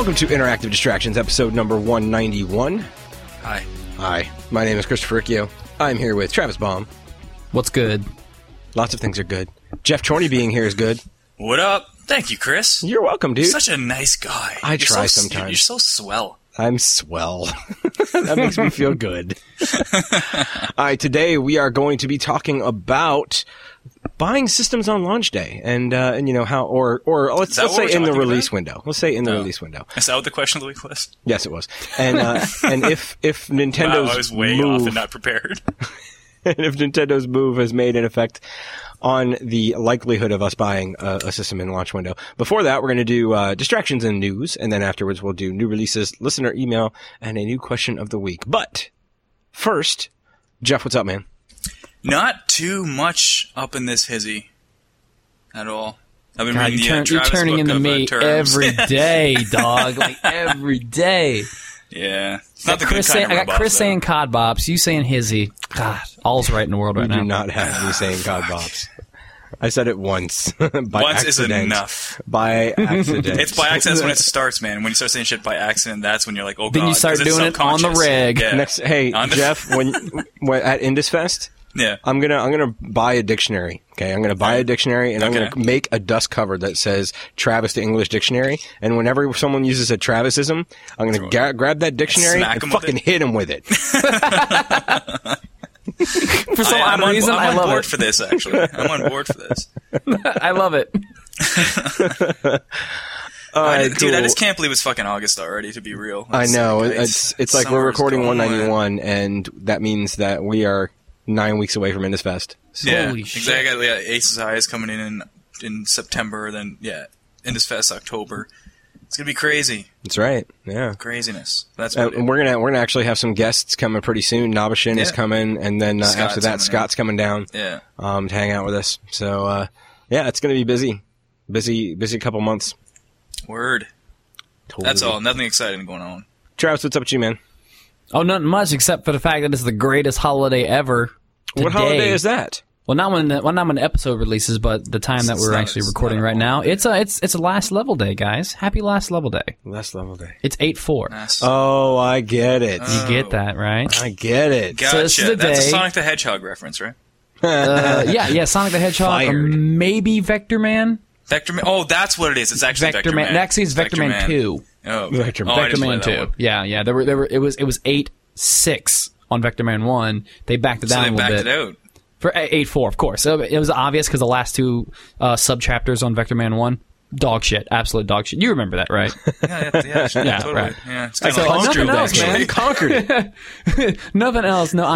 Welcome to Interactive Distractions, episode number 191. Hi. Hi, my name is Christopher Riccio. I'm here with Travis Baum. What's good? Lots of things are good. Jeff Chorney being here is good. What up? Thank you, Chris. You're welcome, dude. You're such a nice guy. I try sometimes. You're so swell. I'm swell. That makes me feel good. All right, today we are going to be talking about buying systems on launch day, and you know how, or let's say in the release window. Let's say in the release window. Is that what the question of the week was? Yes, it was. And and if Nintendo's wow, I was way move, off and not prepared. and if Nintendo's move has made an effect on the likelihood of us buying a system in the launch window. Before that, we're going to do distractions and news, and then afterwards we'll do new releases, listener email, and a new question of the week. But first, Jeff, what's up, man? Not too much up in this hizzy at all. I've been God, reading you're Travis turning book into of, me terms. every day, dog. Like every day. Yeah. It's I not the good kind of got rub-off, Chris though. saying cod bops, you saying hizzy. God, all's right in the world right You do now. not have me saying God Bops. I said it once. By Once accident. is enough. By accident. It's by accident when it starts, man. When you start saying shit by accident, that's when you're like, oh, Then God. you start 'cause it's doing it on the subconscious. reg. Yeah. Hey, On the- Jeff, when at IndusFest, Yeah. I'm gonna buy a dictionary. Okay, I'm gonna buy a dictionary, and I'm Okay. gonna make a dust cover that says Travis the English Dictionary. And whenever someone uses a Travisism, I'm gonna grab that dictionary Smack and 'em with fucking it? hit him with it. For some odd reason, I I'm on love board it. for this, actually. I'm on board for this. I love it. All right, Dude, I cool. just can't believe it's fucking August already, to be real. I know like, it's like we're summer's recording going. 191, and that means that we are 9 weeks away from IndusFest. So, Yeah, Holy shit. exactly. Yeah, Aces High is coming in September, then, yeah, Indusfest October. It's going to be crazy. that's right. Yeah. Craziness. That's what And we're gonna actually have some guests coming pretty soon. Nabashin is Yeah. coming, and then Scott's after that, coming in. Scott's coming down Yeah. to hang out with us. So yeah, it's gonna be busy couple months. Word. Totally. That's all. Nothing exciting going on. Travis, what's up with you, man? Oh, nothing much except for the fact that it's the greatest holiday ever. What Today. holiday is that? Well, not when the episode releases, but the time that It's we're not- actually it's recording not right a now. It's a last level day, guys. Happy last level day. Last level day. It's 8/4. Nice. Oh, I get it. You get that, right? I get it. Gotcha. so this is the That's a day- Sonic the Hedgehog reference, right? Yeah, Sonic the Hedgehog, or Fired. maybe Vector Man. Vector Man. Oh, that's what it is. It's actually Vector Man. Actually, it's Vector Man 2. Oh, Vector Man. I Vector just Man played that 2. one. Yeah. There were. It was 8-6 on Vector Man 1. They backed it So down they a little backed bit. it out. For 8/4, of course. So it was obvious because the last two sub chapters on Vector Man 1, dog shit, absolute dog shit. You remember that, right? Yeah, Yeah, totally. right. Yeah, it's I kind of like nothing Drew, else, actually. man. Conquered it. Nothing else. No,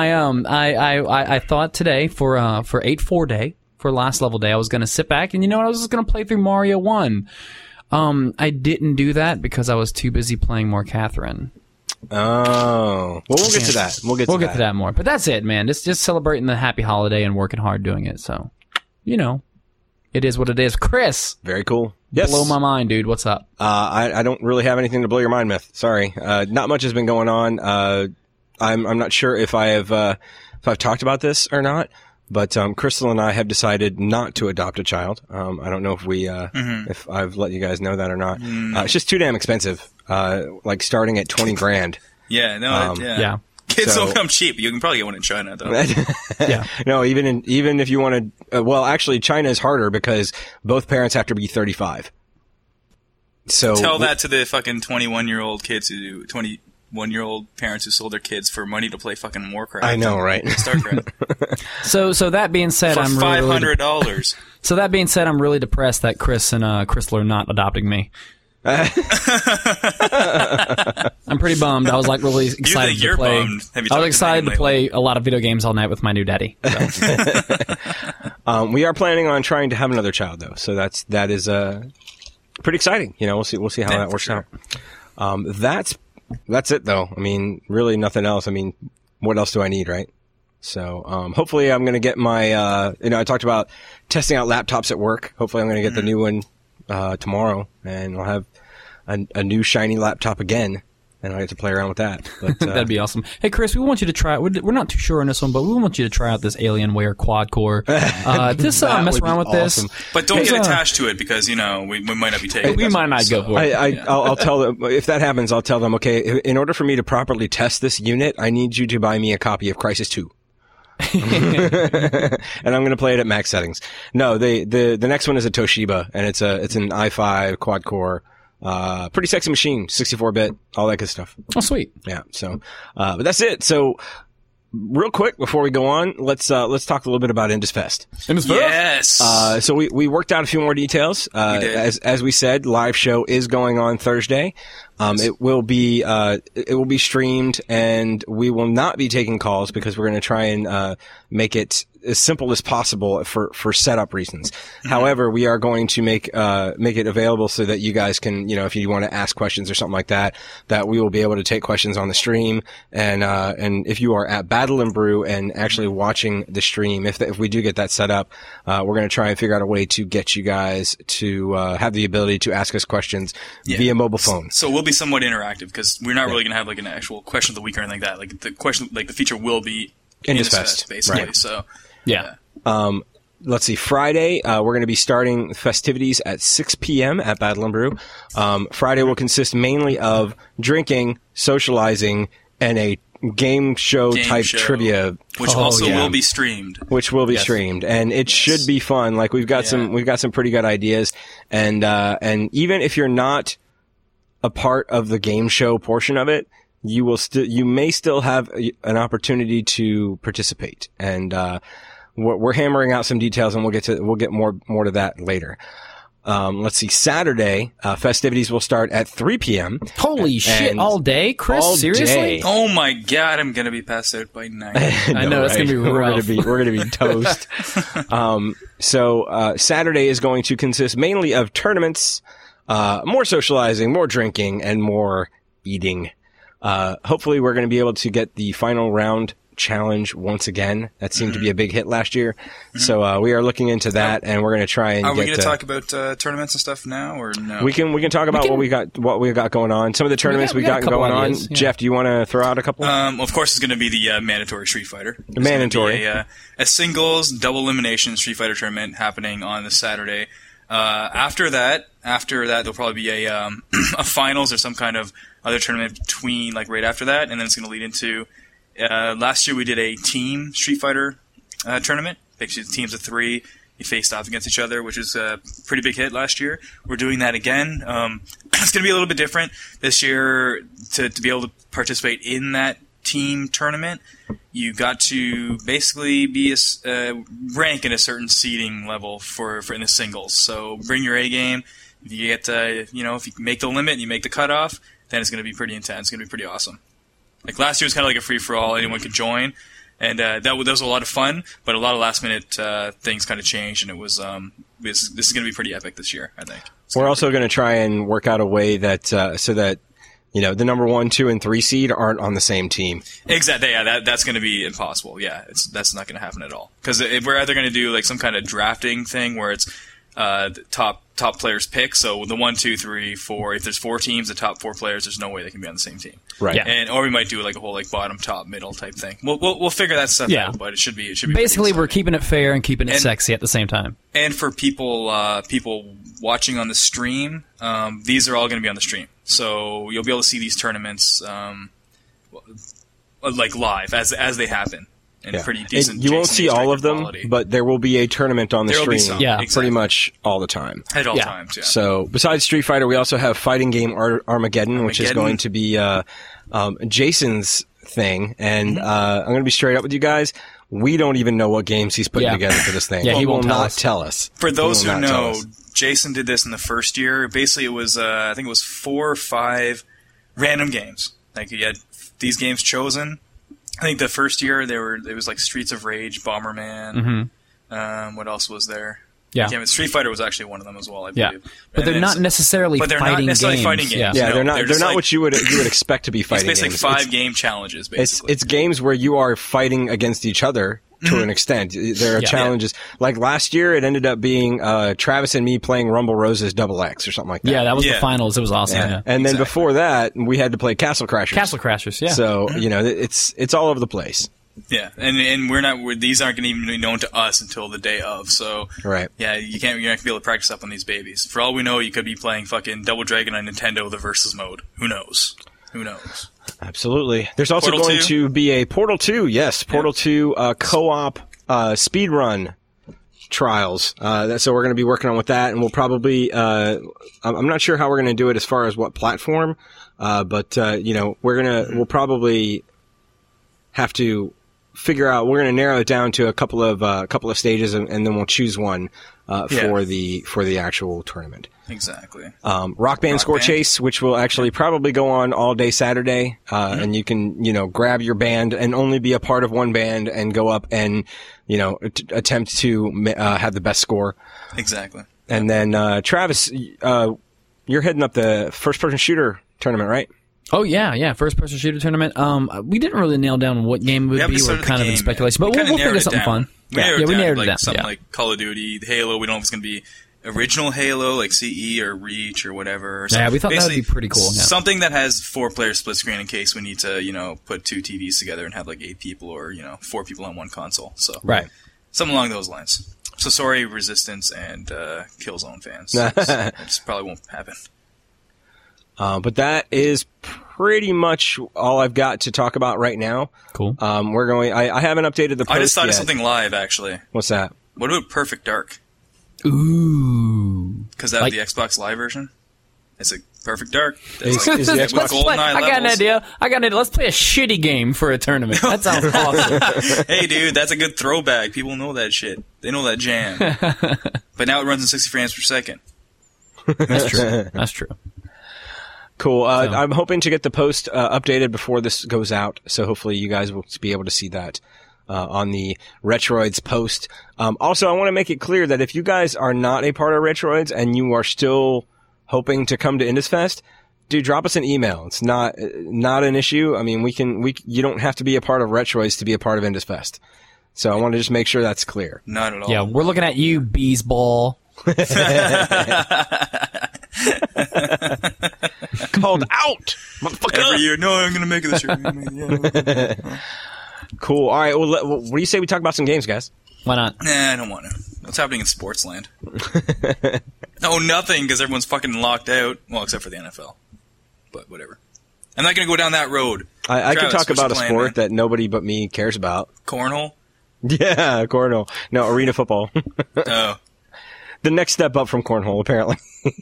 I thought today for 8/4 day, for last level day, I was gonna sit back and you know what? I was just gonna play through Mario 1. I didn't do that because I was too busy playing more Catherine. Oh, well, we'll get to that. We'll get to that more. But that's it, man. Just celebrating the happy holiday and working hard doing it. So, you know, it is what it is. Chris, Very cool. Yes. blow my mind, dude. What's up? I don't really have anything to blow your mind with. Sorry. Not much has been going on. I'm not sure if I've talked about this or not, but Crystal and I have decided not to adopt a child. I don't know if if I've let you guys know that or not. It's just too damn expensive. Like starting at 20 grand. Yeah, no, Yeah. Kids So- don't come cheap. You can probably get one in China, though. Yeah. No, even if you want to, well, actually China is harder because both parents have to be 35. So Tell that to the fucking 21-year-old kids who 21-year-old parents who sold their kids for money to play fucking Warcraft. I know, right? StarCraft. So that being said, For I'm really $500. so that being said, I'm really depressed that Chris and Crystal are not adopting me. I'm pretty bummed. I was like really excited think to you're play. bummed. Have you I talked was to excited them to play a lot of video games all night with my new daddy. So. We are planning on trying to have another child though. So that is pretty exciting. You know, we'll see how Yeah, that for works sure. out. That's it though. I mean, really nothing else. I mean, what else do I need, right? So, hopefully I'm going to get my, I talked about testing out laptops at work. Hopefully I'm going to get the new one, tomorrow, and I'll have a new shiny laptop again. and I get to play around with that. But, That'd be awesome. Hey, Chris, we want you to try. We're not too sure on this one, but we want you to try out this Alienware quad core. Just mess around with awesome. this. But don't get attached to it because we might not be taking. We might not go for it. I'll tell them if that happens. I'll tell them, okay, in order for me to properly test this unit, I need you to buy me a copy of Crysis 2. And I'm going to play it at max settings. No, the next one is a Toshiba, and it's an i5 quad core. Pretty sexy machine, 64-bit, all that good stuff. Oh, sweet. Yeah. So, but that's it. So, real quick before we go on, let's talk a little bit about Indus Fest. Yes. So we worked out a few more details. As we said, live show is going on Thursday. It will be streamed, and we will not be taking calls because we're going to try and make it as simple as possible for setup reasons. Mm-hmm. However, we are going to make it available so that you guys can, if you want to ask questions or something like that we will be able to take questions on the stream. And if you are at Battle and Brew and actually watching the stream, if we do get that set up, we're going to try and figure out a way to get you guys to have the ability to ask us questions via mobile phone. So we'll be somewhat interactive because we're not really going to have like an actual question of the week or anything like that. Like the feature will be Indus Fest, basically. Right. So yeah. Let's see. Friday, we're going to be starting festivities at 6 p.m. at Battle and Brew. Friday will consist mainly of drinking, socializing, and a game show type trivia, which will be streamed. Which will be streamed, and it should be fun. Like we've got some pretty good ideas, and even if you're not a part of the game show portion of it, you may still have an opportunity to participate. And we're hammering out some details, and we'll get more to that later. Let's see. Saturday, festivities will start at 3 p.m. Holy shit! All day, Chris? All seriously? Day. Oh my god! I'm gonna be passed out by 9. I know that's gonna be rough. We're gonna be toast. So Saturday is going to consist mainly of tournaments, more socializing, more drinking, and more eating. Hopefully, we're going to be able to get the final round challenge once again. That seemed to be a big hit last year. Mm-hmm. So we are looking into that, and we're going to try and. Are we going to talk about tournaments and stuff now, or no? We can talk about what we got going on. Some of the tournaments we got going on. Yeah. Jeff, do you want to throw out a couple? Of course, it's going to be the mandatory Street Fighter. Mandatory. A singles double elimination Street Fighter tournament happening on this Saturday. After that, there'll probably be a finals or some kind of other tournament between, like right after that, and then it's going to lead into. Last year we did a team Street Fighter tournament. Basically, teams of 3. You faced off against each other, which was a pretty big hit last year. We're doing that again. It's going to be a little bit different this year. To be able to participate in that team tournament, you got to basically be rank in a certain seeding level for in the singles. So bring your A game. If you get if you make the limit and you make the cutoff, then it's going to be pretty intense. It's going to be pretty awesome. Like last year was kind of like a free-for-all. Anyone could join. And that was a lot of fun, but a lot of last-minute things kind of changed, and it was this is going to be pretty epic this year, I think. We're also going to try and work out a way that so that the number 1, 2, and 3 seed aren't on the same team. Exactly. Yeah, that's going to be impossible. Yeah, that's not going to happen at all. Because we're either going to do like some kind of drafting thing where it's the top players pick. So the 1, 2, 3, 4. If there's 4 teams, the top 4 players, there's no way they can be on the same team. Right. Yeah. Or we might do like a whole like bottom, top, middle type thing. We'll figure that stuff out. But it should be. Basically, we're keeping it fair and keeping it sexy at the same time. And for people watching on the stream, these are all going to be on the stream. So you'll be able to see these tournaments like live as they happen. And pretty decent. You won't see all of them, quality. But there will be a tournament on the stream pretty much all the time. At all times, yeah. So besides Street Fighter, we also have Fighting Game Armageddon, which is going to be Jason's thing. And I'm going to be straight up with you guys. We don't even know what games he's putting together for this thing. He will not tell us. For those who know, Jason did this in the first year. Basically, it was I think it was 4 or 5 random games. Like he had these games chosen. I think the first year it was like Streets of Rage, Bomberman. Mm-hmm. What else was there? Yeah, Street Fighter was actually one of them as well, I believe. But they're not necessarily fighting games. Yeah, they're not like, what you would expect to be fighting games. It's basically 5 game challenges, basically. It's games where you are fighting against each other to an extent. There are Yeah. challenges. Like last year, it ended up being Travis and me playing Rumble Roses Double X or something like that. Yeah, that was the Yeah. finals. It was awesome. Yeah. And then before that, we had to play Castle Crashers. Castle Crashers. Yeah. So, it's all over the place. Yeah, and these aren't going to even be known to us until the day of. So Right. yeah, you're not going to be able to practice up on these babies. For all we know, you could be playing fucking Double Dragon on Nintendo the versus mode. Who knows? Absolutely. There's also Portal going 2? to be a Portal 2, yes, Portal 2 co-op speedrun trials. So we're going to be working on with that, and we'll probably, I'm not sure how we're going to do it as far as what platform, but we'll probably have to figure out, we're going to narrow it down to a couple of stages, and then we'll choose one for the actual tournament. Exactly. Rock Band Score Band. Chase, which will actually probably go on all day Saturday, and you can, grab your band and only be a part of one band and go up and, attempt to have the best score. Exactly. And then, Travis, you're heading up the first-person shooter tournament, right? Oh yeah, first-person shooter tournament. We didn't really nail down what game it would be. We're kind of in speculation, but we'll figure something fun. We narrowed it like down. something Yeah. like Call of Duty, Halo. We don't know if it's going to be original Halo, like CE or Reach or whatever. Or Yeah, we thought that would Basically, be pretty cool. Yeah. Something that has 4-player split screen in case we need to, put 2 TVs together and have like 8 people or 4 people on one console. So Right. something along those lines. So sorry, Resistance and Killzone fans. It just probably won't happen. But that is pretty much all I've got to talk about right now. Cool. I haven't updated the post I just thought yet. of something live, actually. What's that? What about Perfect Dark? Ooh. Because that Like- the Xbox Live version. It's a Perfect Dark. Is the Xbox- GoldenEye I got an levels. idea. Let's play a shitty game for a tournament. That sounds awesome. Hey, dude, that's a good throwback. People know that shit. They know that jam. But now it runs in 60 frames per second. That's true. That's true. Cool. I'm hoping to get the post updated before this goes out, so hopefully you guys will be able to see that on the Retroids post. Also, I want to make it clear that if you guys are not a part of Retroids and you are still hoping to come to IndusFest, dude, drop us an email. It's not an issue. I mean, you don't have to be a part of Retroids to be a part of IndusFest. So I want to just make sure that's clear. Not at all. Yeah, we're looking at you, Beesball. Called out, motherfucker. Every year, no, I'm going to make it this year. Yeah. Cool. All right. Well, what do you say we talk about some games, guys? Why not? Nah, I don't want to. What's happening in Sportsland? No, nothing, because everyone's fucking locked out. Well, except for the NFL. But whatever. I'm not going to go down that road. I can Travis, talk what you about a playing, sport man? that nobody but me cares about. Cornhole? Yeah, cornhole. No, arena football. Oh. The next step up from cornhole, apparently.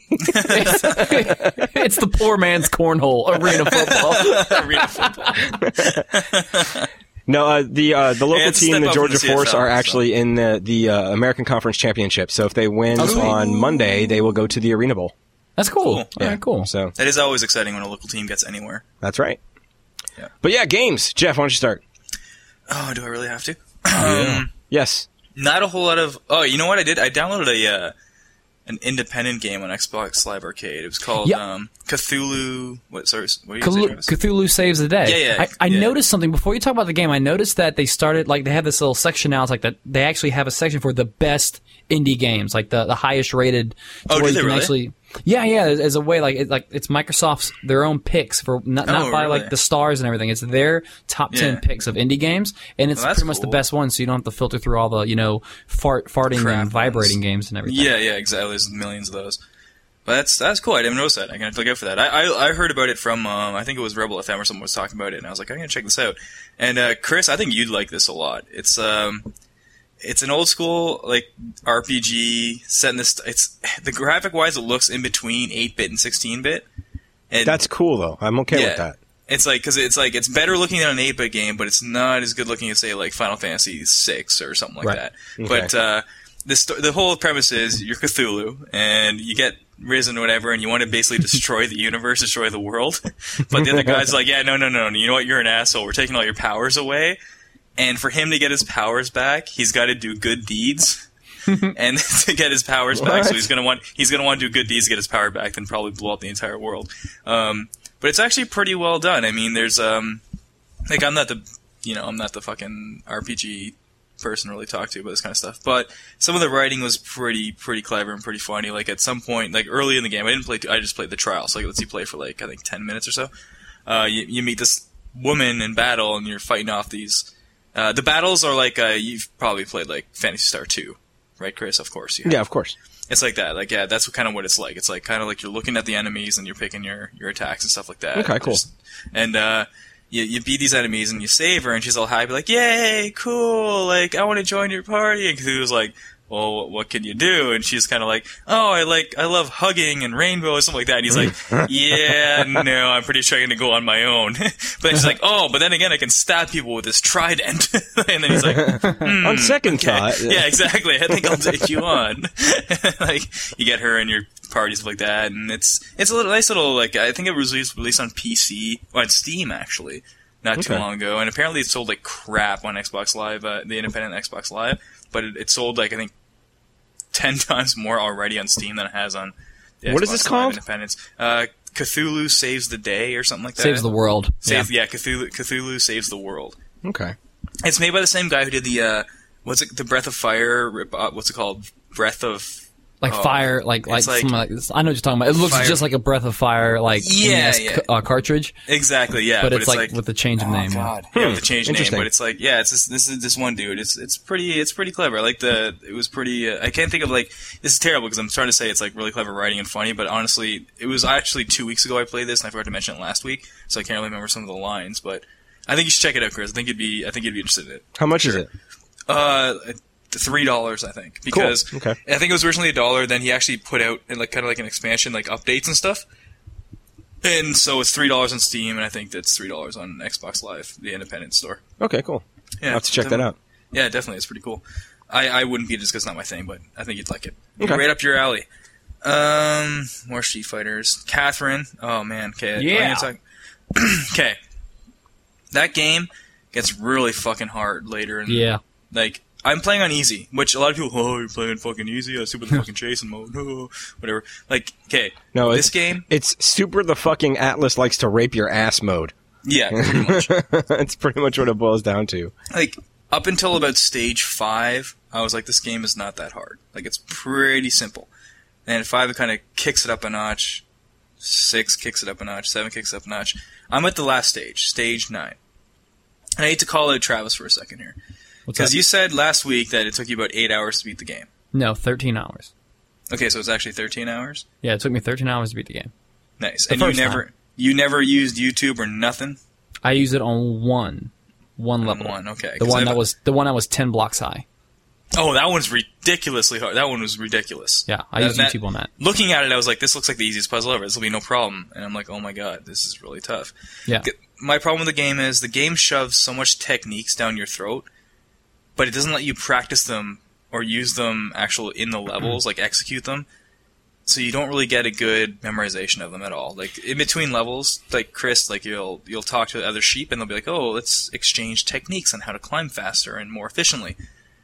It's the poor man's cornhole arena football. Arena football. No, the local it's a team, step the up from Georgia the Force, CFL, are so. actually in the American Conference Championship. So if they win on Monday, they will go to the Arena Bowl. That's cool. Cool. All right, cool. So That is always exciting when a local team gets anywhere. that's right. Yeah. But yeah, games. Jeff, why don't you start? Oh, do I really have to? Yes. Not a whole lot of... Oh, you know what I did? I downloaded an independent game on Xbox Live Arcade. It was called Cthulhu... What? Sorry, what are you saying? Travis? Cthulhu Saves the Day. Yeah. I noticed something before you talk about the game. I noticed that they started they have this little section now. It's like that they actually have a section for the best indie games, like the highest rated. Oh, where do you they can really? Actually, yeah. As a way, it's Microsoft's their own picks for not by really? like the stars and everything. It's their top 10 picks of indie games, and it's Well, that's pretty much the cool. best one. So you don't have to filter through all the farting Crap and vibrating ones. games and everything. Yeah, exactly. There's millions of those. But that's cool. I didn't notice that. I'm going to look out for that. I heard about it from, I think it was Rebel FM or someone was talking about it, and I was like, I'm going to check this out. And Chris, I think you'd like this a lot. It's an old school RPG set in this. It's the graphic wise, it looks in between 8-bit and 16-bit. And That's cool, though. I'm okay with that. It's it's better looking than an 8-bit game, but it's not as good looking as say like Final Fantasy VI or something like Right. that. Okay. But the whole premise is you're Cthulhu and you get risen or whatever, and you want to basically destroy the universe, destroy the world. But the other guy's like, yeah, no. You know what? You're an asshole. We're taking all your powers away. And for him to get his powers back, he's got to do good deeds. And to get his powers back, so he's gonna want to do good deeds to get his power back, then probably blow up the entire world. But it's actually pretty well done. I mean, there's I'm not the fucking RPG person to really talk to about this kind of stuff. But some of the writing was pretty clever and pretty funny. Like at some point, like early in the game, I just played the trial. So like, let's see, play for like I think 10 minutes or so. You meet this woman in battle, and you're fighting off these. The battles are like you've probably played like Phantasy Star 2, right, Chris? Of course. Yeah, of course. It's like that. Like, yeah, that's kind of what it's like. It's like kind of like you're looking at the enemies and you're picking your attacks and stuff like that. Okay, cool. And you beat these enemies and you save her, and she's all happy, like, "Yay, cool! Like, I want to join your party." And Cthulhu's like, "Well, what can you do?" And she's kind of like, "Oh, I love hugging and rainbow," or something like that. And he's like, "Yeah, no, I'm pretty sure I'm gonna go on my own." But then she's like, "Oh, but then again, I can stab people with this trident." And then he's like, on second thought, yeah, exactly. I think I'll take you on. Like, you get her in your parties, stuff like that, and it's a little nice little, like, I think it was released on PC, on Steam actually, not too long ago, and apparently it sold like crap on Xbox Live, the independent Xbox Live, but it sold like I think 10 times more already on Steam than it has on the What Xbox is this Live called? Independence. Cthulhu Saves the Day or something like that. Saves the world. Cthulhu Saves the World. Okay. It's made by the same guy who did the the Breath of Fire, what's it called? Breath of Fire, like it's something like this. I know what you're talking about. It looks Fire. just like a Breath of Fire, like NES cartridge. Exactly, yeah. But it's like with the change of name. God. Yeah, with the change of name. Interesting. But it's like, yeah, this is this one dude. It's pretty clever. I like it was pretty. I can't think of like, this is terrible because I'm trying to say it's like really clever writing and funny. But honestly, it was actually 2 weeks ago I played this, and I forgot to mention it last week, so I can't really remember some of the lines. But I think you should check it out, Chris. I think you'd be interested in it. How much is it? $3, I think, because Cool. Okay. I think it was originally $1. Then he actually put out like kind of like an expansion, like updates and stuff. And so it's $3 on Steam, and I think that's $3 on Xbox Live, the independent store. Okay, cool. Yeah, I'll have to check that out. Yeah, definitely, it's pretty cool. I wouldn't beat it just because it's not my thing, but I think you'd like it. Okay. Right up your alley. More Street Fighters. Catherine. Oh man, okay. Yeah. Okay. That game gets really fucking hard later. Yeah. Like, I'm playing on easy, which a lot of people, oh, you're playing fucking easy, I super the fucking chasing mode, oh, whatever. Like, okay, No, this game, it's super the fucking Atlas likes to rape your ass mode. yeah, pretty much. It's pretty much what it boils down to. Like, up until about stage 5, I was like, this game is not that hard. Like, it's pretty simple. And 5, it kind of kicks it up a notch. 6 kicks it up a notch. 7 kicks it up a notch. I'm at the last stage, stage 9. And I hate to call out Travis for a second here. Because you said last week that it took you about 8 hours to beat the game. No, 13 hours. Okay, so it's actually 13 hours? Yeah, it took me 13 hours to beat the game. Nice. The And first you never used YouTube or nothing? I used it on one level. One, okay. The one that was 10 blocks high. Oh, that one's ridiculously hard. That one was ridiculous. Yeah, I used YouTube on that. Looking at it, I was like, this looks like the easiest puzzle ever. This will be no problem. And I'm like, oh my god, this is really tough. Yeah. My problem with the game is the game shoves so much techniques down your throat, but it doesn't let you practice them or use them actually in the levels, like execute them. So you don't really get a good memorization of them at all. Like in between levels, like Chris, like you'll talk to other sheep and they'll be like, "Oh, let's exchange techniques on how to climb faster and more efficiently."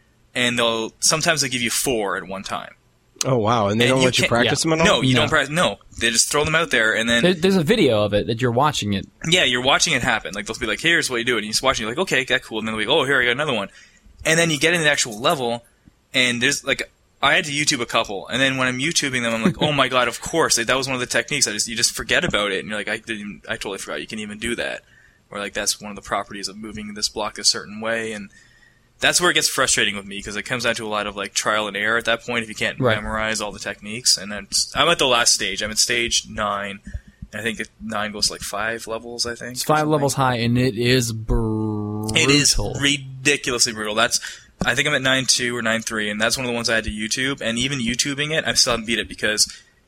And sometimes they'll give you 4 at one time. Oh wow! And they don't let you practice them at all. No, you don't practice. No, they just throw them out there, and then There's a video of it that you're watching it. yeah, you're watching it happen. Like they'll be like, "Here's what you do," and you're just watching. You're like, "Okay, that's cool." And then they'll be, "Oh, here I got another one." And then you get in the actual level, and there's like, I had to YouTube a couple, and then when I'm YouTubing them, I'm like, "Oh my god, of course, that was one of the techniques." You just forget about it, and you're like, I totally forgot you can even do that, or like that's one of the properties of moving this block a certain way, and that's where it gets frustrating with me because it comes down to a lot of like trial and error at that point if you can't memorize all the techniques. And then I'm at the last stage. I'm at stage 9. And I think 9 goes to like 5 levels. I think It's 5 levels high, and it is brutal. It is ridiculously brutal. I think I'm at 9.2 or 9.3, and that's one of the ones I had to YouTube. And even YouTubing it, I still haven't beat it because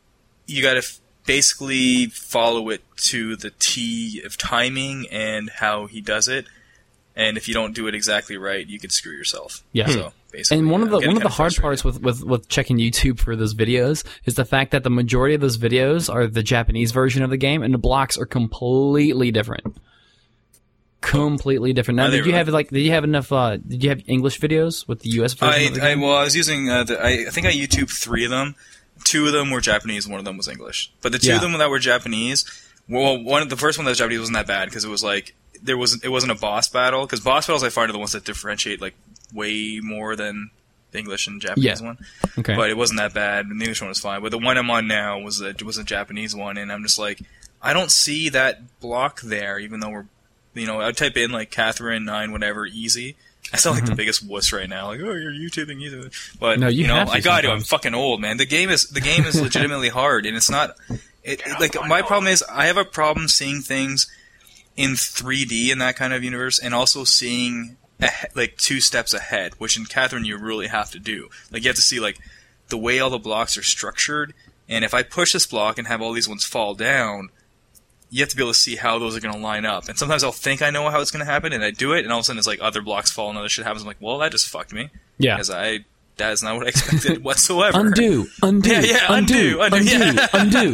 you got to basically follow it to the T of timing and how he does it. And if you don't do it exactly right, you could screw yourself. Yeah. So basically, and one of the hard parts with checking YouTube for those videos is the fact that the majority of those videos are the Japanese version of the game, and the blocks are completely different. Completely different. Now, did you have enough? Did you have English videos with the US version of the game? I was using. I think I YouTubed 3 of them. 2 of them were Japanese, and 1 of them was English. But the 2 of them that were Japanese, well, the first one that was Japanese wasn't that bad because it was like. It wasn't a boss battle because boss battles I find are the ones that differentiate like way more than the English and Japanese one. Okay. But it wasn't that bad. The English one was fine. But the one I'm on now was a Japanese one, and I'm just like, I don't see that block there, even though we're, I'd type in like Catherine 9 whatever easy. I sound like the biggest wuss right now. Like, oh, you're YouTubing easy. But no, I got to. I'm fucking old, man. The game is legitimately hard, and it's not. My problem is I have a problem seeing things in 3D in that kind of universe, and also seeing like 2 steps ahead, which in Catherine you really have to do. Like you have to see like the way all the blocks are structured, and if I push this block and have all these ones fall down, you have to be able to see how those are going to line up. And sometimes I'll think I know how it's going to happen, and I do it, and all of a sudden it's like other blocks fall and other shit happens. I'm like, well, that just fucked me. Yeah. Because that is not what I expected whatsoever. Undo. Yeah, undo. Yeah. Undo.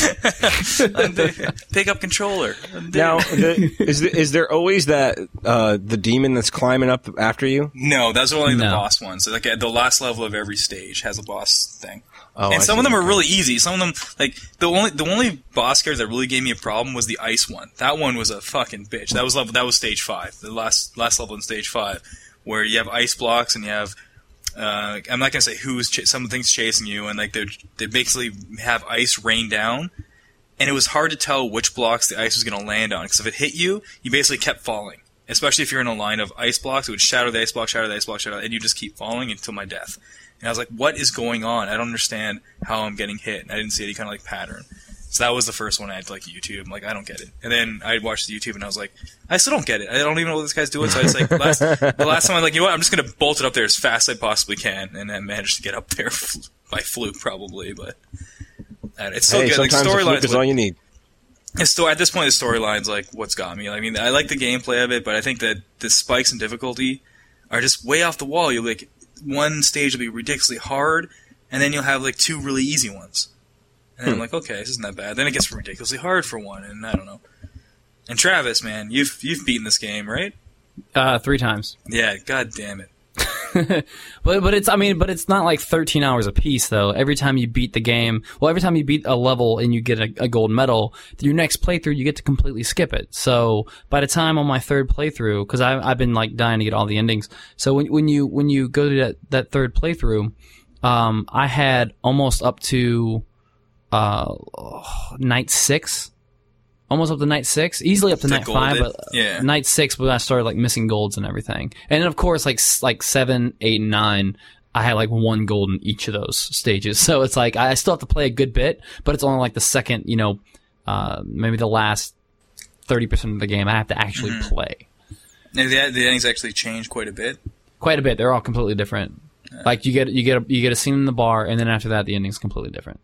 Pick up controller. Undo. Now, is there always that the demon that's climbing up after you? No, those are only the boss ones. So like the last level of every stage has a boss thing. Oh, and some of them are really easy. Some of them, like the only boss character that really gave me a problem was the ice one. That one was a fucking bitch. That was stage 5, the last level in stage 5, where you have ice blocks and you have. I'm not gonna say something's chasing you, and like they basically have ice rain down, and it was hard to tell which blocks the ice was gonna land on, because if it hit you, you basically kept falling. Especially if you're in a line of ice blocks, it would shatter the ice block, shatter the ice block, shatter, and you just keep falling until my death. And I was like, what is going on? I don't understand how I'm getting hit. And I didn't see any kind of like pattern. So that was the first one I had to like YouTube. I'm like, I don't get it. And then I watched the YouTube and I was like, I still don't get it. I don't even know what this guy's doing. So I just like, the last time I'm like, you know what? I'm just going to bolt it up there as fast as I possibly can. And then managed to get up there by fluke probably. But it's still good. Like, sometimes the fluke is all you need. It's still, at this point, the storyline's like what's got me. I mean, I like the gameplay of it, but I think that the spikes in difficulty are just way off the wall. You'll like, one stage will be ridiculously hard, and then you'll have like 2 really easy ones. And I'm like, okay, this isn't that bad. Then it gets ridiculously hard for one, and I don't know. And Travis, man, you've beaten this game, right? 3 times. Yeah, god damn it. but it's not like 13 hours a piece though. Every time you beat the game, every time you beat a level and you get a gold medal, your next playthrough you get to completely skip it. So by the time on my 3rd playthrough, because I've been like dying to get all the endings. So when you go to that 3rd playthrough, I had almost up to night 6. Almost up to night 6, easily up to night 5, but night 6 when I started like missing golds and everything. And then of course like 7, 8, and 9, I had like 1 gold in each of those stages. So it's like I still have to play a good bit, but it's only like the second, maybe the last 30% of the game I have to actually play. Now, the endings actually change quite a bit. Quite a bit. They're all completely different. Like you get a scene in the bar, and then after that the ending's completely different.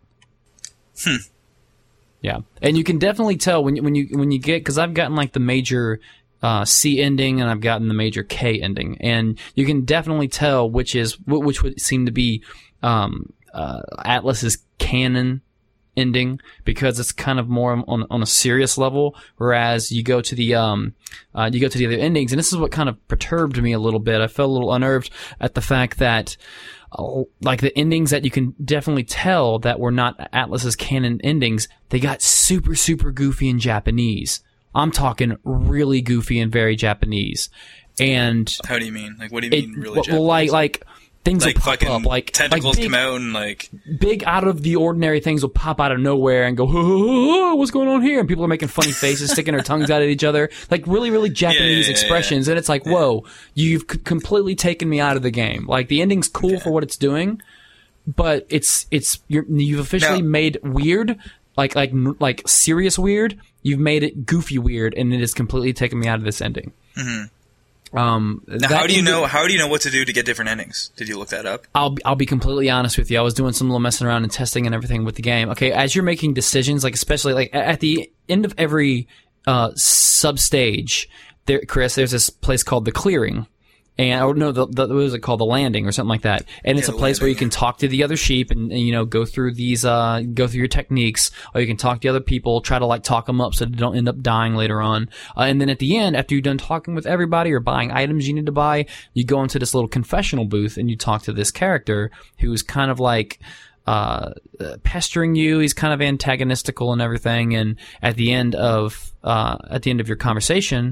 Yeah, and you can definitely tell when you get, because I've gotten like the major C ending and I've gotten the major K ending, and you can definitely tell which would seem to be Atlus's canon ending, because it's kind of more on a serious level, whereas you go to the other endings, and this is what kind of perturbed me a little bit. I felt a little unnerved at the fact that like the endings that you can definitely tell that were not Atlus's canon endings, they got super, super goofy in Japanese. I'm talking really goofy and very Japanese. And how do you mean? Like, what do you mean really Japanese? Like things like will pop up, like tentacles big, come out and like big out of the ordinary things will pop out of nowhere and go, oh, what's going on here? And people are making funny faces, sticking their tongues out at each other, like really, really Japanese expressions. And it's like, whoa, you've completely taken me out of the game. Like the ending's cool for what it's doing, but you've officially made weird, like serious weird. You've made it goofy weird, and it has completely taken me out of this ending. Mm-hmm. Now, how do you know what to do to get different endings? Did you look that up? I'll be completely honest with you. I was doing some little messing around and testing and everything with the game. Okay, as you're making decisions, like especially like at the end of every sub stage, there's this place called the clearing. And what was it called? The landing or something like that. And it's a place where you can talk to the other sheep and go through go through your techniques, or you can talk to other people, try to like talk them up so they don't end up dying later on. And then at the end, after you're done talking with everybody or buying items you need to buy, you go into this little confessional booth and you talk to this character who's kind of like, pestering you. He's kind of antagonistical and everything. And at the end of your conversation,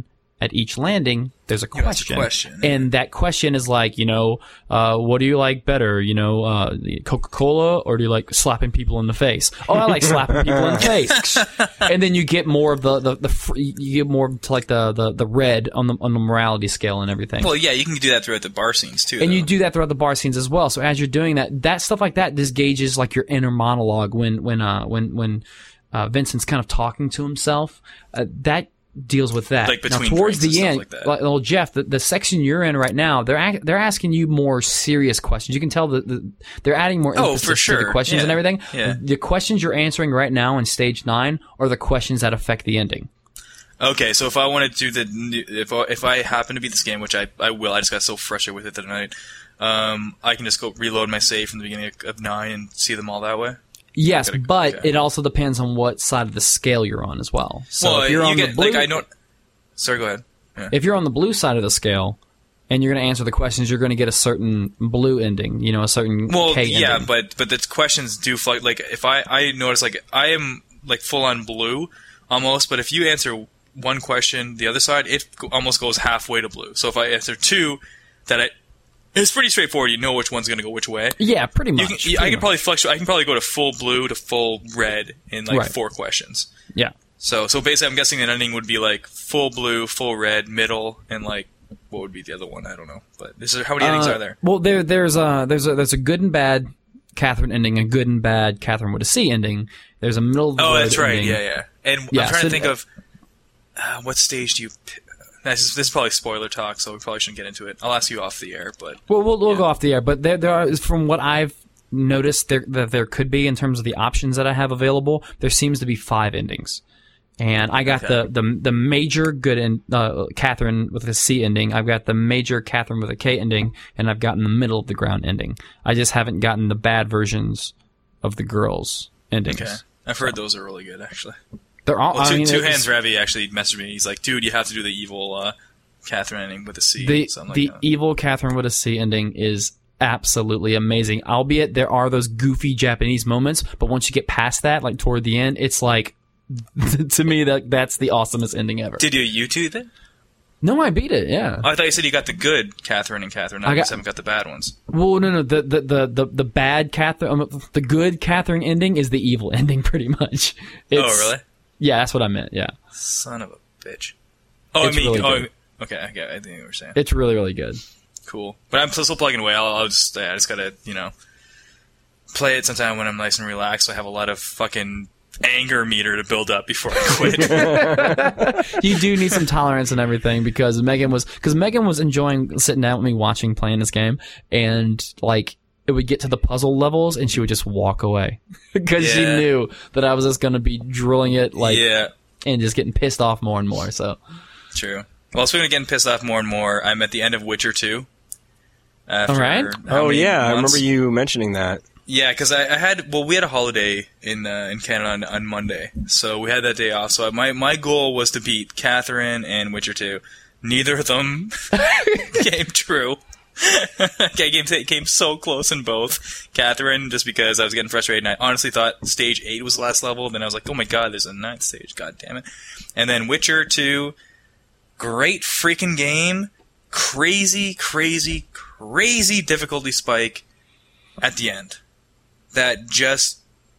at each landing, there's a question. question. And that question is like, what do you like better? Coca-Cola, or do you like slapping people in the face? Oh, I like slapping people in the face. And then you get more of you get more to like the red on the morality scale and everything. Well, yeah, you can do that throughout the bar scenes too. And though. you do that throughout the bar scenes as well. So as you're doing that stuff like that, this gauges like your inner monologue when Vincent's kind of talking to himself. That deals with that. Like between now, towards drinks the and end, stuff like that. well, Jeff, the section you're in right now, they're asking you more serious questions. You can tell that they're adding more emphasis for sure. to the questions and everything. Yeah. The questions you're answering right now in stage 9 are the questions that affect the ending. Okay, so if I want to do if I happen to beat this game, which I will, I just got so frustrated with it tonight. I can just go reload my save from the beginning of 9 and see them all that way. Yes, but it also depends on what side of the scale you're on as well. So if you're on the blue, Sorry, go ahead. Yeah. If you're on the blue side of the scale and you're going to answer the questions, you're going to get a certain blue ending, a certain K ending. but the questions do like if I notice like I am like full on blue almost, but if you answer one question, the other side it almost goes halfway to blue. So if I answer 2, it's pretty straightforward. You know which one's going to go which way. Yeah, pretty much. I can probably fluctuate. I can probably go to full blue to full red in 4 questions. Yeah. So basically, I'm guessing the ending would be like full blue, full red, middle, and like what would be the other one? I don't know. But how many endings are there? Well, there's a good and bad Catherine ending, a good and bad Catherine with a C ending. There's a middle of the road that's right. ending. Yeah. And I'm trying to think of what stage do you. This is probably spoiler talk, so we probably shouldn't get into it. I'll ask you off the air, but we'll go off the air. But there are, from what I've noticed, that there could be in terms of the options that I have available. There seems to be 5 endings, and I got the major good and Catherine with a C ending. I've got the major Catherine with a K ending, and I've gotten the middle of the ground ending. I just haven't gotten the bad versions of the girls' endings. Okay, I've heard those are really good actually. They're all. Well, Two Hands Ravi actually messaged me. He's like, "Dude, you have to do the evil Catherine ending with a C." The evil Catherine with a C ending is absolutely amazing. Albeit there are those goofy Japanese moments, but once you get past that, like toward the end, it's like to me that's the awesomest ending ever. Did you YouTube it? No, I beat it. Yeah. Oh, I thought you said you got the good Catherine and Catherine. I haven't got the bad ones. Well, no. The bad Catherine, the good Catherine ending is the evil ending, pretty much. Oh, really? Yeah, that's what I meant. Yeah. Son of a bitch. Oh, it's really good. Okay. I think what you were saying. It's really, really good. Cool. But I'm still plugging away. I just gotta, play it sometime when I'm nice and relaxed. So I have a lot of fucking anger meter to build up before I quit. You do need some tolerance and everything because Megan was enjoying sitting down with me playing this game, and like it would get to the puzzle levels and she would just walk away because she knew that I was just going to be drilling it and just getting pissed off more and more. So true. Well, speaking of getting pissed off more and more, I'm at the end of Witcher 2. All right. Oh yeah, I remember you mentioning that. Yeah, because we had a holiday in Canada on Monday, so we had that day off. So my goal was to beat Catherine and Witcher 2. Neither of them came true. Came so close in both. Catherine, just because I was getting frustrated, and I honestly thought stage 8 was the last level. Then I was like, oh my god, there's a 9th stage. God damn it! And then Witcher 2, great freaking game. Crazy difficulty spike at the end. That just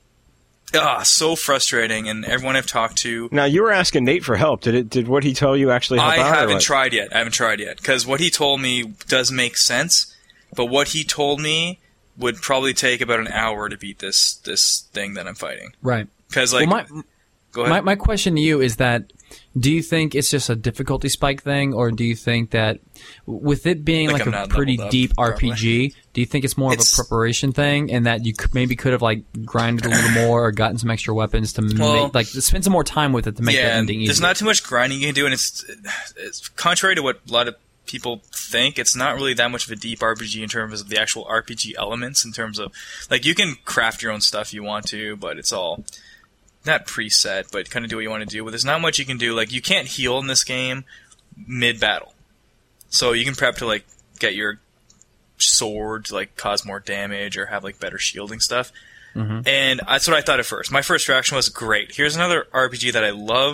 so frustrating, and everyone I've talked to. Now you were asking Nate for help. Did what he tell you actually help out? I haven't tried yet, because what he told me does make sense, but what he told me would probably take about an hour to beat this thing that I'm fighting. Right. Because go ahead. My question to you is that, do you think it's just a difficulty spike thing, or do you think that with it being like a pretty deep RPG, do you think it's more of a preparation thing, and that you could have like grinded a little more or gotten some extra weapons to spend some more time with it to make the ending easier? There's not too much grinding you can do, and it's contrary to what a lot of people think, it's not really that much of a deep RPG in terms of the actual RPG elements, in terms of like you can craft your own stuff if you want to, but it's all not preset, but kind of do what you want to do. But there's not much you can do. Like, you can't heal in this game mid-battle. So you can prep to, like, get your sword to, like, cause more damage or have, like, better shielding stuff. Mm-hmm. And that's what I thought at first. My first reaction was, great. Here's another RPG that I loved,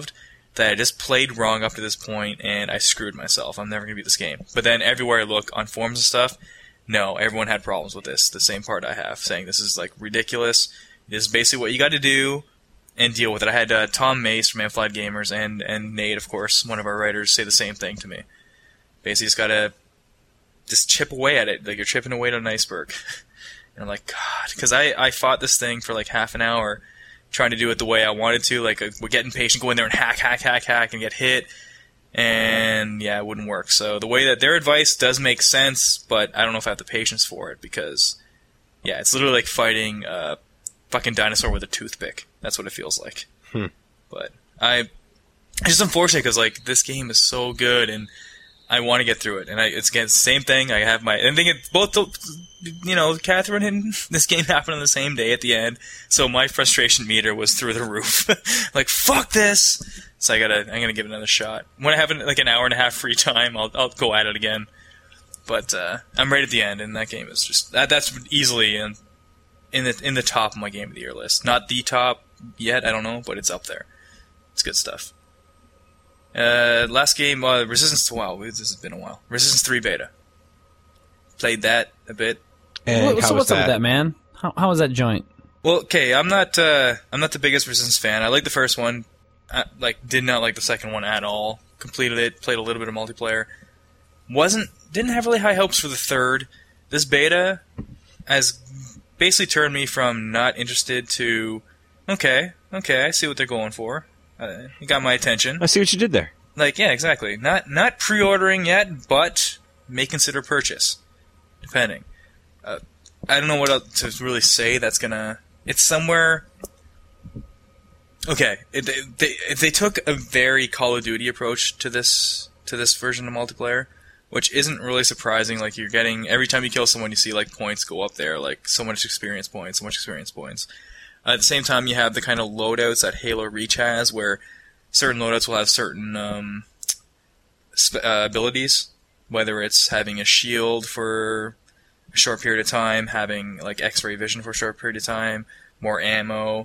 that I just played wrong up to this point, and I screwed myself. I'm never going to beat this game. But then everywhere I look on forums and stuff, no, everyone had problems with this. The same part I have, saying this is like ridiculous. This is basically what you got to do and deal with it. I had Tom Mace from Amplified Gamers and Nate, of course, one of our writers, say the same thing to me. Basically, just got to just chip away at it, like you're chipping away at an iceberg. And I'm like, God, because I fought this thing for like half an hour, trying to do it the way I wanted to, like we're getting patient, go in there and hack, and get hit, and yeah, it wouldn't work. So the way that their advice does make sense, but I don't know if I have the patience for it, because yeah, it's literally like fighting a fucking dinosaur with a toothpick. That's what it feels like. But it's just unfortunate because like this game is so good and I want to get through it, and it's again the same thing. I have I think it's both Catherine and this game happened on the same day at the end, so my frustration meter was through the roof. Like fuck this. So I'm gonna give it another shot. When I have like an hour and a half free time, I'll go at it again. But I'm right at the end, and that game is just that's easily in the top of my game of the year list. Not the top yet, I don't know, but it's up there. It's good stuff. Last game, Resistance. Wow, this has been a while. Resistance 3 beta. Played that a bit. And so what's up with that, man? How was that joint? Well, okay, I'm not the biggest Resistance fan. I like the first one. Did not like the second one at all. Completed it, played a little bit of multiplayer. Didn't have really high hopes for the third. This beta has basically turned me from not interested to okay, I see what they're going for. You got my attention. I see what you did there. Like, yeah, exactly. Not pre-ordering yet, but may consider purchase, depending. I don't know what else to really say. It's somewhere. Okay, they took a very Call of Duty approach to this version of multiplayer, which isn't really surprising. Like you're getting every time you kill someone, you see like points go up there, like so much experience points. At the same time, you have the kind of loadouts that Halo Reach has, where certain loadouts will have certain abilities, whether it's having a shield for a short period of time, having like X-ray vision for a short period of time, more ammo.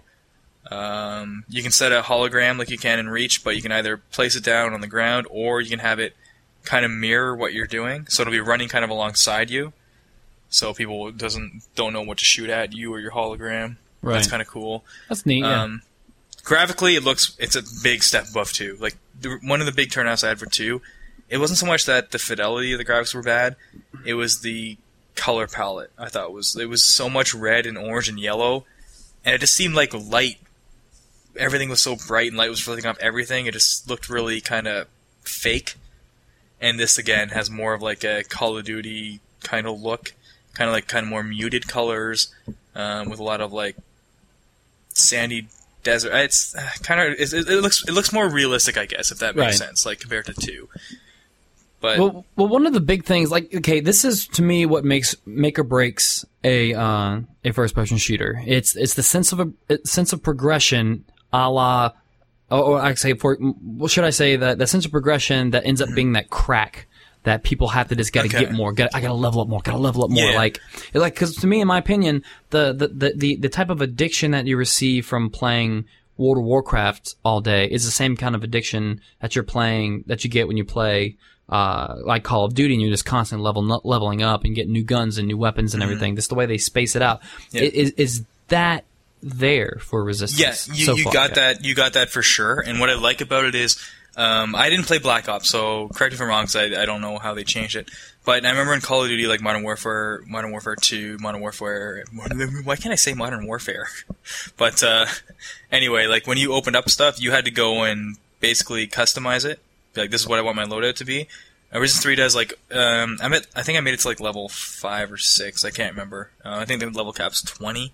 You can set a hologram like you can in Reach, but you can either place it down on the ground or you can have it kind of mirror what you're doing, so it'll be running kind of alongside you, so people don't know what to shoot at, you or your hologram. Right. That's kind of cool. That's neat. Yeah. Graphically, it's a big step above 2. Like one of the big turnouts I had for 2, it wasn't so much that the fidelity of the graphics were bad, it was the color palette. I thought it was so much red and orange and yellow, and it just seemed like light. Everything was so bright and light was filling up everything. It just looked really kind of fake. And this again has more of like a Call of Duty kind of look, kind of more muted colors, with a lot of like sandy desert. It's it looks more realistic, I guess, if that makes sense, like compared to 2. But well, one of the big things, like, okay, this is to me what make or breaks a first person shooter. It's the sense of progression, a la, or I say what should I say, the sense of progression that ends up being that crack that people have to just get more. I gotta level up more. Yeah. Like, because to me, in my opinion, the type of addiction that you receive from playing World of Warcraft all day is the same kind of addiction that you get when you play like Call of Duty, and you're just constantly leveling up and getting new guns and new weapons and everything. Just the way they space it out. Yeah. Is that there for Resistance? Yeah, you got that. You got that for sure. And what I like about it is, I didn't play Black Ops, so correct me if I'm wrong, because I don't know how they changed it. But I remember in Call of Duty, like Modern Warfare 2, why can't I say Modern Warfare? But anyway, like when you opened up stuff, you had to go and basically customize it. Be like, this is what I want my loadout to be. Resistance 3 does like, I think I made it to like level 5 or 6, I can't remember. I think the level cap's 20.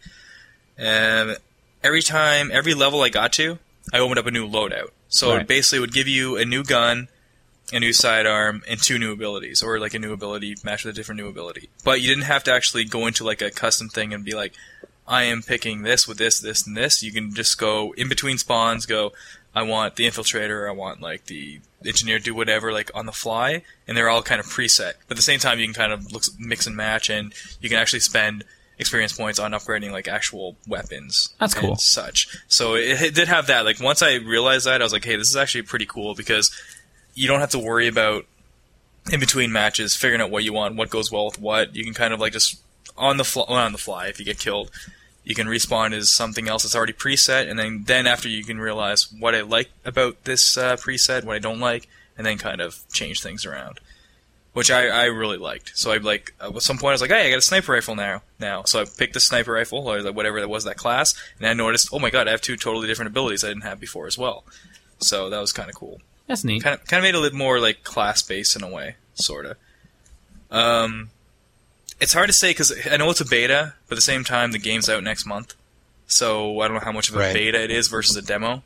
Every level I got to, I opened up a new loadout. So it basically would give you a new gun, a new sidearm, and 2 new abilities, or like a new ability matched with a different new ability. But you didn't have to actually go into like a custom thing and be like, I am picking this with this, this, and this. You can just go in between spawns, I want the infiltrator, I want like the engineer, do whatever, like on the fly, and they're all kind of preset. But at the same time, you can kind of mix and match, and you can actually spend experience points on upgrading like actual weapons. That's cool. And such. So it did have that. Like once I realized that, I was like, hey, this is actually pretty cool because you don't have to worry about in between matches figuring out what you want, what goes well with what. You can kind of like just on the fly if you get killed. You can respawn as something else that's already preset, and then after you can realize what I like about this preset, what I don't like, and then kind of change things around, which I really liked. So at some point I was like, hey, I got a sniper rifle now. So I picked the sniper rifle, or whatever that was, that class, and I noticed, oh my god, I have 2 totally different abilities I didn't have before as well. So that was kind of cool. That's neat. Kind of made it a little more like class-based in a way, sort of. It's hard to say because I know it's a beta, but at the same time, the game's out next month. So I don't know how much of a beta it is versus a demo.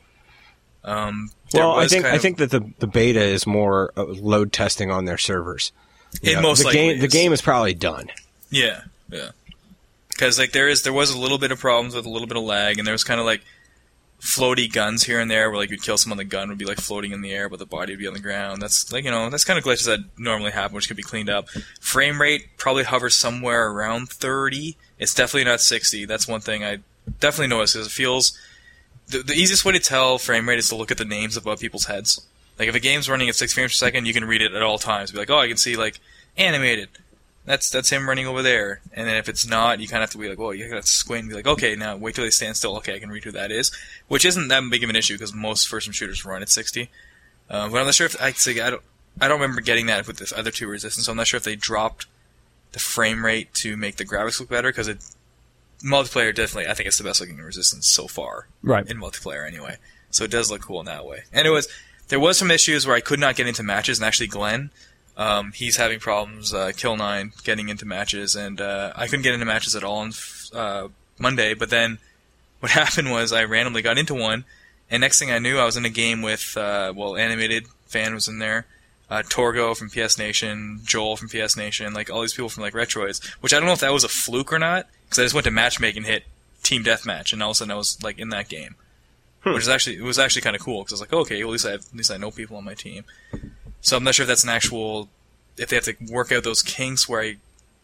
Well, I think that the beta is more load testing on their servers. The game is probably done. Yeah. Because like there was a little bit of problems with a little bit of lag, and there was kind of like floaty guns here and there where like you'd kill someone, the gun would be like floating in the air, but the body would be on the ground. That's like, that's kind of glitches that normally happen, which could be cleaned up. Frame rate probably hovers somewhere around 30. It's definitely not 60. That's one thing I definitely noticed because it feels the easiest way to tell frame rate is to look at the names above people's heads. Like if a game's running at 6 frames per second, you can read it at all times. Be like, oh, I can see like animated. That's him running over there. And then if it's not, you kind of have to be like, well, you got to squint and be like, okay, now wait till they stand still. Okay, I can read who that is. Which isn't that big of an issue because most first-person shooters run at 60. But I'm not sure if I don't remember getting that with the other 2 Resistance. So I'm not sure if they dropped the frame rate to make the graphics look better because multiplayer definitely, I think it's the best looking Resistance so far. Right. In multiplayer anyway. So it does look cool in that way. And there was some issues where I could not get into matches, and actually Glenn, he's having problems, Kill9, getting into matches, and I couldn't get into matches at all on Monday, but then what happened was I randomly got into one, and next thing I knew, I was in a game with, Animated Fan was in there, Torgo from PS Nation, Joel from PS Nation, like all these people from like Retroids, which I don't know if that was a fluke or not, because I just went to matchmaking, hit Team Deathmatch, and all of a sudden I was like in that game. Which is actually kind of cool, because I was like, okay, well, at least I know people on my team. So I'm not sure if that's an actual, if they have to work out those kinks where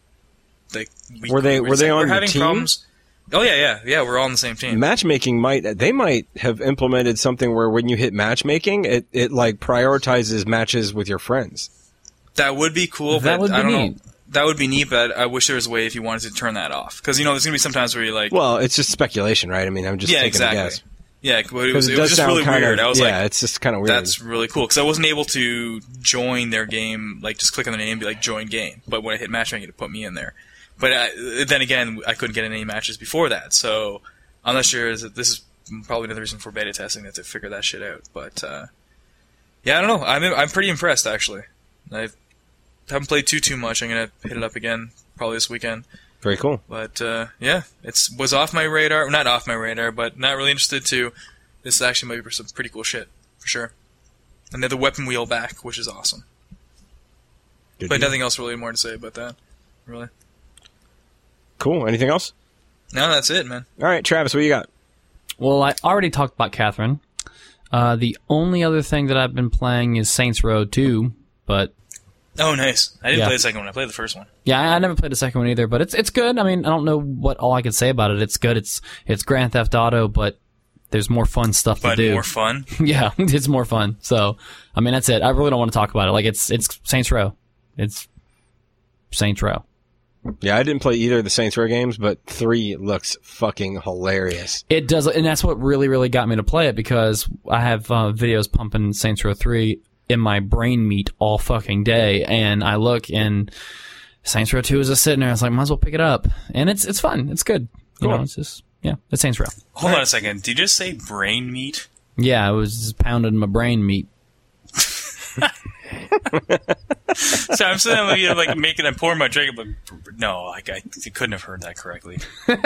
were they on the team? Problems. Oh yeah, we're all on the same team. Matchmaking might have implemented something where when you hit matchmaking, it like prioritizes matches with your friends. That would be cool. That would be neat. That would be neat, but I wish there was a way if you wanted to turn that off, because there's gonna be sometimes where you're like, well, it's just speculation, right? I mean, I'm just taking a guess. Yeah, but it was just really weird. I was like, it's just kind of weird. That's really cool, because I wasn't able to join their game, like just click on their name and be like, join game. But when I hit matchmaking, it put me in there. But then again, I couldn't get in any matches before that, so I'm not sure. This is probably another reason for beta testing, to figure that shit out. But yeah, I don't know. I'm pretty impressed, actually. I haven't played too much. I'm gonna hit it up again probably this weekend. Very cool. But yeah, it was off my radar. Not off my radar, but not really interested to. This actually might be some pretty cool shit for sure. And they have the weapon wheel back, which is awesome. Good but deal. nothing else really more to say about that, really. Cool. Anything else? No, that's it, man. All right, Travis, what you got? Well, I already talked about Catherine. The only other thing that I've been playing is Saints Row 2, but... Oh, nice. I didn't play the second one. I played the first one. Yeah, I never played the second one either, but it's good. I mean, I don't know what all I could say about it. It's good. It's Grand Theft Auto, but there's more fun stuff to do. But more fun? Yeah, it's more fun. So, I mean, that's it. I really don't want to talk about it. Like, it's Saints Row. It's Saints Row. Yeah, I didn't play either of the Saints Row games, but 3 looks fucking hilarious. It does, and that's what really, really got me to play it, because I have videos pumping Saints Row 3 in my brain meat all fucking day, and I look, and Saints Row 2 is just sitting there. I was like, might as well pick it up, and it's fun. It's good. You know, it's just it's Saints Row. Hold on a second. Did you just say brain meat? Yeah, I was just pounding my brain meat. So I'm sitting there like making, I'm pouring my drink, but no, like I couldn't have heard that correctly.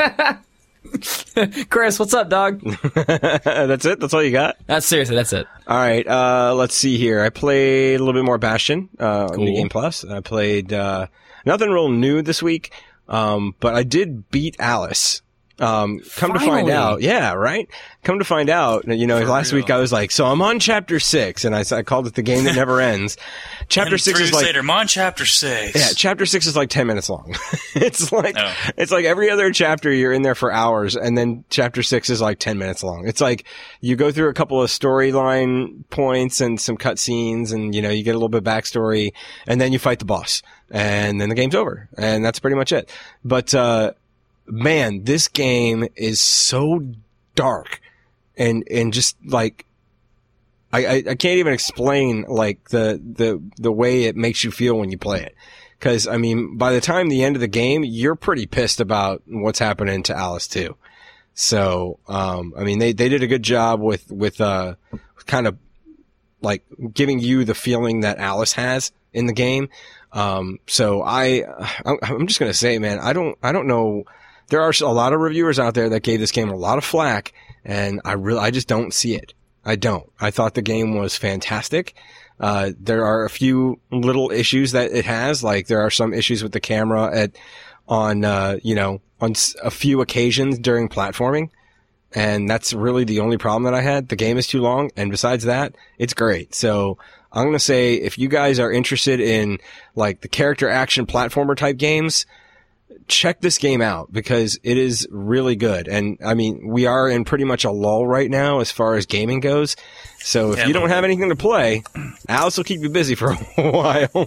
Chris, what's up, dog? That's it? That's all you got? Seriously, that's it. All right, let's see here. I played a little bit more Bastion on New Game Plus. I played nothing real new this week, but I did beat Alice Come to find Finally. out, yeah, right? Come to find out, last week I was like, so I'm on chapter 6, and I called it the game that never ends. Chapter And 6 3 is weeks like, later, I'm on chapter 6. yeah, chapter 6 is like 10 minutes long. It's like every other chapter you're in there for hours, and then chapter 6 is like 10 minutes long. It's like you go through a couple of storyline points and some cutscenes, and you get a little bit of backstory, and then you fight the boss, and then the game's over, and that's pretty much it. But man, this game is so dark and just like I can't even explain like the way it makes you feel when you play it. Cause I mean, by the time the end of the game, you're pretty pissed about what's happening to Alice too. So, I mean, they did a good job with kind of like giving you the feeling that Alice has in the game. So I'm just going to say, man, I don't know. There are a lot of reviewers out there that gave this game a lot of flack, and I just don't see it. I don't. I thought the game was fantastic. There are a few little issues that it has, like there are some issues with the camera on a few occasions during platforming. And that's really the only problem that I had. The game is too long, and besides that, it's great. So I'm going to say if you guys are interested in like the character action platformer type games, check this game out because it is really good. And I mean, we are in pretty much a lull right now as far as gaming goes. So if you don't have anything to play, Alice will keep you busy for a while.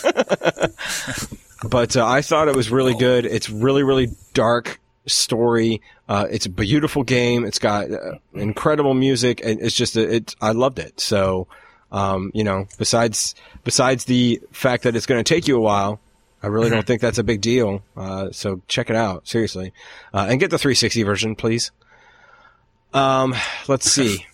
But I thought it was really good. It's really, really dark story. It's a beautiful game. It's got incredible music, and it's just I loved it. So, besides the fact that it's going to take you a while, I really don't think that's a big deal. So check it out, seriously. And get the 360 version, please. Let's see.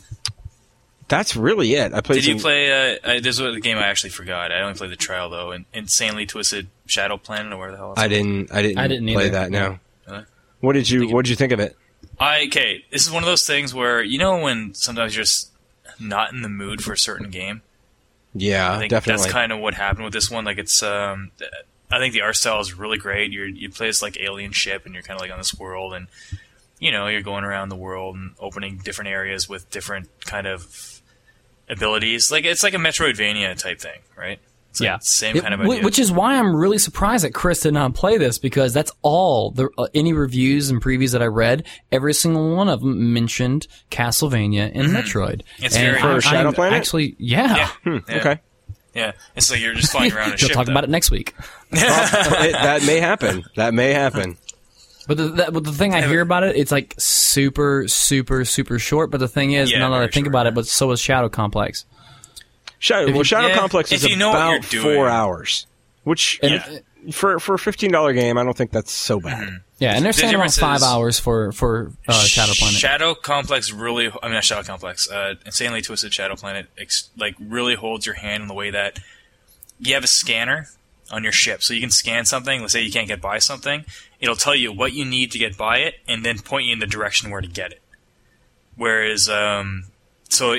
That's really it. I played. Did you play? This was a game I actually forgot. I only played the trial though, and Insanely Twisted Shadow Planet, or where the hell? I didn't play either. that. No. Really? What did you think of it? Okay, this is one of those things where when sometimes you're just not in the mood for a certain game. Yeah, I think definitely. that's kind of what happened with this one. Like it's, I think the art style is really great. You play this like alien ship, and you're kind of like on this world, and you're going around the world and opening different areas with different kind of abilities. Like it's like a Metroidvania type thing, right? It's like same kind of idea. Which is why I'm really surprised that Chris did not play this, because that's all any reviews and previews that I read. Every single one of them mentioned Castlevania and Metroid. It's and very For Shadow Planet? Actually, yeah. Yeah. Okay. Yeah, it's like you're just flying around a We'll ship. talk about it next week. That may happen. That may happen. But the thing I hear about it, it's like super, super, super short. But the thing is, now that I very think short, about it, but so is Shadow Complex. Shadow Complex is if you know what about you're doing. 4 hours, which for a $15 game, I don't think that's so bad. Yeah, and they're saying around difference 5 is- hours for Shadow Planet. Shadow Complex really, I mean not Shadow Complex, Insanely Twisted Shadow Planet, really holds your hand in the way that you have a scanner on your ship, so you can scan something. Let's say you can't get by something, it'll tell you what you need to get by it, and then point you in the direction where to get it. Whereas, so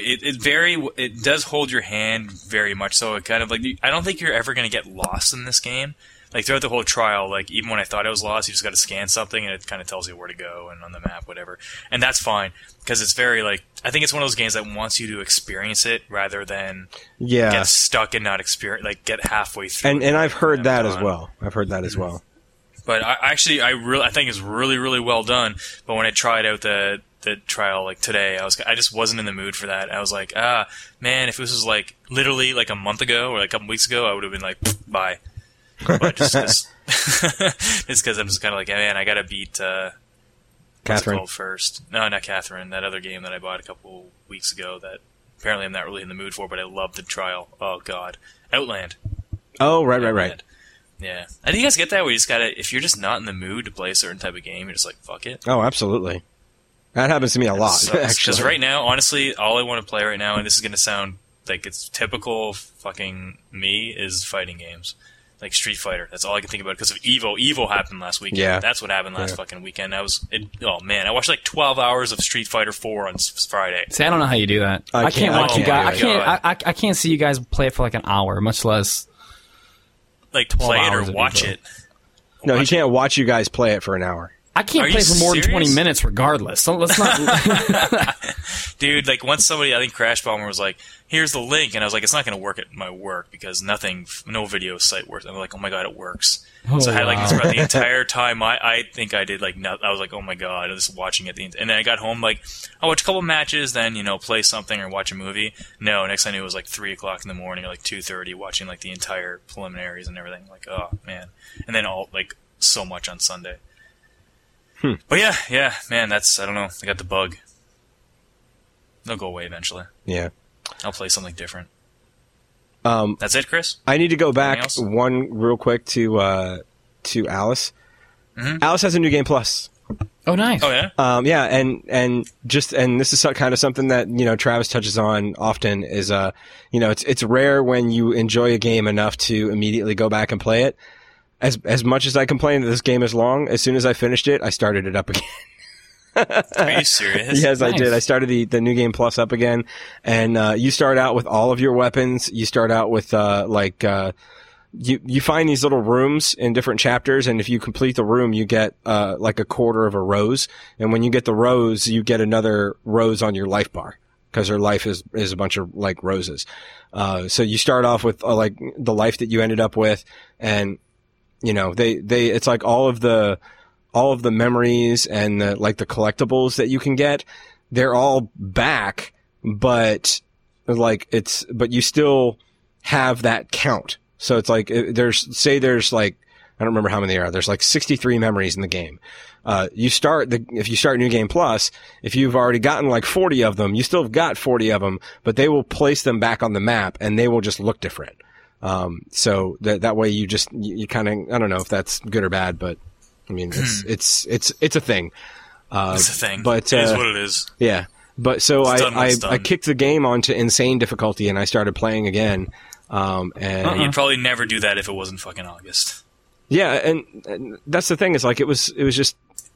it does hold your hand very much. So it kind of like, I don't think you're ever going to get lost in this game. Like throughout the whole trial, like even when I thought I was lost, you just got to scan something and it kind of tells you where to go and on the map, whatever. And that's fine because it's very like, I think it's one of those games that wants you to experience it rather than get stuck and not experience, like get halfway through. And I've heard that as well. I've heard that as well. But I think it's really, really well done. But when I tried out the trial like today, I just wasn't in the mood for that. I was like, man, if this was like literally like a month ago or like a couple weeks ago, I would have been like, bye. But just because I'm just kind of like, man, I gotta beat Catherine first. No, not Catherine. That other game that I bought a couple weeks ago that apparently I'm not really in the mood for, but I love the trial. Oh God, Outland. Oh, right. Yeah, I think you guys get that where you just gotta, if you're just not in the mood to play a certain type of game, you're just like, fuck it. Oh, absolutely. That happens to me a lot, actually. Because right now, honestly, all I want to play right now, and this is going to sound like it's typical fucking me, is fighting games. Like Street Fighter. That's all I can think about because of Evo. Evo happened last weekend. Yeah. That's what happened last fucking weekend. I watched like 12 hours of Street Fighter 4 on Friday. See, I don't know how you do that. I can't watch you guys. I can't see you guys play it for like an hour, much less like play it or hours of watch Evo. it. No, he can't watch you guys play it for an hour. I can't Are play you for more than 20 serious? minutes regardless. So let's not. Dude, like once somebody, I think Crash Bomber was like, "Here's the link," and I was like, "It's not going to work at my work because no video site works." I'm like, "Oh my god, it works!" So I had like this throughout the entire time. I think I did like I was like, "Oh my god," I was watching it, and then I got home like, I'll watch a couple matches, then play something or watch a movie. No, next I knew it was like 3:00 in the morning or like 2:30, watching like the entire preliminaries and everything. Like, oh man, and then all like so much on Sunday. But yeah, man, I don't know. I got the bug. They'll go away eventually. Yeah. I'll play something different. That's it, Chris? I need to go back else? one real quick to Alice. Mm-hmm. Alice has a New Game Plus. Oh, nice. Oh, yeah? Yeah, and this is kind of something that, Travis touches on often is, it's rare when you enjoy a game enough to immediately go back and play it. As much as I complain that this game is long, as soon as I finished it, I started it up again. Are you serious? Yes, Nice. I did. I started the New Game Plus up again, and you start out with all of your weapons. You start out with you find these little rooms in different chapters, and if you complete the room, you get like a quarter of a rose, and when you get the rose, you get another rose on your life bar because her life is a bunch of like roses. So you start off with like the life that you ended up with, and it's like all of the memories and the collectibles that you can get, they're all back, but you still have that count. So it's like, there's like, I don't remember how many there are. There's like 63 memories in the game. If you start New Game Plus, if you've already gotten like 40 of them, you still have got 40 of them, but they will place them back on the map and they will just look different. So that way you kind of, I don't know if that's good or bad, but I mean, it's a thing. It's a thing. But, it is what it is. Yeah. But so I done. kicked the game onto insane difficulty and I started playing again. And You'd probably never do that if it wasn't fucking August. yeah. And that's the thing is like, it was just,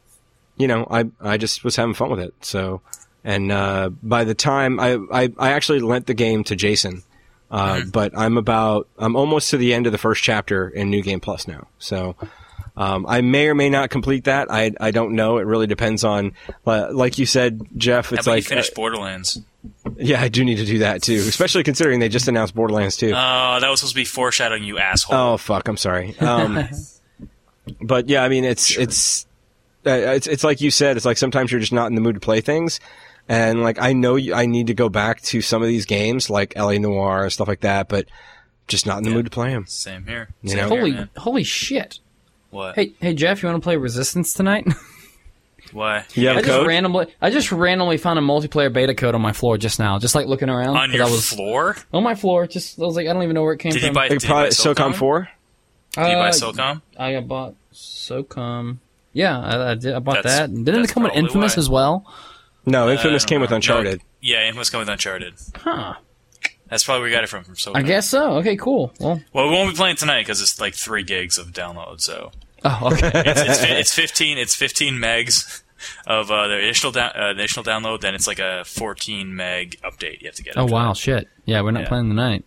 I just was having fun with it. So, and, by the time I actually lent the game to Jason. But I'm almost to the end of the first chapter in New Game Plus now. So, I may or may not complete that. I don't know. It really depends on, like you said, Jeff, it's How about like, you finish Borderlands? yeah, I do need to do that too, especially considering they just announced Borderlands 2. Oh, that was supposed to be foreshadowing, you asshole. Oh, fuck. I'm sorry. But yeah, I mean, it's like you said, it's like sometimes you're just not in the mood to play things. And like, I know I need to go back to some of these games like LA Noire and stuff like that, but just not in the mood to play them. Same here. You know? Holy shit. What? Hey, Jeff, you want to play Resistance tonight? Why? You have a code? I just randomly found a multiplayer beta code on my floor just now, just like looking around. On your floor? On my floor. I was like, I don't even know where it came Did from. you buy Like probably SOCOM 4? Did you buy SOCOM? I bought SOCOM. Yeah, I did. I bought That's- that. Didn't it that's come with probably Infamous why. as well? No, Infamous came with No. Uncharted. Yeah, Infamous came with Uncharted. Huh. That's probably where we got it from SOCOM. I guess so. Okay, cool. Well, Well, we won't be playing tonight because it's like 3 gigs of download, so... oh, okay. It's 15 megs of the initial download, then it's like a 14 meg update you have to get. Oh, after wow, that. shit. Yeah, we're not Yeah. playing tonight.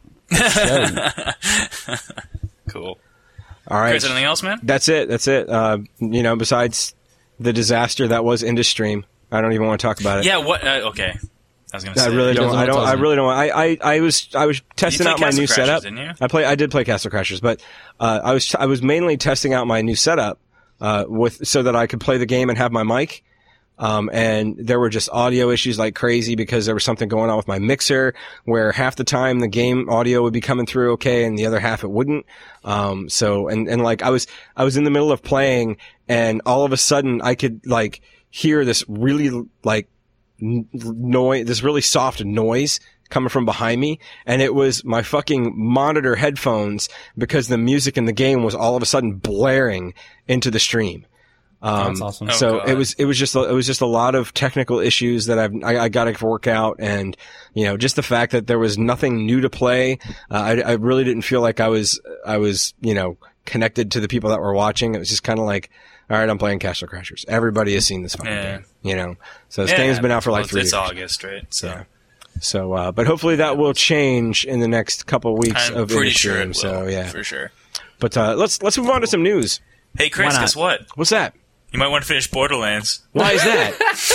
Cool. All right. Chris, anything else, man? That's it. Besides the disaster that was IndusStream, I don't even want to talk about it. Yeah, what? Okay. I was going to say. I really don't. doesn't want to I really don't. I was testing play out my Castle new Crashers, setup. didn't you? I did play Castle Crashers, but I was mainly testing out my new setup so that I could play the game and have my mic. And there were just audio issues like crazy because there was something going on with my mixer where half the time the game audio would be coming through okay and the other half it wouldn't. So like I was in the middle of playing and all of a sudden I could like hear this really like noise, this really soft noise coming from behind me, and it was my fucking monitor headphones because the music in the game was all of a sudden blaring into the stream. That's awesome. So God. it was just a lot of technical issues that I got to work out, and just the fact that there was nothing new to play. I really didn't feel like I was connected to the people that were watching. It was just kind of like, all right, I'm playing Castle Crashers. Everybody has seen this fucking game, So this game's been out for like 3 years. It's August, right? So Yeah. So, but hopefully that will change in the next couple of weeks I'm of pretty IndusStream. sure it will, So yeah, for sure. but let's move on to some news. Hey, Chris, Why not? guess what? What's that? You You might want to finish Borderlands. Why is that?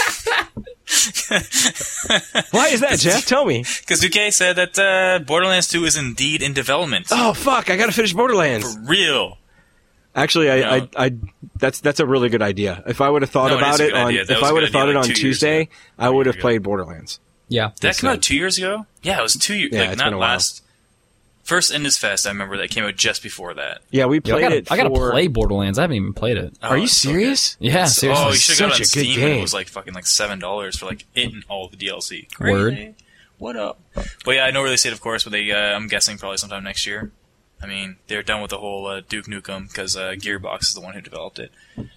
Why is that, Jeff? Tell me. Because 2K said that Borderlands 2 is indeed in development. Oh fuck! I gotta finish Borderlands. For real. Actually, I that's a really good idea. If I would have thought about it on, if I would have thought it on Tuesday, I would have played Borderlands. Yeah. Did that come out 2 years ago? Yeah, it was 2 years. Yeah, like, it's not been a while. last. First Endless Fest, I remember that came out just before that. Yeah, we played it. I gotta for- play Borderlands. I haven't even played it. Oh, Are you it's so serious? Yeah, good. seriously. Oh, you should have got it on Such a good Steam. And game. it was like fucking like $7 for like it and all the DLC. Word. Crazy. What up? But yeah, I know where they say it, of course, but they, I'm guessing probably sometime next year. I mean, they're done with the whole Duke Nukem because Gearbox is the one who developed it.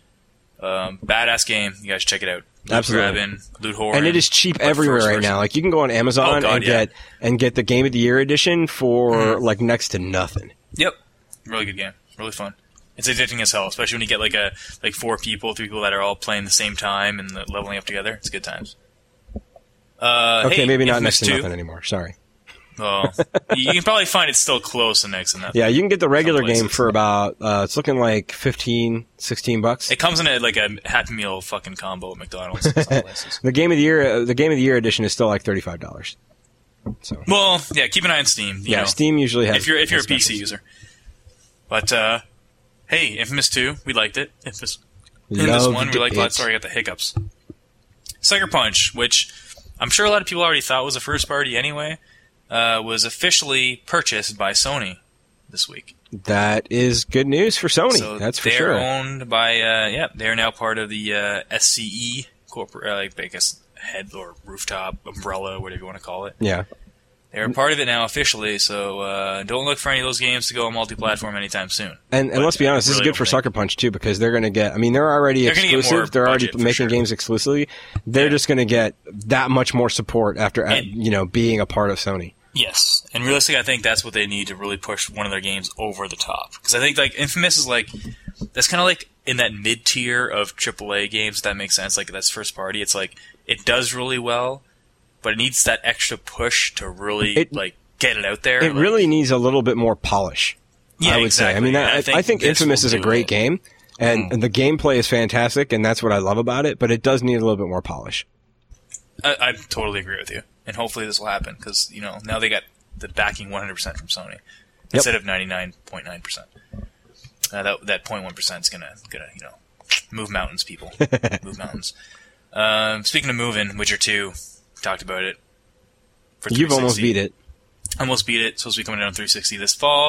Badass game. You guys should check it out. Loot Absolutely. grabbing, loot horror. And it is cheap everywhere right now. Like you can go on Amazon Oh, God, and get the Game of the Year edition for like next to nothing. Yep. Really good game. Really fun. It's addicting as hell, especially when you get like 4 people, 3 people that are all playing the same time and leveling up together. It's good times. Okay, hey, maybe not Infamous next to 2. nothing anymore. Sorry. Well, you can probably find it still close to next to nothing. Yeah, you can get the regular Some game places. for about it's looking like $15-$16. It comes in like a Happy Meal fucking combo at McDonald's. In some places. The Game of the Year edition is still like $35. So Well, yeah, keep an eye on Steam. You know, Steam usually has. if you're a specials. PC user. But hey, Infamous 2, we liked it. Infamous Loved 1, we liked it. it. Sorry, I got the hiccups. Sucker Punch, which I'm sure a lot of people already thought was a first party anyway, was officially purchased by Sony this week. That is good news for Sony. So That's for they're sure. owned by they're now part of the SCE corporate, I guess head or rooftop umbrella, whatever you want to call it. Yeah. They're part of it now officially, so don't look for any of those games to go multi-platform anytime soon. And But let's be honest, this is really good for don't Sucker Punch too, because they're going to get. I mean, they're already They're gonna get more exclusive. They're already budget, for making sure. games exclusively. They're just going to get that much more support after And- being a part of Sony. Yes, and realistically, I think that's what they need to really push one of their games over the top. Because I think like Infamous is like that's kind of like in that mid tier of AAA games. If that makes sense. Like that's first party. It's like it does really well, but it needs that extra push to really get it out there. It really needs a little bit more polish. Yeah, I would exactly. say. I mean, And I think this Infamous will is a do great it. game, and the gameplay is fantastic, and that's what I love about it. But it does need a little bit more polish. I totally agree with you, and hopefully this will happen because now they got the backing 100% from Sony instead of 99.9%. That 0.1% is gonna move mountains, people. Move mountains. Speaking of moving, Witcher 2 talked about it. For You've almost 360. beat it. Almost beat it. Supposed to be coming out on 360 this fall.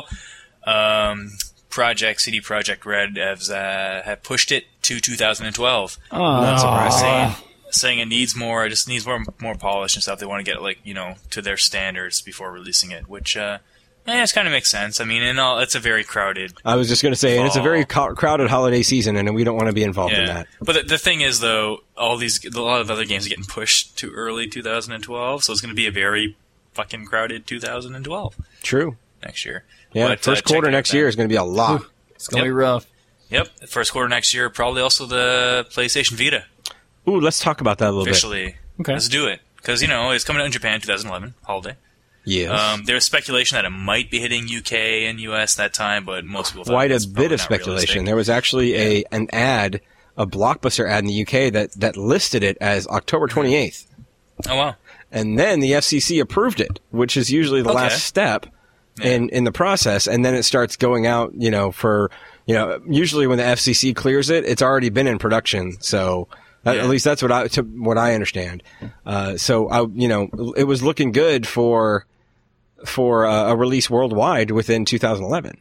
CD Projekt Red have pushed it to 2012. Not surprising. Saying it needs more, just needs more polish and stuff. They want to get it to their standards before releasing it, which it kind of makes sense. I mean, it's a very crowded. I was just going to say, and it's a very crowded holiday season, and we don't want to be involved in that. But the thing is, though, a lot of other games are getting pushed to early 2012, so it's going to be a very fucking crowded 2012 True. next year. Yeah, But, first check quarter it out next then. year is going to be a lot. It's going to be rough. Yep, first quarter next year, probably also the PlayStation Vita. Ooh, let's talk about that a little bit. Officially. Okay. Let's do it. Because, it's coming out in Japan 2011, holiday. Yes. There was speculation that it might be hitting UK and US that time, but most people thought Quite a it's bit probably of not speculation. realistic. There was actually an ad, a Blockbuster ad in the UK that listed it as October 28th. Oh, wow. And then the FCC approved it, which is usually the last step in the process. And then it starts going out, usually when the FCC clears it, it's already been in production. So at least that's what I understand. It was looking good for a release worldwide within 2011.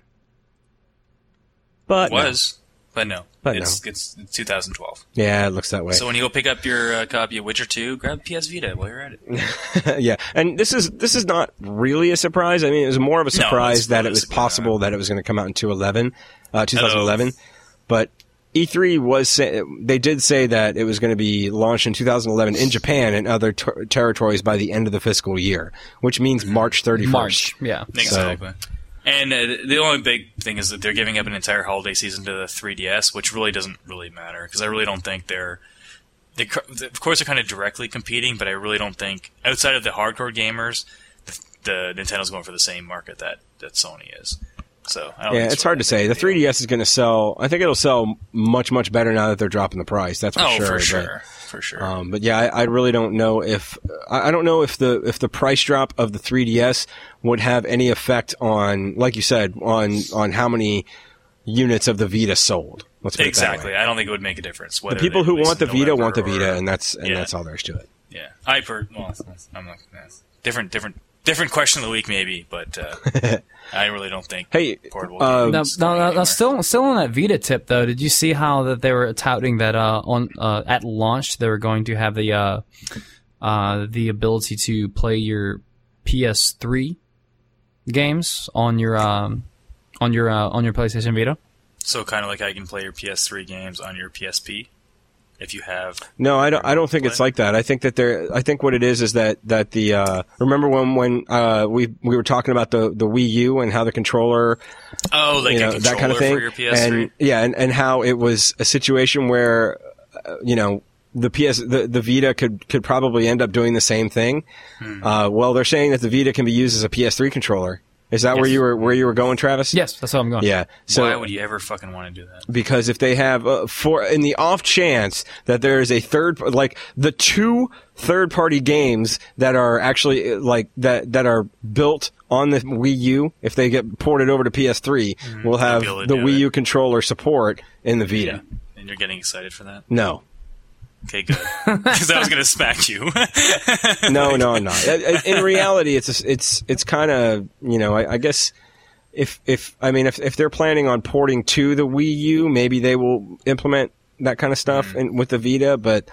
But no. It's 2012. Yeah, it looks that way. So when you go pick up your copy of Witcher 2, grab PS Vita while you're at it. Yeah, and this is not really a surprise. I mean, it was more of a surprise that it was possible that it was going to come out in 2011. But E3 they did say that it was going to be launched in 2011 in Japan and other territories by the end of the fiscal year, which means March 31st. March, yeah. Exactly. And the only big thing is that they're giving up an entire holiday season to the 3DS, which really doesn't really matter because I really don't think of course they're kind of directly competing, but I really don't think outside of the hardcore gamers, the Nintendo's going for the same market that Sony is. So I don't Yeah, think it's hard to say. The 3DS is going to sell. I think it'll sell much, much better now that they're dropping the price. That's for sure. For sure. For sure. But yeah, I really don't know if I don't know if the price drop of the 3DS would have any effect on, like you said, on how many units of the Vita sold. Let's put Exactly. it that way. I don't think it would make a difference. The people who want the Vita want the Vita, or, and that's all there is to it. Yeah, I'm not. Different question of the week, maybe, but I really don't think. Hey, portable Now, games going anywhere. still on that Vita tip though. Did you see how that they were touting that at launch they were going to have the ability to play your PS3 games on your PlayStation Vita? So kind of like I can play your PS3 games on your PSP, if you have. No, I don't think it's like that. I think that I think what it is that the remember when we were talking about the Wii U and how the controller, like a controller that kind of thing, for your PS3, and how it was a situation where the Vita could probably end up doing the same thing. Well, they're saying that the Vita can be used as a PS3 controller. Is that where you were going, Travis? Yes, that's how I'm going. Yeah. So why would you ever fucking want to do that? because if they have in the off chance that there is a the two third-party games that are actually that are built on the Wii U, if they get ported over to PS3, will have the Wii U controller support in the Vita. And you're getting excited for that? No. Okay, good. Because I was going to smack you. No, I'm not. In reality, it's kind of, I guess if they're planning on porting to the Wii U, maybe they will implement that kind of stuff with the Vita. But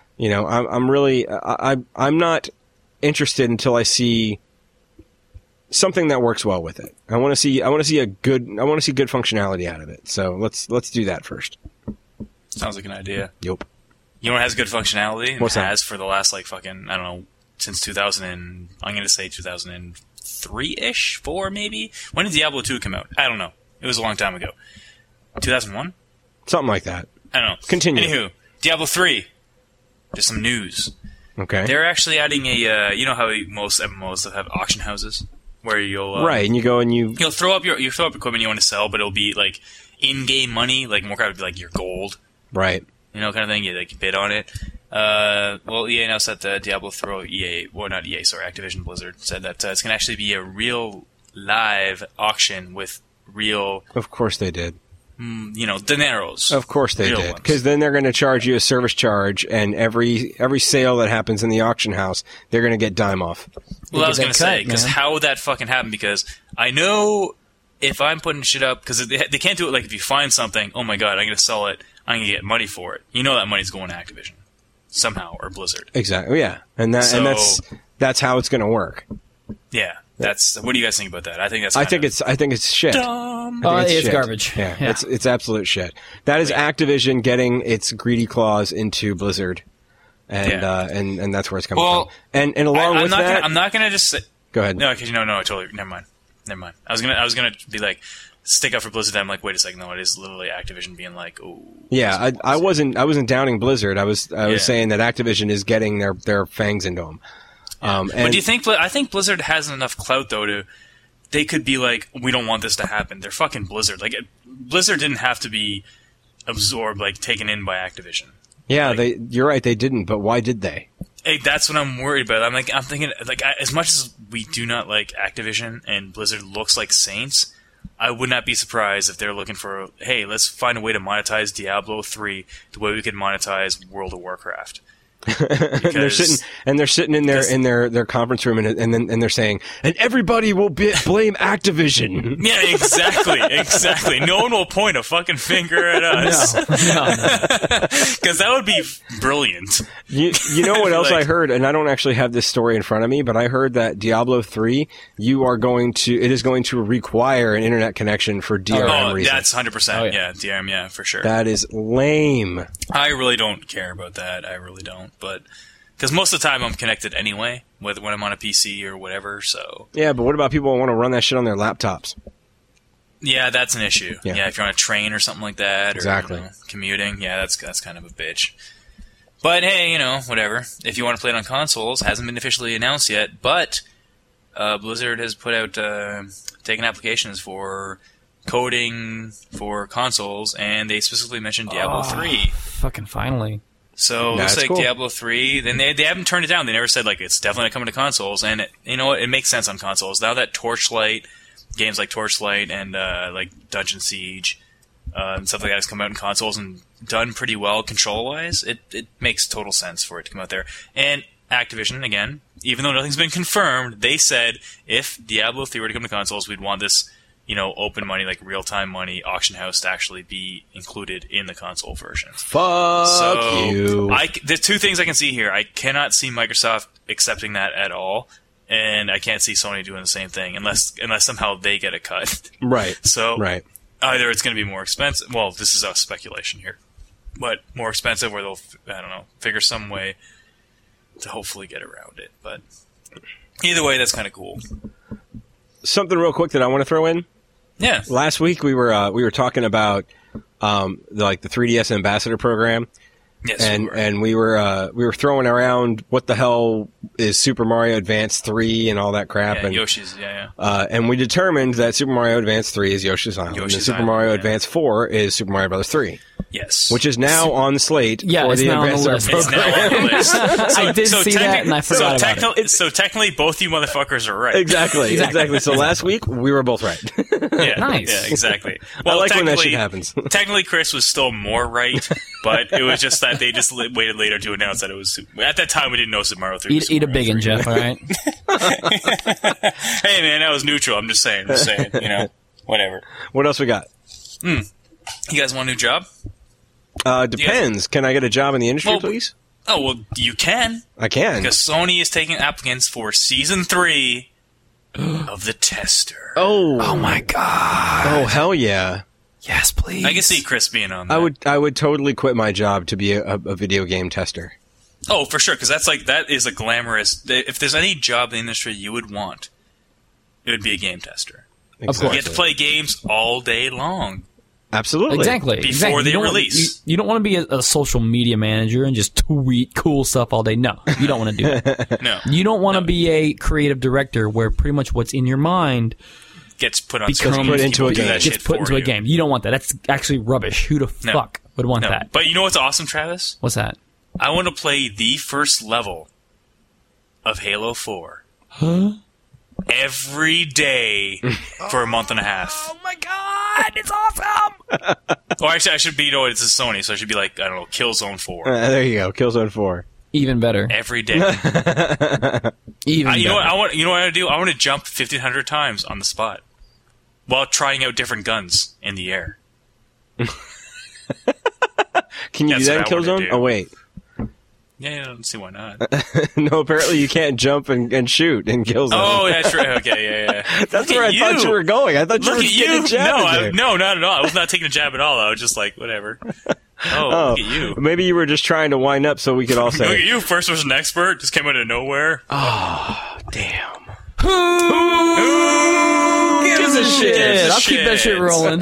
I'm not interested until I see something that works well with it. I want to see good functionality out of it. So let's do that first. Sounds like an idea. Yep. You know what has good functionality? And What's that? has for the last fucking, I don't know, since 2000 I'm going to say 2003-ish, 4 maybe? When did Diablo 2 come out? I don't know. It was a long time ago. 2001? Something like that. I don't know. Continue. Anywho, Diablo 3. Just some news. Okay. They're actually adding a, you know how most MMOs have auction houses? Where you'll... right, and you go and You'll throw up equipment you want to sell, but it'll be like in-game money, like more kind of like your gold. right. Kind of thing. You bid on it. EA announced that Diablo 3, Activision Blizzard said that it's going to actually be a real live auction with real, Of course they did. dineros. Of course they Real did. ones. Because then they're going to charge you a service charge, and every sale that happens in the auction house, they're going to get dime off. Well, I was They going get to that say, cut, because man. how would that fucking happen? Because I know if I'm putting shit up, because they can't do it like if you find something, oh my god, I'm going to sell it, I'm going to get money for it. You know that money's going to Activision. Somehow, or Blizzard. Exactly. Yeah, and that's how it's going to work. Yeah. What do you guys think about that? I think that's I think it's shit. dumb. I think It's shit. garbage. Yeah, Yeah. it's absolute shit. That is Activision getting its greedy claws into Blizzard, and and that's where it's coming Well, from. And along with that, I'm not gonna just say. go ahead. No, because no, totally. Never mind. I was gonna be like, stick up for Blizzard. I'm like, wait a second, no, it is literally Activision being like, oh. Yeah, I wasn't downing Blizzard. I was Yeah. saying that Activision is getting their fangs into them. But do you think? I think Blizzard has enough clout though to. They could be like, we don't want this to happen. They're fucking Blizzard. Like, Blizzard didn't have to be absorbed, taken in by Activision. Yeah, you're right. They didn't, but why did they? Hey, that's what I'm worried about. I'm thinking, as much as we do not like Activision and Blizzard looks like saints, I would not be surprised if they're looking for, hey, let's find a way to monetize Diablo 3 the way we could monetize World of Warcraft. They're sitting in their conference room, and they're saying, and everybody will blame Activision. Yeah, exactly. No one will point a fucking finger at us. No. Because that would be brilliant. You know what else I heard, and I don't actually have this story in front of me, but I heard that Diablo 3, it is going to require an internet connection for DRM reasons. That's 100%. Oh, yeah. Yeah, DRM, yeah, for sure. That is lame. I really don't care about that. I really don't. But because most of the time I'm connected anyway, whether when I'm on a PC or whatever. So Yeah, but what about people who want to run that shit on their laptops? yeah, that's an issue. Yeah. Yeah, if you're on a train or something like that, or Exactly. commuting, yeah, that's kind of a bitch. But hey, whatever. If you want to play it on consoles, hasn't been officially announced yet. But Blizzard has put out taken applications for coding for consoles, and they specifically mentioned Diablo 3. Fucking finally. So Nah, looks it's like cool. Diablo 3. Then they haven't turned it down. They never said like it's definitely coming to consoles, and you know what? It makes sense on consoles now that Torchlight games like Torchlight and like Dungeon Siege and stuff like that has come out in consoles and done pretty well control wise. It makes total sense for it to come out there. And Activision, again, even though nothing's been confirmed, they said if Diablo 3 were to come to consoles, we'd want this, you know, open money, like real-time money auction house to actually be included in the console version. Fuck you. There's two things I can see here. I cannot see Microsoft accepting that at all, and I can't see Sony doing the same thing unless somehow they get a cut. Right. So Right. either it's going to be more expensive. Well, this is a speculation here, but more expensive, or they'll, I don't know, figure some way to hopefully get around it. But either way, that's kind of cool. Something real quick that I want to throw in. Yeah. Last week we were talking about the 3DS Ambassador program, Yes. and we were throwing around what the hell is Super Mario Advance 3 and all that crap, yeah, and Yoshi's. Yeah. and we determined that Super Mario Advance 3 is Yoshi's Island, Yoshi's and Super Island, Mario yeah. Advance 4 is Super Mario Bros. 3, Yes. which is now on the slate Yeah, for it's the now on the Ambassador list. It's program. now on the list. I did see that, and I forgot about it. So technically, both you motherfuckers are right. Exactly. So last week we were both right. Yeah, Nice. Yeah, exactly. I Well, like when that shit technically- happens. Technically, Chris was still more right, but it was just that they just waited later to announce that it was. At that time, we didn't know Super Mario 3 was Eat a Super big one, 3. Jeff, all right? Hey, man, that was neutral. I'm just saying. You know, whatever. What else we got? You guys want a new job? Depends. Can I get a job in the industry, Well, please? Oh, well, you can. I can. Because Sony is taking applicants for Season 3 of The Tester. Oh my God. Oh hell yeah! Yes, please. I can see Chris being on that. I would totally quit my job to be a video game tester. Oh, for sure, because that is a glamorous... If there's any job in the industry you would want, it would be a game tester. course. You get to play games all day long. Absolutely. Exactly. Before they You don't want- release. you don't want to be a social media manager and just tweet cool stuff all day. No, you don't want to do that. No. You don't want to be a creative director where pretty much what's in your mind Gets put on becomes screen. put into People a do game. that gets shit put for into a you. game. You don't want that. That's actually rubbish. Who the No. fuck would want No. that? But you know what's awesome, Travis? What's that? I want to play the first level of Halo 4 every day for a month and a half. Oh my god, it's awesome! Or actually, I should be, it's a Sony, so I should be like, I don't know, Killzone 4. There you go. Killzone 4. Even better. Every day. Even You know what better. I want? You know what I do? I want to jump 1,500 times on the spot while trying out different guns in the air. Can you That's do that in what I wanna Killzone? do. Oh wait. Yeah, I don't see why not. No, apparently you can't jump and shoot in Killzone. Oh, that's right. Okay, yeah. That's Look where at I thought you were going. I thought you Look were at getting you! a jab in there. No, not at all. I was not taking a jab at all. I was just like, whatever. Oh, look at you! Maybe you were just trying to wind up so we could all Look at say, you! First person expert just came out of nowhere. damn. Who gives a shit? gives a I'll keep that shit shit? rolling.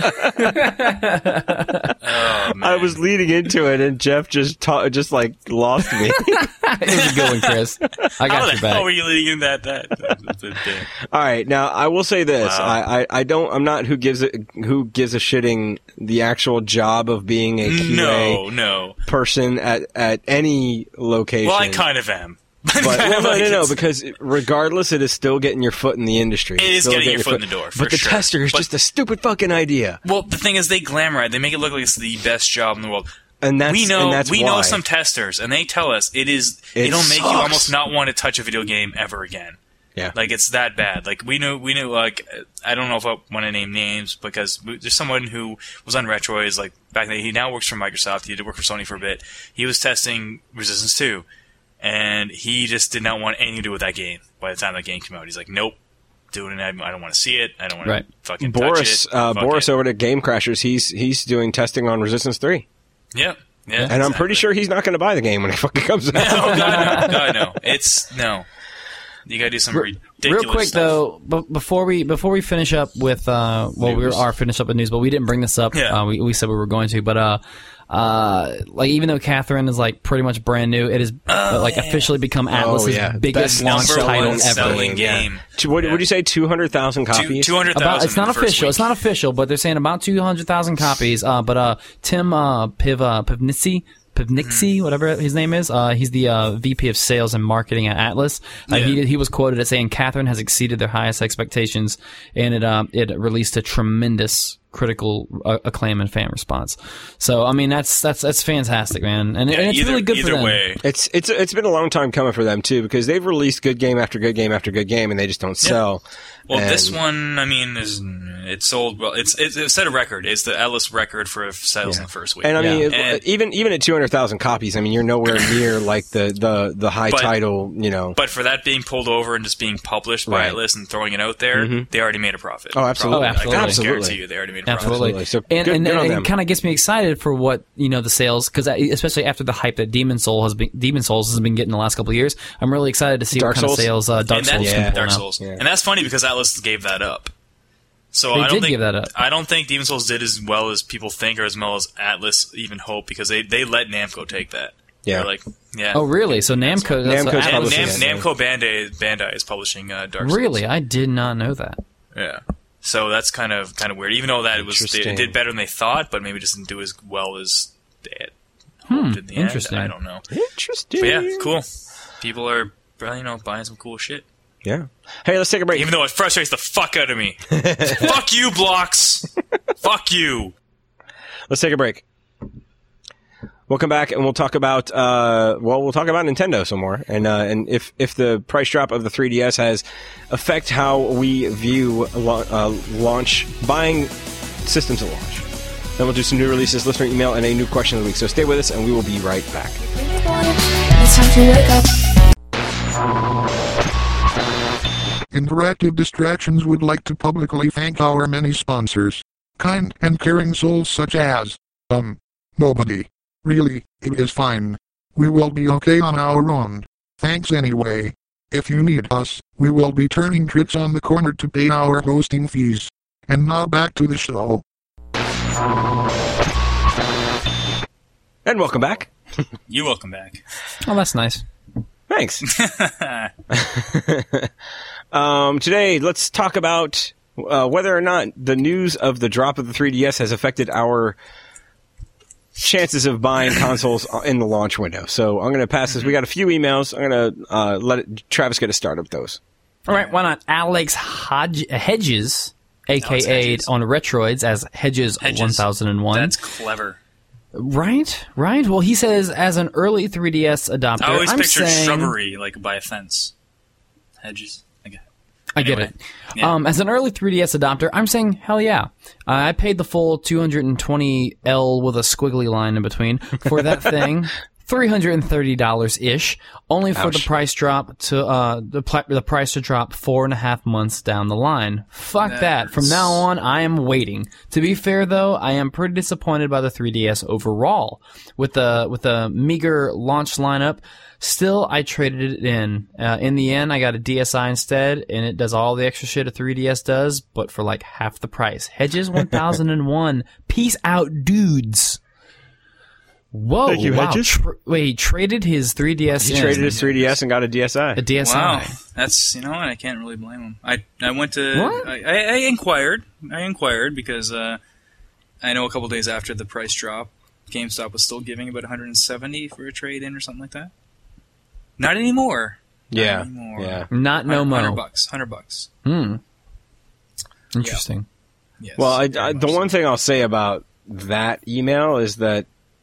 Oh, man. I was leading into it and Jeff just lost me. It was a good one, Chris. I How got the your hell back. were you leading in that? All right, now I will say this: Wow. I'm not who gives a shitting the actual job of being a QA No. person at any location. Well, I kind of am. But, well, no, because regardless, it is still getting your foot in the industry. It is It's still getting your foot in the door, for But the sure. tester is But- just a stupid fucking idea, Well, the thing is, they glamorize. They make it look like it's the best job in the world. and that's We know why. know some testers, and they tell us it'll make you sucks. almost not want to touch a video game ever again. Yeah. Like it's that bad. Like we knew. Like I don't know if I want to name names because there's someone who was on Retroids like back then. He now works for Microsoft. He did work for Sony for a bit. He was testing Resistance 2, and he just did not want anything to do with that game. By the time that game came out, he's like, "Nope, doing it. I don't want to see it. I don't want Right. to fucking Boris, touch it." Fuck Boris it. over at Game Crashers, he's doing testing on Resistance 3, Yep. Yeah, and I'm pretty sure he's not going to buy the game when it fucking comes out. Oh God, no! God, no! It's no. You gotta do some ridiculous Real quick stuff. though, before we finish up with we are finished up with news, but we didn't bring this up. Yeah. We said we were going to, but like even though Catherine is like pretty much brand new, it has officially become Atlas's biggest Best launch number title one ever. selling game. What would you say? 200,000 copies. 200,000. About, it's not in the first official. week. It's not official, but they're saying about 200,000 copies. But Tim Pivnixy, whatever his name is, he's the VP of Sales and Marketing at Atlas. He was quoted as saying, "Catherine has exceeded their highest expectations, and it released a tremendous critical acclaim and fan response." So I mean that's fantastic, man, and it's really good for them. Way. It's been a long time coming for them too, because they've released good game after good game after good game, and they just don't sell. Well, this one, I mean, it sold well. It set a record. It's the Atlas record for sales in the first week. And I mean, And- even at 200,000 copies, I mean, you're nowhere near like the high title, you know. But for that being pulled over and just being published by Right. Atlas and throwing it out there, they already made a profit. Oh, absolutely. Oh, absolutely. I can Absolutely. guarantee you, they already made a profit. Absolutely. So and good on them. it kind of gets me excited for what the sales, because especially after the hype that Demon Souls has been getting the last couple of years, I'm really excited to see Dark what kind Souls? of sales Dark And Souls that, can pull Dark now. Souls. Yeah. And that's funny because Atlas gave that up. So They I don't did think give that up. I don't think Demon Souls did as well as people think, or as well as Atlas even hope, because they let Namco take that. Yeah. They're like, yeah. Oh, really? So Namco, that's Namco's what Atlas publishing is. it. Namco Bandai is publishing Dark Souls. Really? I did not know that. Yeah. So that's kind of weird. Even though that Interesting. they did better than they thought, but maybe just didn't do as well as they had hoped in the interesting. end. I don't know. Interesting. But yeah, cool. People are buying some cool shit. Yeah. Hey, let's take a break. Even though it frustrates the fuck out of me. Fuck you, Blocks. Fuck you. Let's take a break. We'll come back and we'll talk about we'll talk about Nintendo some more, and if the price drop of the 3DS has affect how we view launch buying systems at launch. Then we'll do some new releases, listener email, and a new question of the week. So stay with us, and we will be right back. It's time to wake up. Interactive Distractions would like to publicly thank our many sponsors. Kind and caring souls such as, nobody. Really, it is fine. We will be okay on our own. Thanks anyway. If you need us, we will be turning tricks on the corner to pay our hosting fees. And now back to the show. And welcome back. You're welcome back. Oh, that's nice. Thanks. Today, let's talk about whether or not the news of the drop of the 3DS has affected our chances of buying consoles in the launch window. So I'm going to pass this. We got a few emails. I'm going to let Travis get a start with those. All right, why not? Alex Hedges, a.k.a. Hedges. on Retroids as Hedges 1001. That's clever. Right. Well, he says, as an early 3DS adopter, I always I'm pictured saying, shrubbery, like by a fence. Hedges. Okay. I get Anyway. it. Yeah. As an early 3DS adopter, I'm saying, hell yeah. I paid the full $220 with a squiggly line in between for that thing. $330-ish, only for the price drop to the price to drop 4.5 months down the line. Fuck that. From now on, I am waiting. To be fair, though, I am pretty disappointed by the 3DS overall. With the meager launch lineup, still I traded it in. In the end, I got a DSi instead, and it does all the extra shit a 3DS does, but for like half the price. Hedges 1001. Peace out, dudes. Whoa! Thank you, wow. Hedges. Wait, he traded his 3DS. He traded his 3DS and got a DSi. a DSi. Wow, that's what, I can't really blame him. I went to What? I inquired because I know a couple days after the price drop, GameStop was still giving about $170 for a trade in or something like that. Not anymore. Yeah. Not anymore. Yeah. Not no mo. $100. Interesting. Yes. Well, very much the so. one thing I'll say about that email is that,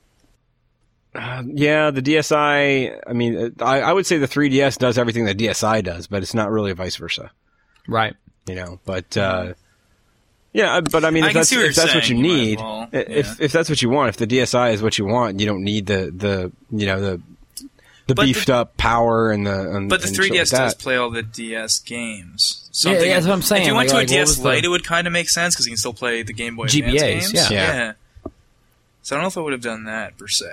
the DSi, I mean, I would say the 3DS does everything the DSi does, but it's not really vice versa, Right. but, but I mean, I if can that's, see what if you're that's what you saying, you might need, as well, if that's what you want, if the DSi is what you want, you don't need the But beefed up power and the, But the and 3DS shit like does that. play all the DS games. Yeah, that's what I'm saying. If you went to a Like, what DS was the- Lite, it would kind of make sense because you can still play the Game Boy GBAs, Advance games. yeah. Yeah. So I don't know if I would have done that per se.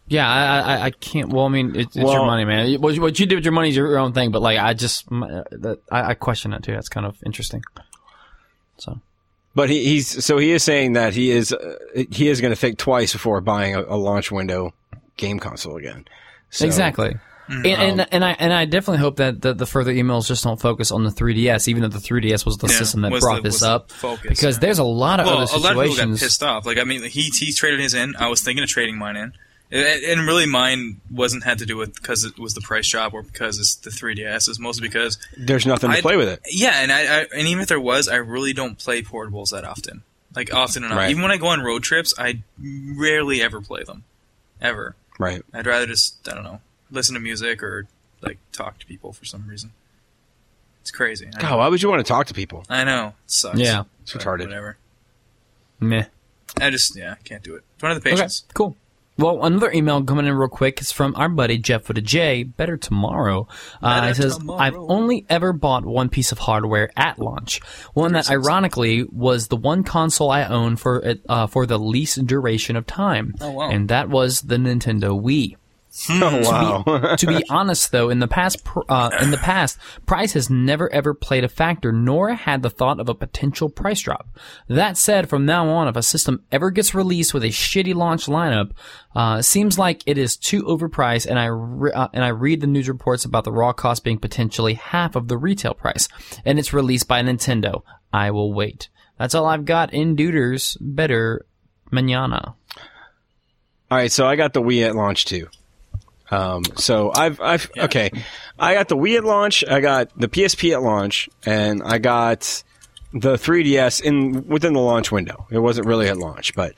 Yeah, I can't. Well, I mean, it's your money, man. What you do with your money is your own thing. But like, I question it too. That's kind of interesting. So, but he is saying that he is going to think twice before buying a launch window game console again. So, exactly. And I definitely hope that the further emails just don't focus on the 3DS, even though the 3DS was the system that brought this up. Focus, because there's a lot of other situations. A lot of people got pissed off. Like, I mean, he traded his in. I was thinking of trading mine in. And really, mine had to do with because it was the price drop or because it's the 3DS. It's mostly because there's nothing to play with it. Yeah, and even if there was, I really don't play portables that often. Like often enough. Right. Even when I go on road trips, I rarely ever play them, ever. Right. I'd rather just listen to music or like talk to people for some reason. It's crazy. God, why would you want to talk to people? I know. It sucks. Yeah, it's retarded. Whatever. Meh. I can't do it. Don't have the patience. Okay, cool. Well, another email coming in real quick is from our buddy Jeff with a J, Better Tomorrow. He says, I've only ever bought one piece of hardware at launch. One that ironically was the one console I owned for the least duration of time. Oh, wow. And that was the Nintendo Wii. Oh, wow. To be honest, though, in the past, price has never ever played a factor, nor had the thought of a potential price drop. That said, from now on, if a system ever gets released with a shitty launch lineup, seems like it is too overpriced, and I read the news reports about the raw cost being potentially half of the retail price, and it's released by Nintendo. I will wait. That's all I've got in Duders. Better mañana. All right, so I got the Wii at launch too. So okay. I got the Wii at launch, I got the PSP at launch, and I got the 3DS within the launch window. It wasn't really at launch, but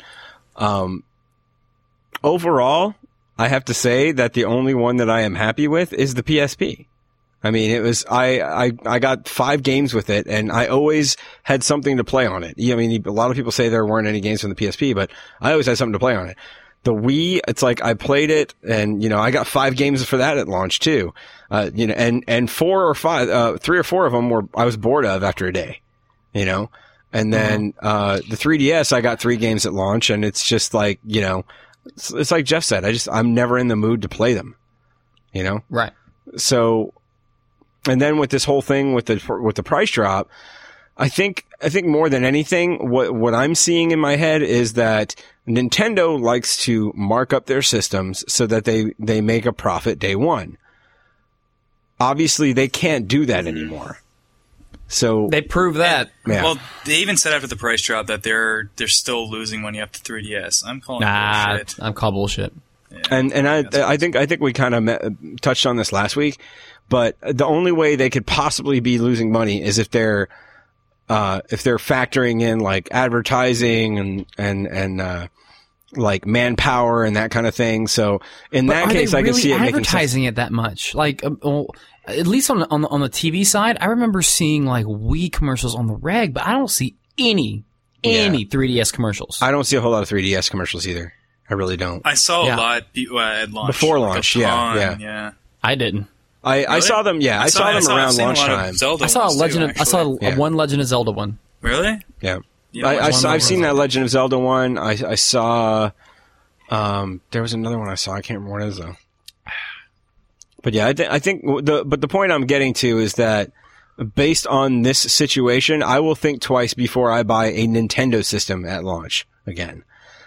overall, I have to say that the only one that I am happy with is the PSP. I mean, it was I got 5 games with it, and I always had something to play on it. I mean, a lot of people say there weren't any games from the PSP, but I always had something to play on it. The Wii, it's like I played it and, I got 5 games for that at launch too. And 3 or 4 of them I was bored of after a day, and then, the 3DS, I got 3 games at launch, and it's just like, it's like Jeff said, I'm never in the mood to play them, Right. So, and then with this whole thing with the price drop, I think more than anything, what I'm seeing in my head is that Nintendo likes to mark up their systems so that they make a profit day one. Obviously, they can't do that anymore. So they prove that. Yeah. Well, they even said after the price drop that they're still losing money up to 3DS. I'm calling bullshit. I'm calling bullshit. Yeah, and I think we kind of touched on this last week, but the only way they could possibly be losing money is if they're factoring in like advertising and like manpower and that kind of thing. So in that case, I can see it making sense. Advertising it that much, like at least on the TV side, I remember seeing like Wii commercials on the reg, but I don't see any 3DS commercials. I don't see a whole lot of 3DS commercials either. I really don't. I saw a lot at launch. Before launch, yeah. I didn't. I saw them. Yeah, I saw them around lunchtime. I saw one Legend of Zelda one. Really? Yeah. I've seen that Legend of Zelda one. I saw. There was another one I saw. I can't remember what it is though. But yeah, I think the point I'm getting to is that based on this situation, I will think twice before I buy a Nintendo system at launch again.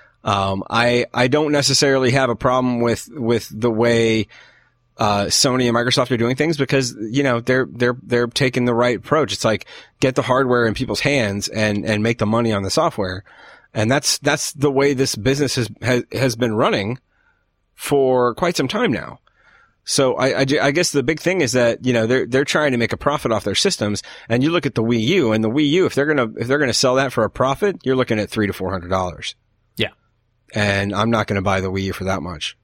I don't necessarily have a problem with the way Sony and Microsoft are doing things because they're taking the right approach. It's like get the hardware in people's hands and make the money on the software, and that's the way this business has been running for quite some time now. So I guess the big thing is that they're trying to make a profit off their systems, and you look at the Wii U, and the Wii U if they're gonna sell that for a profit, you're looking at $300 to $400. Yeah, and I'm not gonna buy the Wii U for that much.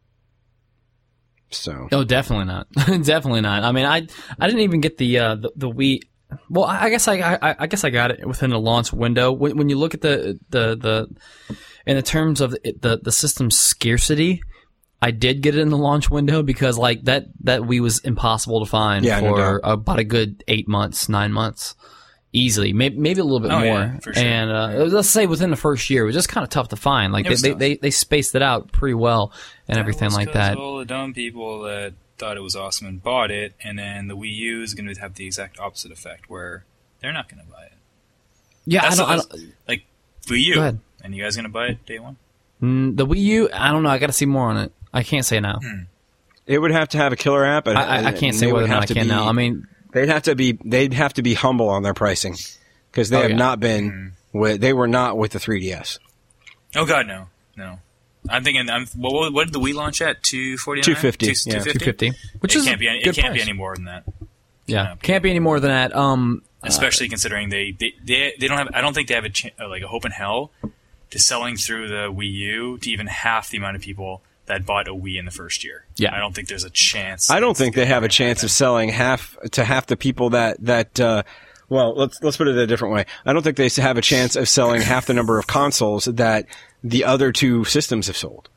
So. Oh, definitely not. Definitely not. I mean, I didn't even get the Wii. Well, I guess I got it within the launch window. When you look at the in the terms of the system's scarcity, I did get it in the launch window because like that Wii was impossible to find for about a good 8 months, 9 months. easily, maybe a little bit Oh, more. yeah, for sure. And let's say within the first year, it was just kind of tough to find. Like It was tough. they spaced it out pretty well and everything like that. All the dumb people that thought it was awesome and bought it, and then the Wii U is going to have the exact opposite effect, where they're not going to buy it. Yeah, That's I don't. like Wii U. Go ahead. And you guys going to buy it day one? The Wii U, I don't know. I got to see more on it. I can't say now. It would have to have a killer app. And I can't say whether or not I can now. I mean, they'd have to be humble on their pricing because they have not been. They were not with the 3DS. Oh God, no. I'm thinking. What did the Wii launch at? $249? $250, yeah. $250, which It is can't be. good It can't be price. any more than that. Yeah, can't be any more than that. Especially considering they don't have. I don't think they have like a hope in hell to selling through the Wii U to even half the amount of people that bought a Wii in the first year. Yeah. I don't think there's a chance. I don't think they have a chance of selling half the people that. Well, let's put it a different way. I don't think they have a chance of selling half the number of consoles that the other two systems have sold.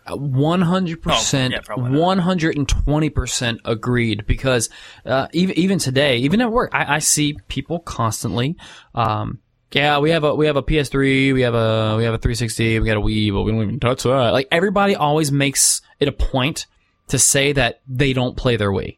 100%, probably not. 120% agreed. Because even today, even at work, I see people constantly. Yeah, we have a PS3, we have a 360, we got a Wii, but we don't even touch that. Like everybody always makes it a point to say that they don't play their Wii.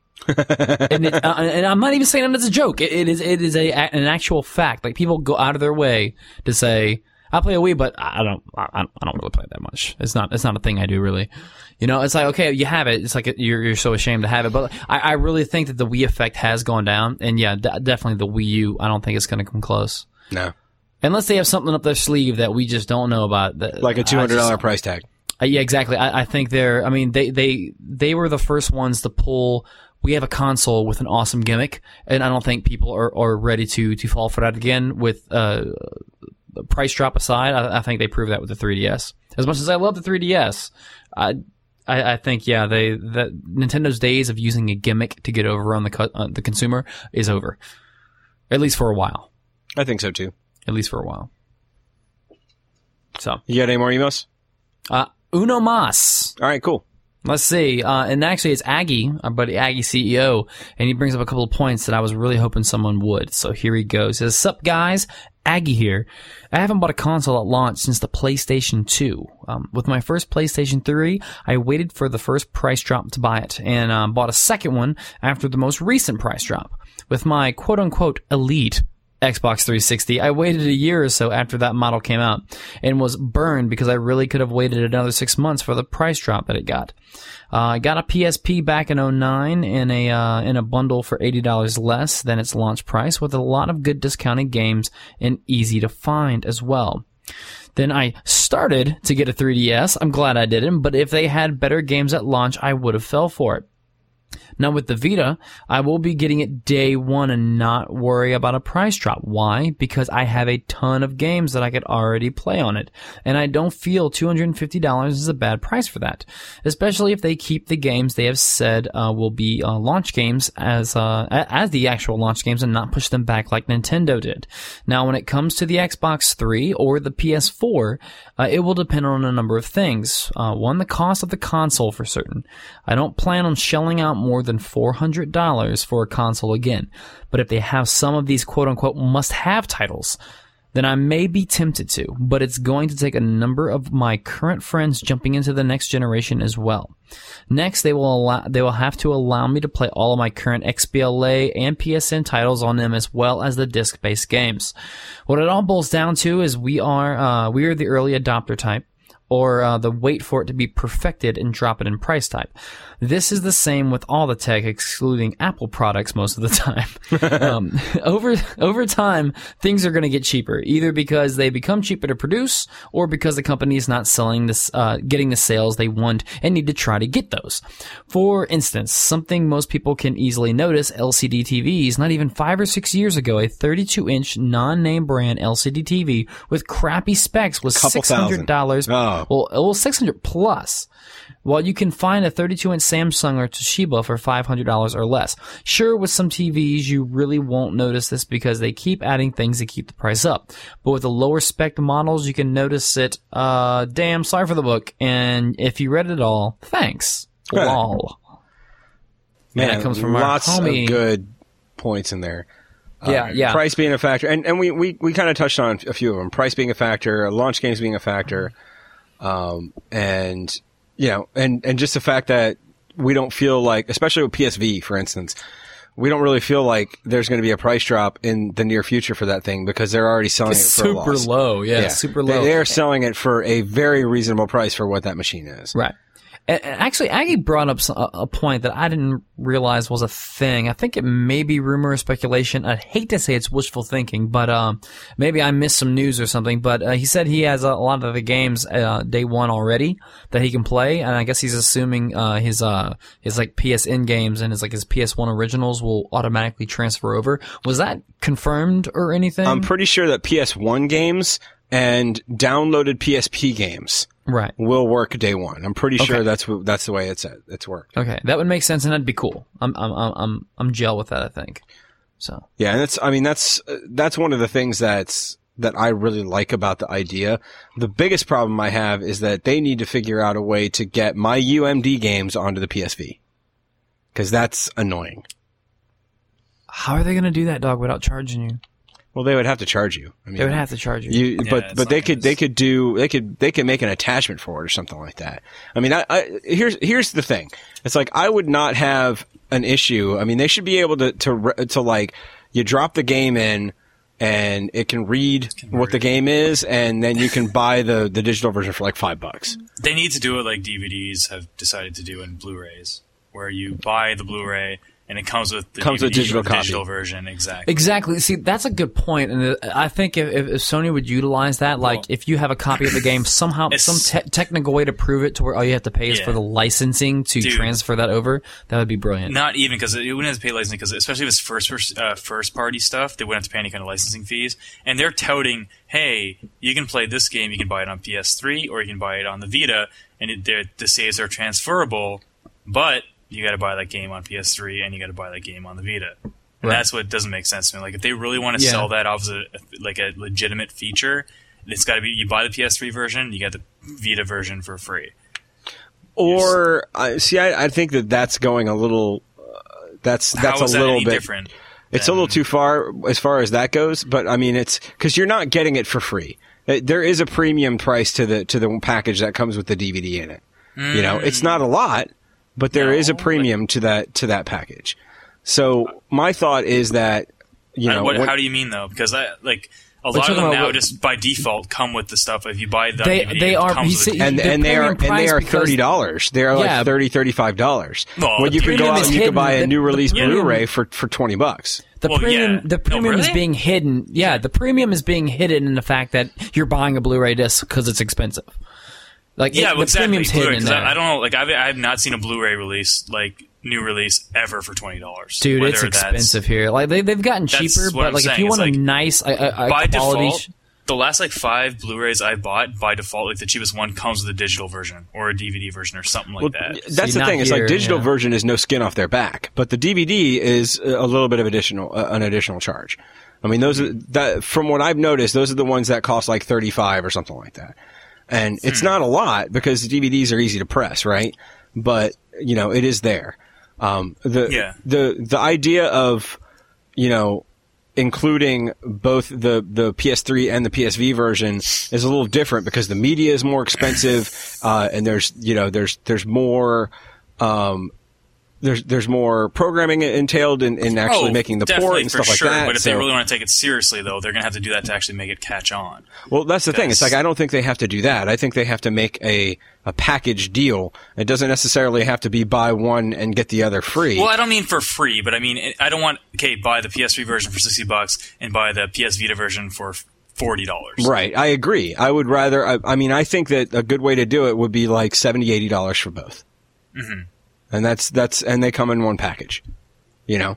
and I'm not even saying that as a joke. It is an actual fact. Like people go out of their way to say, I play a Wii, but I don't really play it that much. It's not a thing I do really. You know, it's like, okay, you have it. It's like you're so ashamed to have it. But I really think that the Wii effect has gone down. And yeah, definitely the Wii U, I don't think it's going to come close. No. Unless they have something up their sleeve that we just don't know about. Like a $200 price tag. Yeah, exactly. I think they were the first ones to pull. We have a console with an awesome gimmick, and I don't think people are ready to fall for that again. With the price drop aside, I think they proved that with the 3DS. As much as I love the 3DS, I think that Nintendo's days of using a gimmick to get over on the consumer is over, at least for a while. I think so too. At least for a while. So You got any more emails? Uno Mas. All right, cool. Let's see. And actually, it's Aggie, our buddy Aggie CEO, and he brings up a couple of points that I was really hoping someone would. So here he goes. He says, "Sup, guys? Aggie here. I haven't bought a console at launch since the PlayStation 2. With my first PlayStation 3, I waited for the first price drop to buy it, and bought a second one after the most recent price drop. With my quote-unquote elite Xbox 360, I waited a year or so after that model came out and was burned because I really could have waited another 6 months for the price drop that it got. I got a PSP back in 2009 in a bundle for $80 less than its launch price, with a lot of good discounted games and easy to find as well. Then I started to get a 3DS. I'm glad I didn't, but if they had better games at launch, I would have fell for it. Now with the Vita, I will be getting it day one and not worry about a price drop. Why? Because I have a ton of games that I could already play on it. And I don't feel $250 is a bad price for that. Especially if they keep the games they have said will be launch games as the actual launch games and not push them back like Nintendo did. Now when it comes to the Xbox 3 or the PS4, it will depend on a number of things. One, the cost of the console for certain. I don't plan on shelling out more than $400 for a console again. But if they have some of these quote-unquote must-have titles, then I may be tempted to. But it's going to take a number of my current friends jumping into the next generation as well. Next, they will have to allow me to play all of my current XBLA and PSN titles on them, as well as the disc-based games. What it all boils down to is we are the early adopter type, or the wait for it to be perfected and drop it in price type. This is the same with all the tech, excluding Apple products most of the time. Over time, things are going to get cheaper, either because they become cheaper to produce, or because the company is not selling this, getting the sales they want and need to try to get those. For instance, something most people can easily notice: LCD TVs. Not even 5 or 6 years ago, a 32-inch non-name brand LCD TV with crappy specs was $600. Oh. Well, it was $600 plus. While you can find a 32-inch Samsung or Toshiba for $500 or less. Sure, with some TVs, you really won't notice this because they keep adding things to keep the price up. But with the lower spec models, you can notice it. Damn, sorry for the book. And if you read it all, thanks. Lol. Man, that comes from our lots homie. of good points in there. Yeah. Price being a factor, and we kind of touched on a few of them. Price being a factor, launch games being a factor, and just the fact that we don't feel like, especially with PSV, for instance, we don't really feel like there's going to be a price drop in the near future for that thing because they're already selling it for a loss. Super low. Yeah, super low. They're selling it for a very reasonable price for what that machine is. Right. And actually, Aggie brought up a point that I didn't realize was a thing. I think it may be rumor or speculation. I'd hate to say it's wishful thinking, but maybe I missed some news or something. But he said he has a lot of the games day one already that he can play, and I guess he's assuming his like PSN games and his PS1 originals will automatically transfer over. Was that confirmed or anything? I'm pretty sure that PS1 games and downloaded PSP games will work day one. I'm pretty sure that's the way it's worked. Okay, that would make sense, and that'd be cool. I'm gel with that, I think. So yeah, and that's one of the things that I really like about the idea. The biggest problem I have is that they need to figure out a way to get my UMD games onto the PSV, because that's annoying. How are they going to do that, dog, without charging you? Well, they would have to charge you. I mean, they would have to charge you. But they could make an attachment for it or something like that. I mean, here's the thing. It's like I would not have an issue. I mean, they should be able to like you drop the game in and it can read what the game is, and then you can buy the digital version for like $5. They need to do it like DVDs have decided to do in Blu-rays, where you buy the Blu-ray and it comes with the digital version. Exactly. See, that's a good point. And I think if Sony would utilize that, like if you have a copy of the game, somehow, some technical way to prove it to where all you have to pay is for the licensing to transfer that over, that would be brilliant. Not even, because you wouldn't have to pay licensing, because especially if it's first party stuff, they wouldn't have to pay any kind of licensing fees. And they're touting, hey, you can play this game, you can buy it on PS3, or you can buy it on the Vita, and the saves are transferable, but you got to buy that game on PS3 and you got to buy that game on the Vita. And that's what doesn't make sense to me. Like, if they really want to sell that off as a legitimate feature, it's got to be, you buy the PS3 version, you get the Vita version for free. Or I think that's going a little. That's a little bit different. It's a little too far as that goes. But I mean, it's because you're not getting it for free. There is a premium price to the package that comes with the DVD in it. You know, it's not a lot. But there is a premium to that package. So my thought is that, how do you mean though? Because a lot of them now just by default come with the stuff. If you buy the DVD, they are they are $30. They are like $35. Well, when you can go out and you can buy a new release Blu-ray for $20. The premium is being hidden. Yeah, the premium is being hidden in the fact that you're buying a Blu-ray disc because it's expensive. The premium's hidden there. I don't know. Like, I have not seen a Blu-ray release, new release, ever for $20. Dude, it's expensive here. Like, they've gotten cheaper, but if you want a nice by quality default, the last 5 Blu-rays I bought, by default, the cheapest one comes with a digital version or a DVD version or something like that. That's the thing. It's digital version is no skin off their back, but the DVD is a little bit of an additional charge. I mean, from what I've noticed, those are the ones that cost like $35 or something like that. And it's not a lot because DVDs are easy to press, right? But, it is there. The idea of, including both the PS3 and the PSV version is a little different because the media is more expensive, and there's more, there's more programming entailed in actually making the port and stuff like that. But if they really want to take it seriously, though, they're going to have to do that to actually make it catch on. Well, that's the thing. It's I don't think they have to do that. I think they have to make a package deal. It doesn't necessarily have to be buy one and get the other free. Well, I don't mean for free, but I mean, I don't want, buy the PS3 version for $60 and buy the PS Vita version for $40. Right. I agree. I would rather, I think that a good way to do it would be like $70, $80 for both. Mm-hmm. And and they come in one package, Yeah.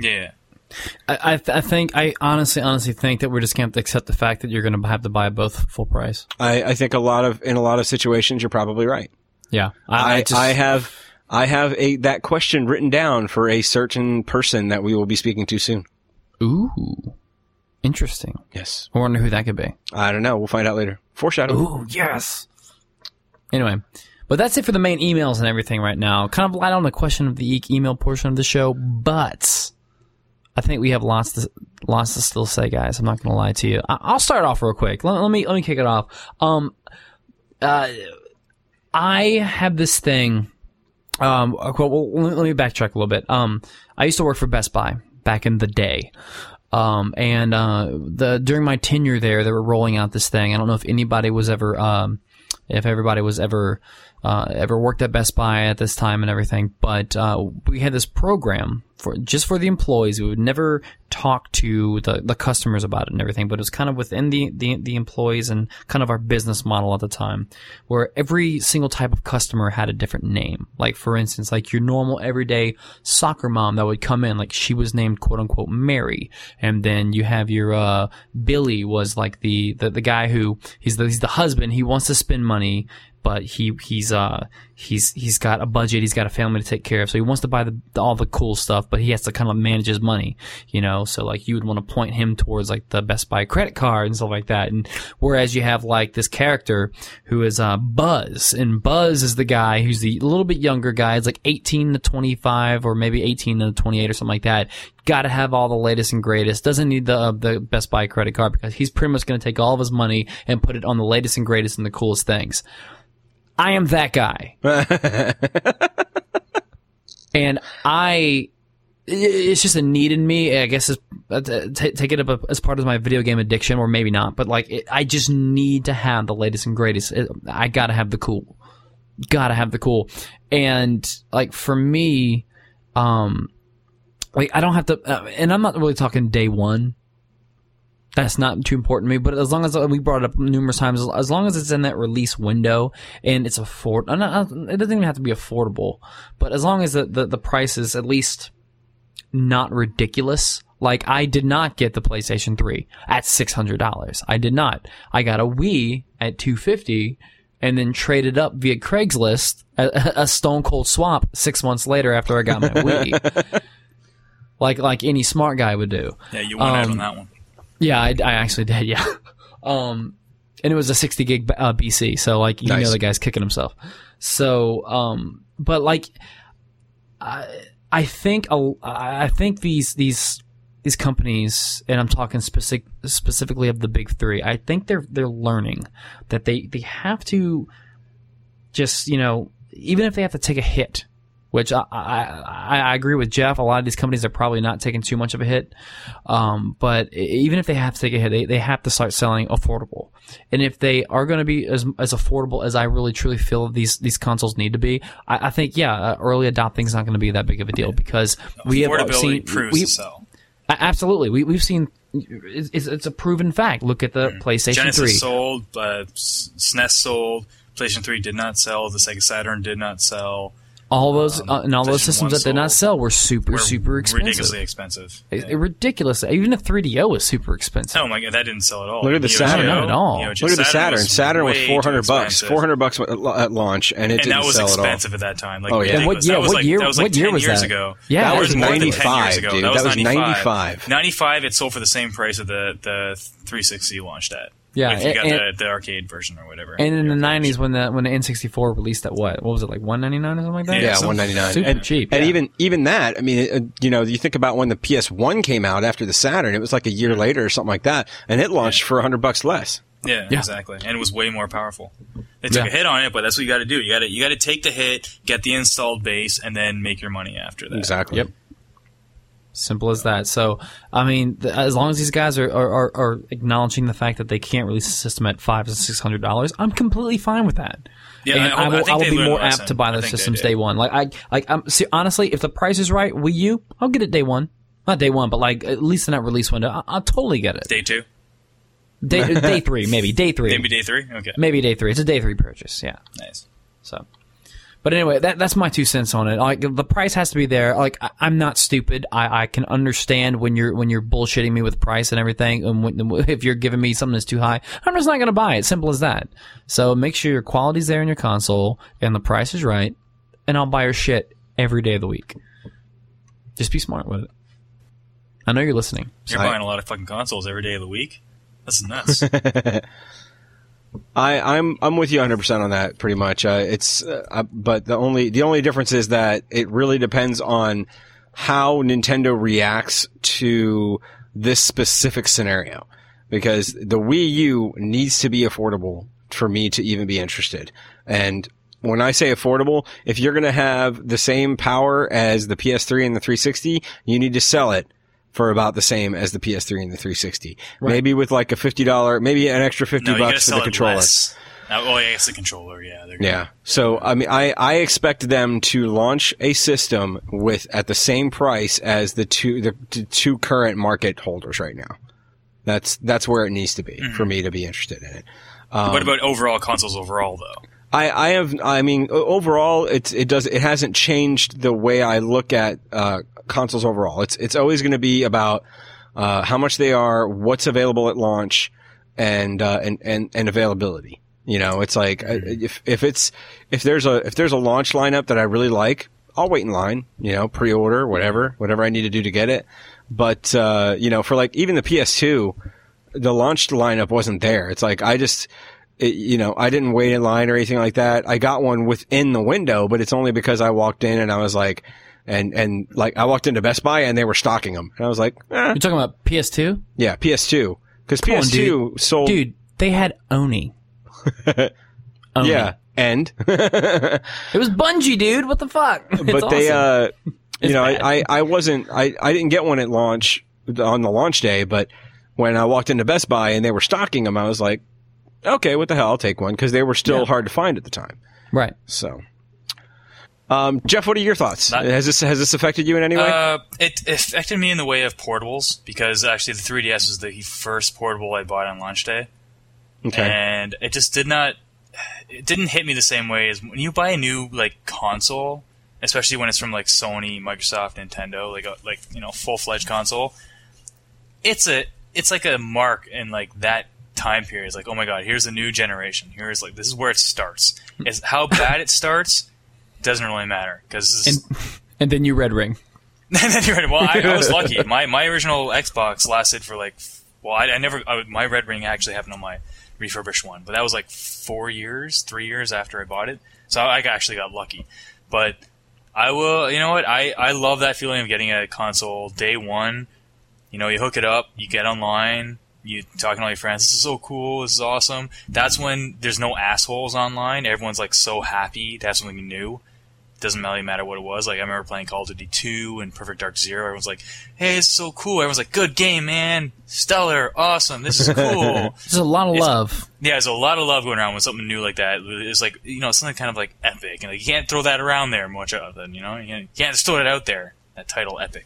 I honestly think that we're just going to accept the fact that you're going to have to buy both full price. I think in a lot of situations you're probably right. Yeah. I have that question written down for a certain person that we will be speaking to soon. Ooh. Interesting. Yes. I wonder who that could be. I don't know. We'll find out later. Foreshadow. Ooh, yes. Anyway. But that's it for the main emails and everything right now. Kind of light on the question of the email portion of the show, but I think we have lots to still say, guys. I'm not going to lie to you. I'll start off real quick. Let me kick it off. I have this thing. Well, let me backtrack a little bit. I used to work for Best Buy back in the day. During my tenure there, they were rolling out this thing. I don't know if anybody was ever, if everybody was ever worked at Best Buy at this time and everything, but we had this program for the employees. We would never talk to the customers about it and everything, but it was kind of within the employees and kind of our business model at the time, where every single type of customer had a different name. Like, for instance, like your normal everyday soccer mom that would come in, like she was named quote unquote Mary, and then you have your Billy was like the guy who he's the husband. He wants to spend money, but he's got a budget, he's got a family to take care of, so he wants to buy all the cool stuff, but he has to kind of manage his money, you know. So like you would want to point him towards like the Best Buy credit card and stuff like that. And whereas you have like this character who is Buzz, and Buzz is the guy who's the little bit younger guy. It's like 18 to 25 or maybe 18 to 28 or something like that. Got to have all the latest and greatest. Doesn't need the Best Buy credit card because he's pretty much going to take all of his money and put it on the latest and greatest and the coolest things. I am that guy. And it's just a need in me. I guess take it up as part of my video game addiction, or maybe not, but like I just need to have the latest and greatest. I gotta have the cool. Gotta have the cool. And like for me, like I don't have to, and I'm not really talking day one. That's not too important to me, but as long as we brought it up numerous times, as long as it's in that release window and it's it doesn't even have to be affordable, but as long as the price is at least not ridiculous. Like I did not get the PlayStation 3 at $600. I did not. I got a Wii at $250 and then traded up via Craigslist a stone cold swap 6 months later after I got my Wii. Like any smart guy would do. Yeah, you went out on that one. Yeah, I actually did, yeah. And it was a 60 gig BC, so like you nice. know the guy's kicking himself. So, but like, I think these companies, and I'm talking specifically of the big three, I think they're learning that they have to just, you know, even if they have to take a hit. Which I agree with Jeff. A lot of these companies are probably not taking too much of a hit. But even if they have to take a hit, they have to start selling affordable. And if they are going to be as affordable as I really truly feel these consoles need to be, I think, early adopting is not going to be that big of a deal because we have seen... proves to sell. Absolutely. We've seen... It's a proven fact. Look at the PlayStation Genesis 3. sold, SNES sold, PlayStation 3 did not sell, the Sega Saturn did not sell... All those and all those systems that did not sell were super expensive. Ridiculously expensive. Ridiculous. Even a 3DO was super expensive. Oh my god, that didn't sell at all. Look at the Saturn. Not at all. Look at the Saturn. Saturn was $400. $400 at launch, and it didn't sell at all. And that was expensive at that time. Like, oh yeah. And what year was 10 years that? ago. Yeah, that was more than 10 95, years ago. dude. That was 95. 95. It sold for the same price of the 360 launched at. Yeah, if you got the arcade version or whatever. And in the 90s, when the N64 released at what was it, like $199 or something like that? Yeah, $199. Super cheap. And even that, I mean, you think about when the PS1 came out after the Saturn, it was like a year later or something like that, and it launched for $100 less. Yeah, exactly. And it was way more powerful. They took a hit on it, but that's what you got to do. You got to take the hit, get the installed base, and then make your money after that. Exactly. Yep. Simple as that. So, I mean, as long as these guys are acknowledging the fact that they can't release a system at $500 to $600, I'm completely fine with that. Yeah, and I will be more apt to buy the those systems day one. See, honestly, if the price is right, Wii U, I'll get it day one. Not day one, but like at least in that release window, I'll totally get it. Day two? Day three, maybe. Day three. Maybe day three? Okay. Maybe day three. It's a day three purchase, yeah. Nice. So... But anyway, that's my 2 cents on it. Like the price has to be there. Like I'm not stupid. I can understand when you're bullshitting me with price and everything. And if you're giving me something that's too high, I'm just not going to buy it. Simple as that. So make sure your quality's there in your console and the price is right, and I'll buy your shit every day of the week. Just be smart with it. I know you're listening. You're buying a lot of fucking consoles every day of the week. That's nuts. I'm with you 100% on that, pretty much. But the only difference is that it really depends on how Nintendo reacts to this specific scenario, because the Wii U needs to be affordable for me to even be interested. And when I say affordable, if you're going to have the same power as the PS3 and the 360, you need to sell it for about the same as the PS3 and the 360. Right. Maybe with like a $50, maybe an extra $50 for the controller. Oh, yeah, it's the controller. Yeah. Yeah. So, I mean, I expect them to launch a system at the same price as the two current market holders right now. That's where it needs to be for me to be interested in it. What about overall consoles overall though? Overall, it hasn't changed the way I look at, consoles overall. It's always going to be about, how much they are, what's available at launch, and availability. You know, it's like, if there's a launch lineup that I really like, I'll wait in line, you know, pre-order, whatever I need to do to get it. But, you know, for like even the PS2, the launch lineup wasn't there. It's like, I didn't wait in line or anything like that. I got one within the window, but it's only because I walked in and I was like, and like I walked into Best Buy and they were stocking them. And I was like, You're talking about PS2? Yeah, PS2. Cause PS2 sold. Dude, they had Oni. Oni. Yeah. And it was Bungie, dude. What the fuck? It's but they, awesome. I didn't get one at launch on the launch day, but when I walked into Best Buy and they were stocking them, I was like, okay, what the hell? I'll take one, because they were still hard to find at the time. Right. So, Jeff, what are your thoughts? Has this affected you in any way? It affected me in the way of portables, because actually the 3DS was the first portable I bought on launch day. Okay. And it just didn't hit me the same way as when you buy a new like console, especially when it's from like Sony, Microsoft, Nintendo, like full-fledged console. It's like a mark in like that time period. It's like, oh my god, here's a new generation. Here's like, this is where it starts. Is how bad it starts doesn't really matter, because and then you Red Ring. And then you Red. Well, I was lucky. My original Xbox lasted for like, my Red Ring actually happened on my refurbished one, but that was like 3 years after I bought it. So I actually got lucky. But I will, you know what? I love that feeling of getting a console day one. You know, you hook it up, you get online, you talking to all your friends, this is so cool, this is awesome. That's when there's no assholes online. Everyone's like so happy to have something new. Doesn't really matter what it was. Like, I remember playing Call of Duty 2 and Perfect Dark Zero. Everyone's like, hey, it's so cool. Everyone's like, good game, man. Stellar. Awesome. This is cool. There's a lot of love. Yeah, there's a lot of love going around with something new like that. It's like, you know, something kind of like epic. And like, you can't throw that around there much often, you know? You can't just throw it out there. That title, epic.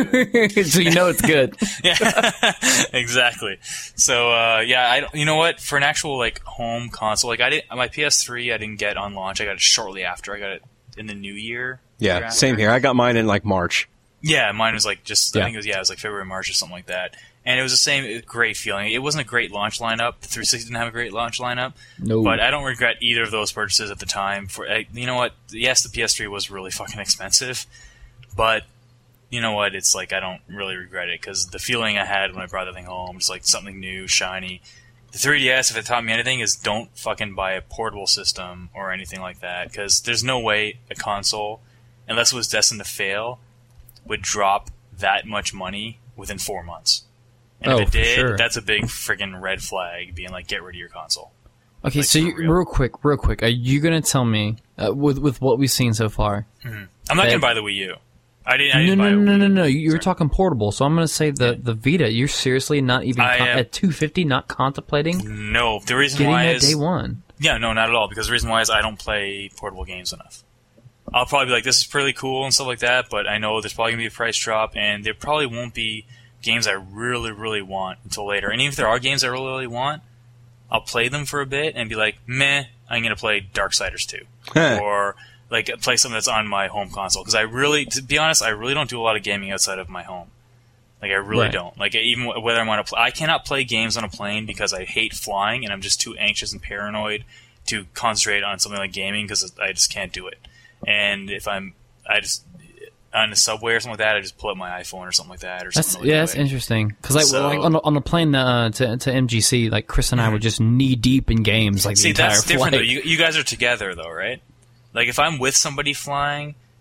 So you know it's good. Yeah, exactly. So, you know what? For an actual, like, home console, like, my PS3 I didn't get on launch. I got it shortly after. I got it in the new year. Yeah, same here. I got mine in like March. Yeah, mine was like I think it was like February, March or something like that. And it was the same great feeling. It wasn't a great launch lineup. The 360 didn't have a great launch lineup. No. But I don't regret either of those purchases at the time. You know what? Yes, the PS3 was really fucking expensive. But you know what? It's like I don't really regret it, because the feeling I had when I brought the thing home, just like something new, shiny. The 3DS, if it taught me anything, is don't fucking buy a portable system or anything like that, because there's no way a console, unless it was destined to fail, would drop that much money within 4 months. And if it did, sure, that's a big friggin' red flag, being like, get rid of your console. Okay, like, so real quick, are you going to tell me, with what we've seen so far... Mm-hmm. I'm not going to buy the Wii U. I didn't buy No. You're talking portable, so I'm going to say the Vita. You're seriously not even at $250, not contemplating. No, the reason why is day one. Yeah, no, not at all. Because the reason why is I don't play portable games enough. I'll probably be like, this is pretty cool and stuff like that, but I know there's probably going to be a price drop, and there probably won't be games I really, really want until later. And even if there are games I really, really want, I'll play them for a bit and be like, meh, I'm going to play Darksiders 2. Or like play something that's on my home console, because to be honest, I really don't do a lot of gaming outside of my home. Like I really don't. Like even whether I want to play, I cannot play games on a plane because I hate flying, and I'm just too anxious and paranoid to concentrate on something like gaming, because I just can't do it. And if I just on a subway or something like that, I just pull up my iPhone or something like that. Or something that's interesting. Because like on a plane to MGC, like Chris and I were just knee deep in games. Like the entire that's flight. different though. You guys are together though, right? Like, if I'm with somebody flying,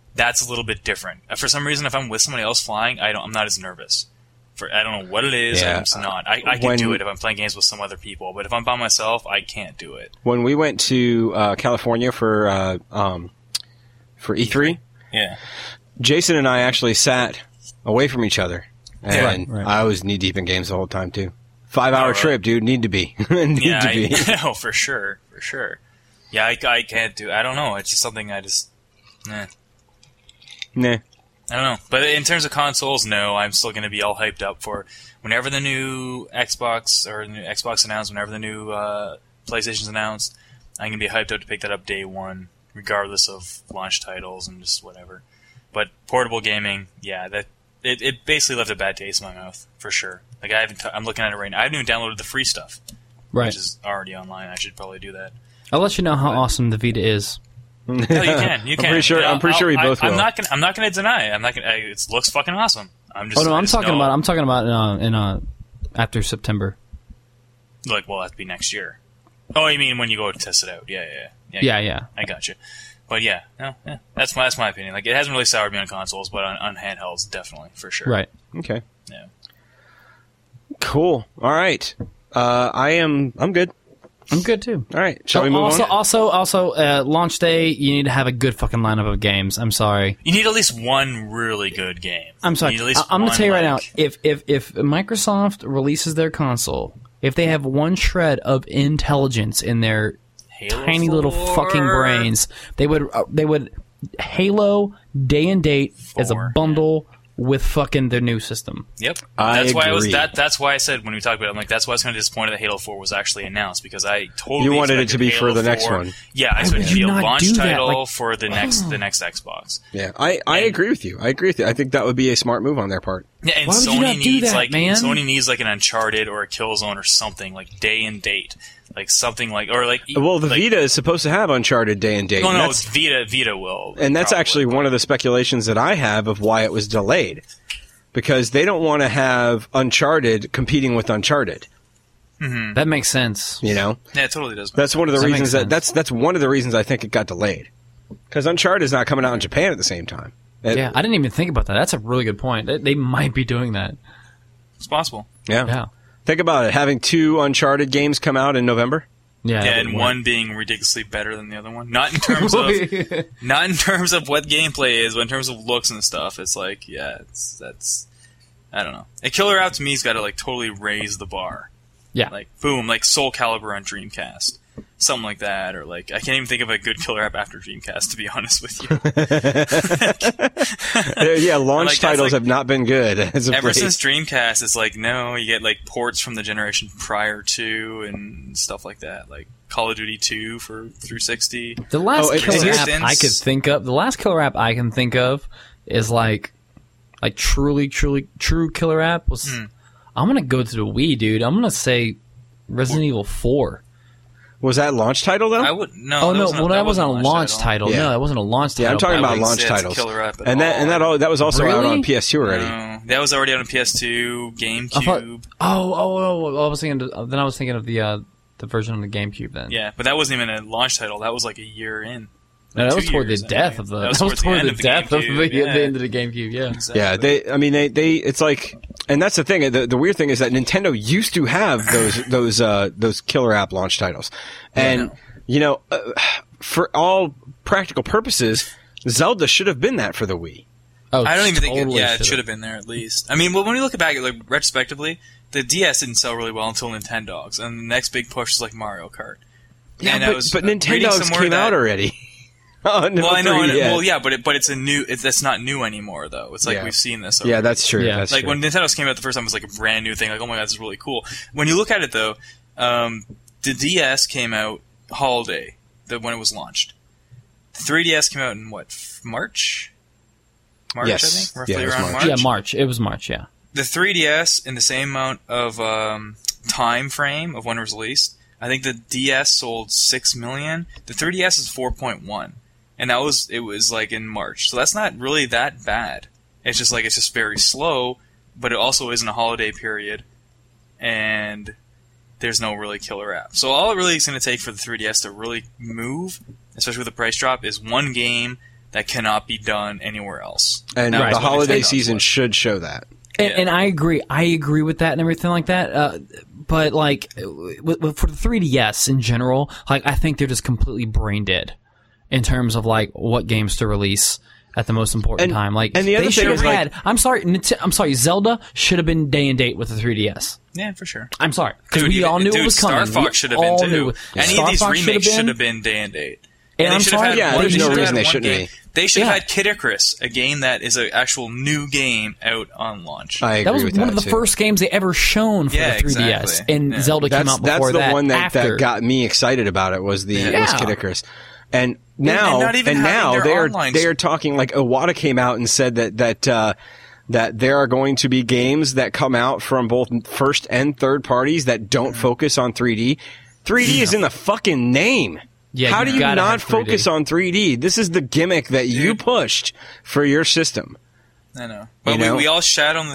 that's a little bit different. For some reason, if I'm with somebody else flying, I'm not as nervous. I don't know what it is. Yeah. I'm just not. I can do it if I'm playing games with some other people, but if I'm by myself, I can't do it. When we went to California for E3, Yeah. Jason and I actually sat away from each other, and Right. I was knee deep in games the whole time too. 5-hour Alright. trip, dude. Need to be. Need Yeah, to be. no, for sure. Yeah, I can't do. I don't know. It's just something I just. Nah. Nah. I don't know. But in terms of consoles, no, I'm still going to be all hyped up for whenever the new Xbox announced, whenever the new PlayStation's announced, I'm going to be hyped up to pick that up day one, regardless of launch titles and just whatever. But portable gaming, yeah, that it basically left a bad taste in my mouth, for sure. Like, I'm looking at it right now. I haven't even downloaded the free stuff, Right. which is already online. I should probably do that. I'll let you know how awesome the Vita is. No, you can. You can. I'm pretty sure we both will. I'm not going to deny it. I'm not going. It looks fucking awesome. I'm just. Oh no, I I'm just talking know- about in after September. Like, well, that'd be next year. Oh, you mean when you go to test it out? Yeah. I got you. But yeah, that's my opinion. Like, it hasn't really soured me on consoles, but on handhelds, definitely, for sure. Right. Okay. Yeah. Cool. All right. I'm good. I'm good too. All right. Shall we move on? Also, launch day, you need to have a good fucking lineup of games. I'm sorry. You need at least one really good game. I'm sorry. You need at least I'm going to one, tell you right now, like- if Microsoft releases their console, if they have one shred of intelligence in their Halo tiny little 4. fucking brains, they would Halo day and date as a 4, bundle with fucking their new system. Yep. I That's why I was agree. that's why I said when we talked about it, I'm like, that's why I was kind of disappointed that Halo 4 was actually announced, because I totally You wanted it expected to be Halo for the next 4 one. Yeah, I expected it to be a would you not launch do that? title Like- for the next Xbox. Yeah, I agree with you. I think that would be a smart move on their part. Yeah, and Why would you Sony not do needs that, man? Sony needs like an Uncharted or a Killzone or something, like day and date, like something like, or like. Well, the like, Vita is supposed to have Uncharted day and date. No, and no, that's- Vita will. And that's probably. actually one of the speculations that I have of why it was delayed. Because they don't want to have Uncharted competing with Uncharted, That makes sense. you know? Yeah, it totally does. That's one of the That reasons makes sense. that's one of the reasons I think it got delayed. Because Uncharted is not coming out in Japan at the same time. Yeah, I didn't even think about that. That's a really good point. They might be doing that. It's possible. Yeah. Yeah. Think about it. Having 2 Uncharted games come out in November. Yeah, Yeah, that and would one being ridiculously better than the other one. Not in terms of not in terms of what gameplay is, but in terms of looks and stuff. It's like, yeah, that's I don't know. A killer app to me's got to like totally raise the bar. Yeah. Like boom, like Soul Calibur on Dreamcast, something like that, or like I can't even think of a good killer app after Dreamcast, to be honest with you. Yeah, launch Like, that's titles like- have not been good as of Ever late. since Dreamcast, it's like no, you get like ports from the generation prior to and stuff like that, like Call of Duty 2 for 360. The last Oh, it- killer app Resistance. I could think of, the last killer app I can think of is like truly true killer app was. I'm gonna go to the Wii, dude. I'm gonna say Resident Evil 4. Was that launch title though? I would no. Oh that no, wasn't- well that wasn't a wasn't launch title. Yeah. No, that wasn't a launch title. Yeah, I'm talking but I about would- launch say it's a titles. killer app at And that was also out Really? on PS2 already. No, that was already on PS2, I thought- GameCube. I was thinking. Then I was thinking of the version on the GameCube. Then Yeah, but that wasn't even a launch title. That was like a year in. no, that 2 was toward the years, death anyway. of the. That was That was towards the toward end the of the death of GameCube, the yeah. end of the GameCube. Yeah. Exactly. Yeah, they it's like, and that's the thing. The weird thing is that Nintendo used to have those killer app launch titles, and you know, for all practical purposes, Zelda should have been that for the Wii. Oh, I don't even think. totally It should have been there at least. I mean, well, when you look back at like retrospectively, the DS didn't sell really well until Nintendogs, and the next big push was like Mario Kart. Yeah, And I was but reading Nintendogs somewhere came that- out already. Oh, no, Well, I know. 3DS. Well, yeah, but it's a new. That's not new anymore, though. It's like Yeah. we've seen this. Yeah, already. that's true. Yeah. That's Like true. when Nintendo's came out the first time, it was like a brand new thing. Like, oh my god, this is really cool. When you look at it though, the DS came out holiday when it was launched. The 3DS came out in what, March? March, Yes. I think, roughly Yeah, it was around March. Yeah, March. It was March. Yeah. The 3DS in the same amount of time frame of when it was released. I think the DS sold 6 million. The 3DS is 4.1, and it was like in March. So that's not really that bad. It's just very slow, but it also isn't a holiday period, and there's no really killer app. So all it really is going to take for the 3DS to really move, especially with the price drop, is one game that cannot be done anywhere else. And That was the what they holiday signed on season for. should show that. And I agree. I agree with that and everything like that. But like for the 3DS in general, like I think they're just completely brain dead in terms of like what games to release at the most important time. Like and the other they thing should is, have like- had. I'm sorry. Zelda should have been day and date with the 3DS. Yeah, for sure. I'm sorry because Dude, we all knew it was coming. Star Fox should have been all too. knew. Any Star of these Fox remakes should been. have been day and date. And they I'm should have sorry, had yeah, one- there's they no should have reason had they one shouldn't game. be. They should have Yeah. had Kid Icarus, a game that is an actual new game out on launch. I agree That was with one that of the too. first games they ever shown for Yeah, the 3DS, exactly. and Yeah. Zelda came out That's before the one that after. got me excited about it was was Kid Icarus. And now, and not even having their online they are talking like Iwata came out and said that there are going to be games that come out from both first and third parties that don't focus on 3D. 3D is in the fucking name. Yeah, How you do you gotta not have 3D. focus on 3D? This is the gimmick that you pushed for your system. I know, but You know? we all shat on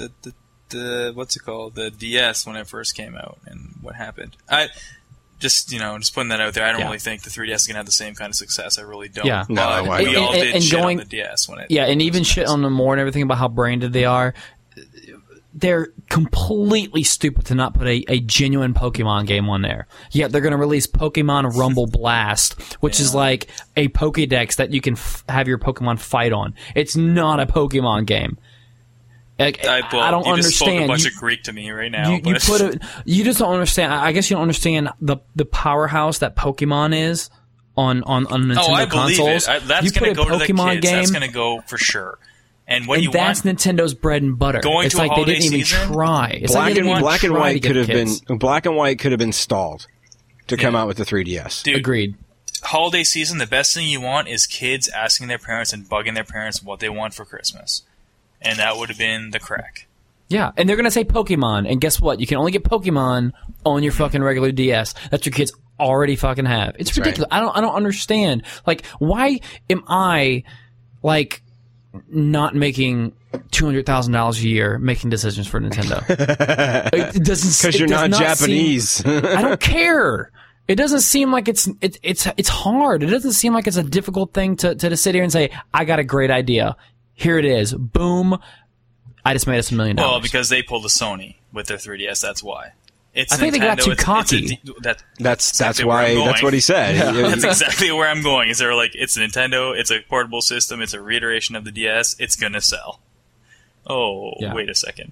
the what's it called, the DS when it first came out, and what happened. I just putting that out there. I don't Yeah. really think the 3DS is gonna have the same kind of success. I really don't. Yeah. No, But why we not? all did And shit going- on the DS when it. Yeah, and even was shit nice. on them more and everything about how branded they are. They're completely stupid to not put a genuine Pokemon game on there. Yet they're going to release Pokemon Rumble Blast, which is like a Pokédex that you can have your Pokemon fight on. It's not a Pokemon game. Like, I don't you just spoke a understand. bunch You- of Greek to me right now. you but- put it. You just don't understand. I guess you don't understand the powerhouse that Pokemon is on Nintendo Oh, I believe consoles. it. That's you going to put a go to the Pokemon kids. game. That's going to go for sure. And what And you that's want? Nintendo's bread and butter. Going it's to a like they didn't holiday even season? try. It's like Black they didn't even and try white to could have get kids. been black and white could have been stalled to come out with the 3DS. Dude, Agreed. holiday season, the best thing you want is kids asking their parents and bugging their parents what they want for Christmas. And that would have been the crack. Yeah, and they're gonna say Pokemon, and guess what? You can only get Pokemon on your fucking regular DS. That your kids already fucking have. It's ridiculous. right. I don't understand. Like, why am I like not making $200,000 a year making decisions for Nintendo? It doesn't Because you're it does not seem- Japanese. I don't care. It doesn't seem like it's hard. It doesn't seem like it's a difficult thing to sit here and say, I got a great idea. Here it is. Boom. I just made us $1 million. Well, because they pulled a Sony with their 3DS, that's why. It's I think they got Nintendo, too it's cocky. That's exactly where why I'm that's going. what he said. That's exactly where I'm going. Is they're like, it's Nintendo, it's a portable system, it's a reiteration of the DS, it's gonna sell. Oh, Yeah. wait a second.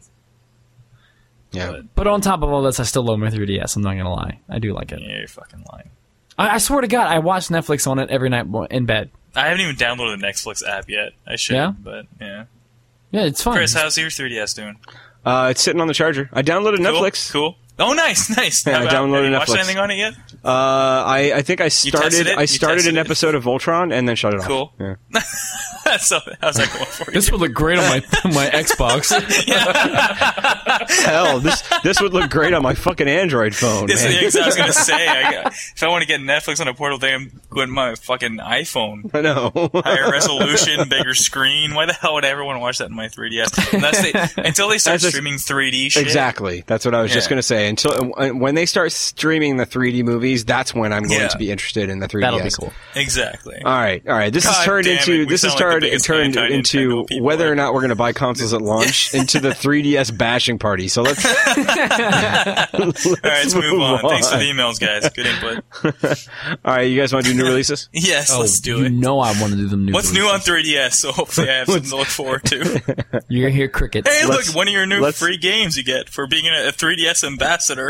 Yeah. But on top of all this, I still love my 3DS. I'm not gonna lie. I do like it. Yeah, you're fucking lying. I swear to God, I watch Netflix on it every night in bed. I haven't even downloaded the Netflix app yet. I should, Yeah? but yeah. Yeah, it's fun. Chris, how's your 3DS doing? It's sitting on the charger. I downloaded Cool? Netflix. Cool. Oh, nice. Yeah, I downloaded Have you watched Netflix. anything on it yet? I think I tested started it? I You started tested an it? episode of Voltron and then shut it off. Cool. Yeah. So, how's that going for you? This would look great on my Xbox. Hell, this would look great on my fucking Android phone. This man. is the I was going to say. If I want to get Netflix on a portable thing, I'm going to my fucking iPhone. I know. Higher resolution, bigger screen. Why the hell would everyone watch that in my 3DS? Until they start That's just- streaming 3D shit. Exactly. That's what I was just Yeah. going to say. Until when they start streaming the 3D movies, that's when I'm going Yeah. to be interested in the 3DS. That'll be cool. Exactly. All right. This God has turned damn into it, we this has sound like the biggest turned anti-Nintendo into people whether or ever. not we're going to buy consoles at launch into the 3DS bashing party. So let's All right, let's move on. Thanks for the on. emails, guys. Good input. All right, you guys want to do new releases? Yes, let's do you it. know I want to do them new. What's new on releases. 3DS? So hopefully I have something to look forward to. You're gonna hear crickets. Hey, Let's- look, one of your new let's- free games you get for being a 3DS ambassador.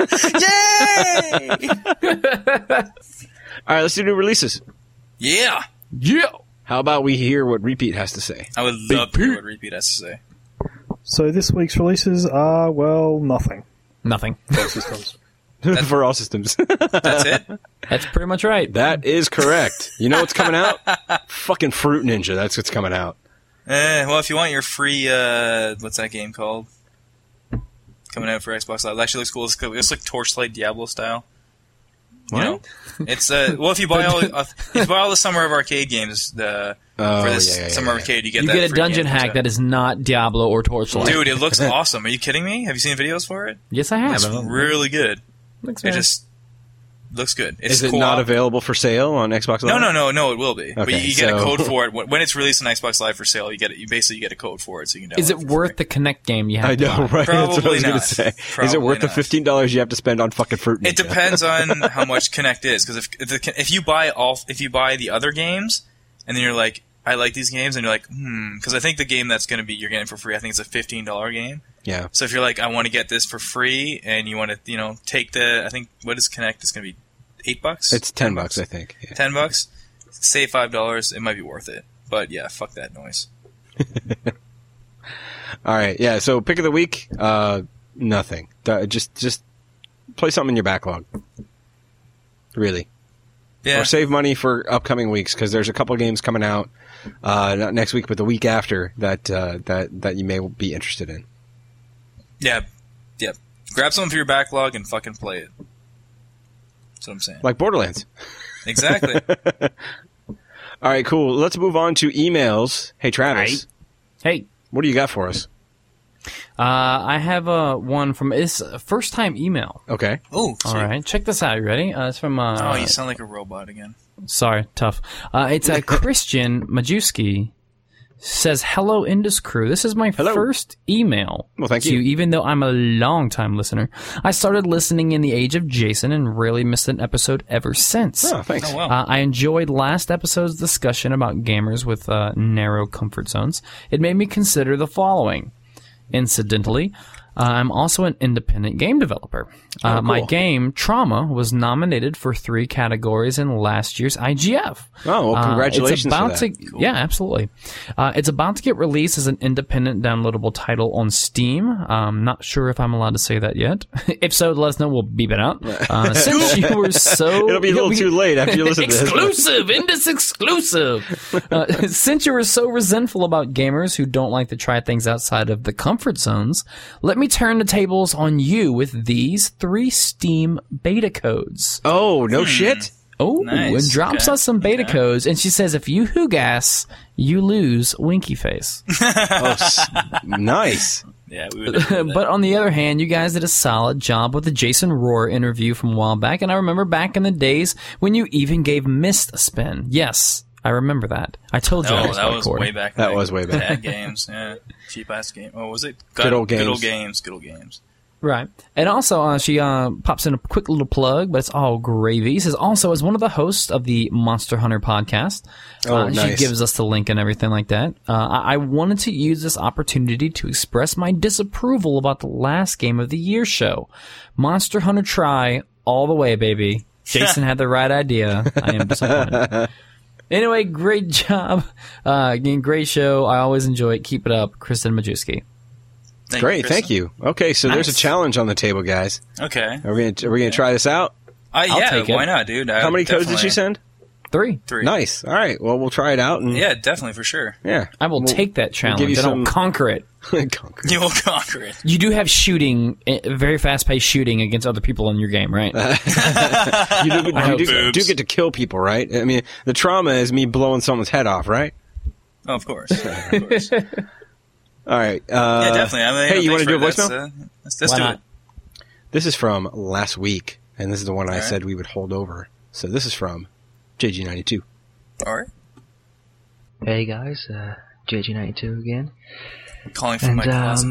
Yay! All right, let's do new releases. Yeah. Yeah. How about we hear what Repeat has to say? I would love to hear what Repeat has to say. So this week's releases are, well, nothing. Nothing. Systems. For all systems. That's it? That's pretty much right. That is correct. You know what's coming out? Fucking Fruit Ninja. That's what's coming out. Well, if you want your free, what's that game called? Coming out for Xbox Live. It actually looks cool. It's like Torchlight Diablo style. You know? It's, well, if you buy all the Summer of Arcade games, for this Summer Arcade, you get You that get a free dungeon game. hack that is not Diablo or Torchlight. Dude, it looks awesome. Are you kidding me? Have you seen videos for it? Yes, I have. It's really good. Looks It nice. just Looks good. It's Is it co-op. not available for sale on Xbox Live? No, it will be. But Okay, you get a so- code for it. When it's released on Xbox Live for sale, you basically get a code for it, so you can download Is it for worth free. the Kinect game you have I to know, buy? right? That's what I Probably was going to not. say. Is it Probably worth the not. $15 you have to spend on fucking Fruit Ninja? It depends on how much Kinect is, because if you buy the other games, and then you're like, I like these games, and you're like, because I think the game that's going to be you're getting for free, I think it's a $15 game. Yeah. So if you're like, I want to get this for free, and you want to, take I think what is Kinect? It's going to be $8. It's $10, I think. Yeah. $10. Save $5. It might be worth it. But yeah, fuck that noise. All right. Yeah. So pick of the week. Nothing. Just play something in your backlog. Really. Yeah. Or save money for upcoming weeks because there's a couple games coming out not next week, but the week after that you may be interested in. Yeah. Grab something for your backlog and fucking play it. That's what I'm saying. Like Borderlands. Exactly. All right, cool. Let's move on to emails. Hey, Travis. Hey, What do you got for us? I have one from it's a first time email. Okay. Oh, All right, check this out. You ready? It's from. Oh, you sound like a robot again. Sorry, tough. It's Christian Majewski says, "Hello, Indus Crew. This is my first email Well, thank to you. even though I'm a long-time listener. I started listening in the age of Jason and really missed an episode ever since. Oh, thanks. Oh, wow. I enjoyed last episode's discussion about gamers with narrow comfort zones. It made me consider the following. Incidentally, I'm also an independent game developer. My game, Trauma, was nominated for 3 categories in last year's IGF. Oh, well, congratulations It's about for that. Yeah, absolutely. It's about to get released as an independent downloadable title on Steam. Not sure if I'm allowed to say that yet. If so, let us know. We'll beep it out. Since you were so... It'll be a little too late after you listen to this. Exclusive! Indus exclusive! Since you were so resentful about gamers who don't like to try things outside of the comfort zones, let me turn the tables on you with these 3 Steam beta codes. Oh, no shit? Oh, Nice. and drops Okay. us some beta codes, and she says, if you hoogas, you lose Winky Face. Nice. Yeah, we would agree with that. But on the other hand, you guys did a solid job with the Jason Rohr interview from a while back, and I remember back in the days when you even gave Myst a spin. Yes, I remember that. I told you. Oh, that was way back. That was way back. Bad games, yeah. Cheap ass game. Oh, was it? Good old games. Good old games. Good old games. Right. And also, she pops in a quick little plug, but it's all gravy. She says, also, as one of the hosts of the Monster Hunter podcast, Oh, nice. she gives us the link and everything like that. I wanted to use this opportunity to express my disapproval about the last Game of the Year show. Monster Hunter Try all the way, baby. Jason had the right idea. I am disappointed. Anyway, great job. Again, great show. I always enjoy it. Keep it up. Kristen Majewski. Great, thank you. Okay, so there's a Nice. challenge on the table, guys. Okay. Are we gonna try this out? Yeah, take it. why not, dude? How many codes did she send? 3. 3. Nice. All right. Well, we'll try it out. And Yeah, definitely, for sure. yeah. I will take that challenge give you and some- I'll conquer it. Conquer. You will conquer it. You do have shooting, very fast-paced shooting against other people in your game, right? You hope do get to kill people, right? I mean, the trauma is me blowing someone's head off, right? Oh, of course. Of course. All right. Yeah, definitely. I mean, Hey, you want want to do a Let's Why do not? it. This is from last week, and this is the one I right. said we would hold over. So this is from JG92. All right. Hey guys, JG92 again. Calling from And my closet.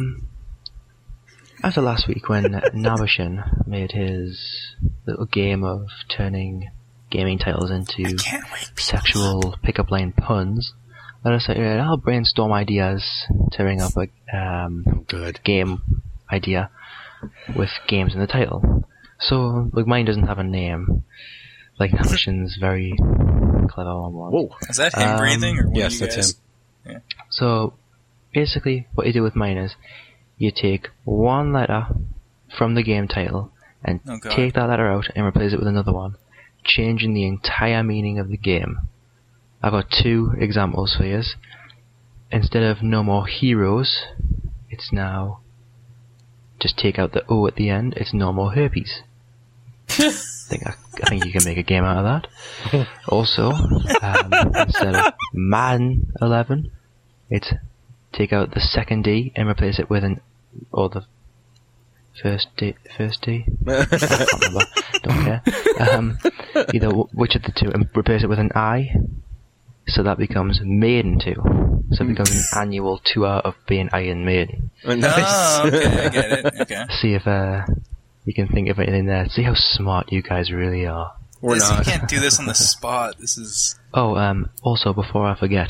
after last week when Nabashin made his little game of turning gaming titles into Can't wait. sexual pickup line puns, I decided I'll brainstorm ideas to bring up a Good. game idea with games in the title. So, like, mine doesn't have a name. Like Nabashin's very clever one was. Whoa. Is that him breathing, or one Yes, of you that's guys? him. So, basically, what you do with mine is, you take one letter from the game title, and Oh, God. take that letter out and replace it with another one, changing the entire meaning of the game. I've got 2 examples for you. Instead of No More Heroes, it's now, just take out the O at the end, it's No More Herpes. I think you can make a game out of that. Also, instead of Madden 11, it's take out the second D and replace it with the first D. I can't remember. don't care. Either which of the two, and replace it with an I, so that becomes Maiden 2. So it becomes an annual tour of being Iron Maiden. Nice. Oh, okay, I get it. Okay. See if you can think of anything there. See how smart you guys really are. We're You not. can't do this on the spot. This is... Oh, also, before I forget,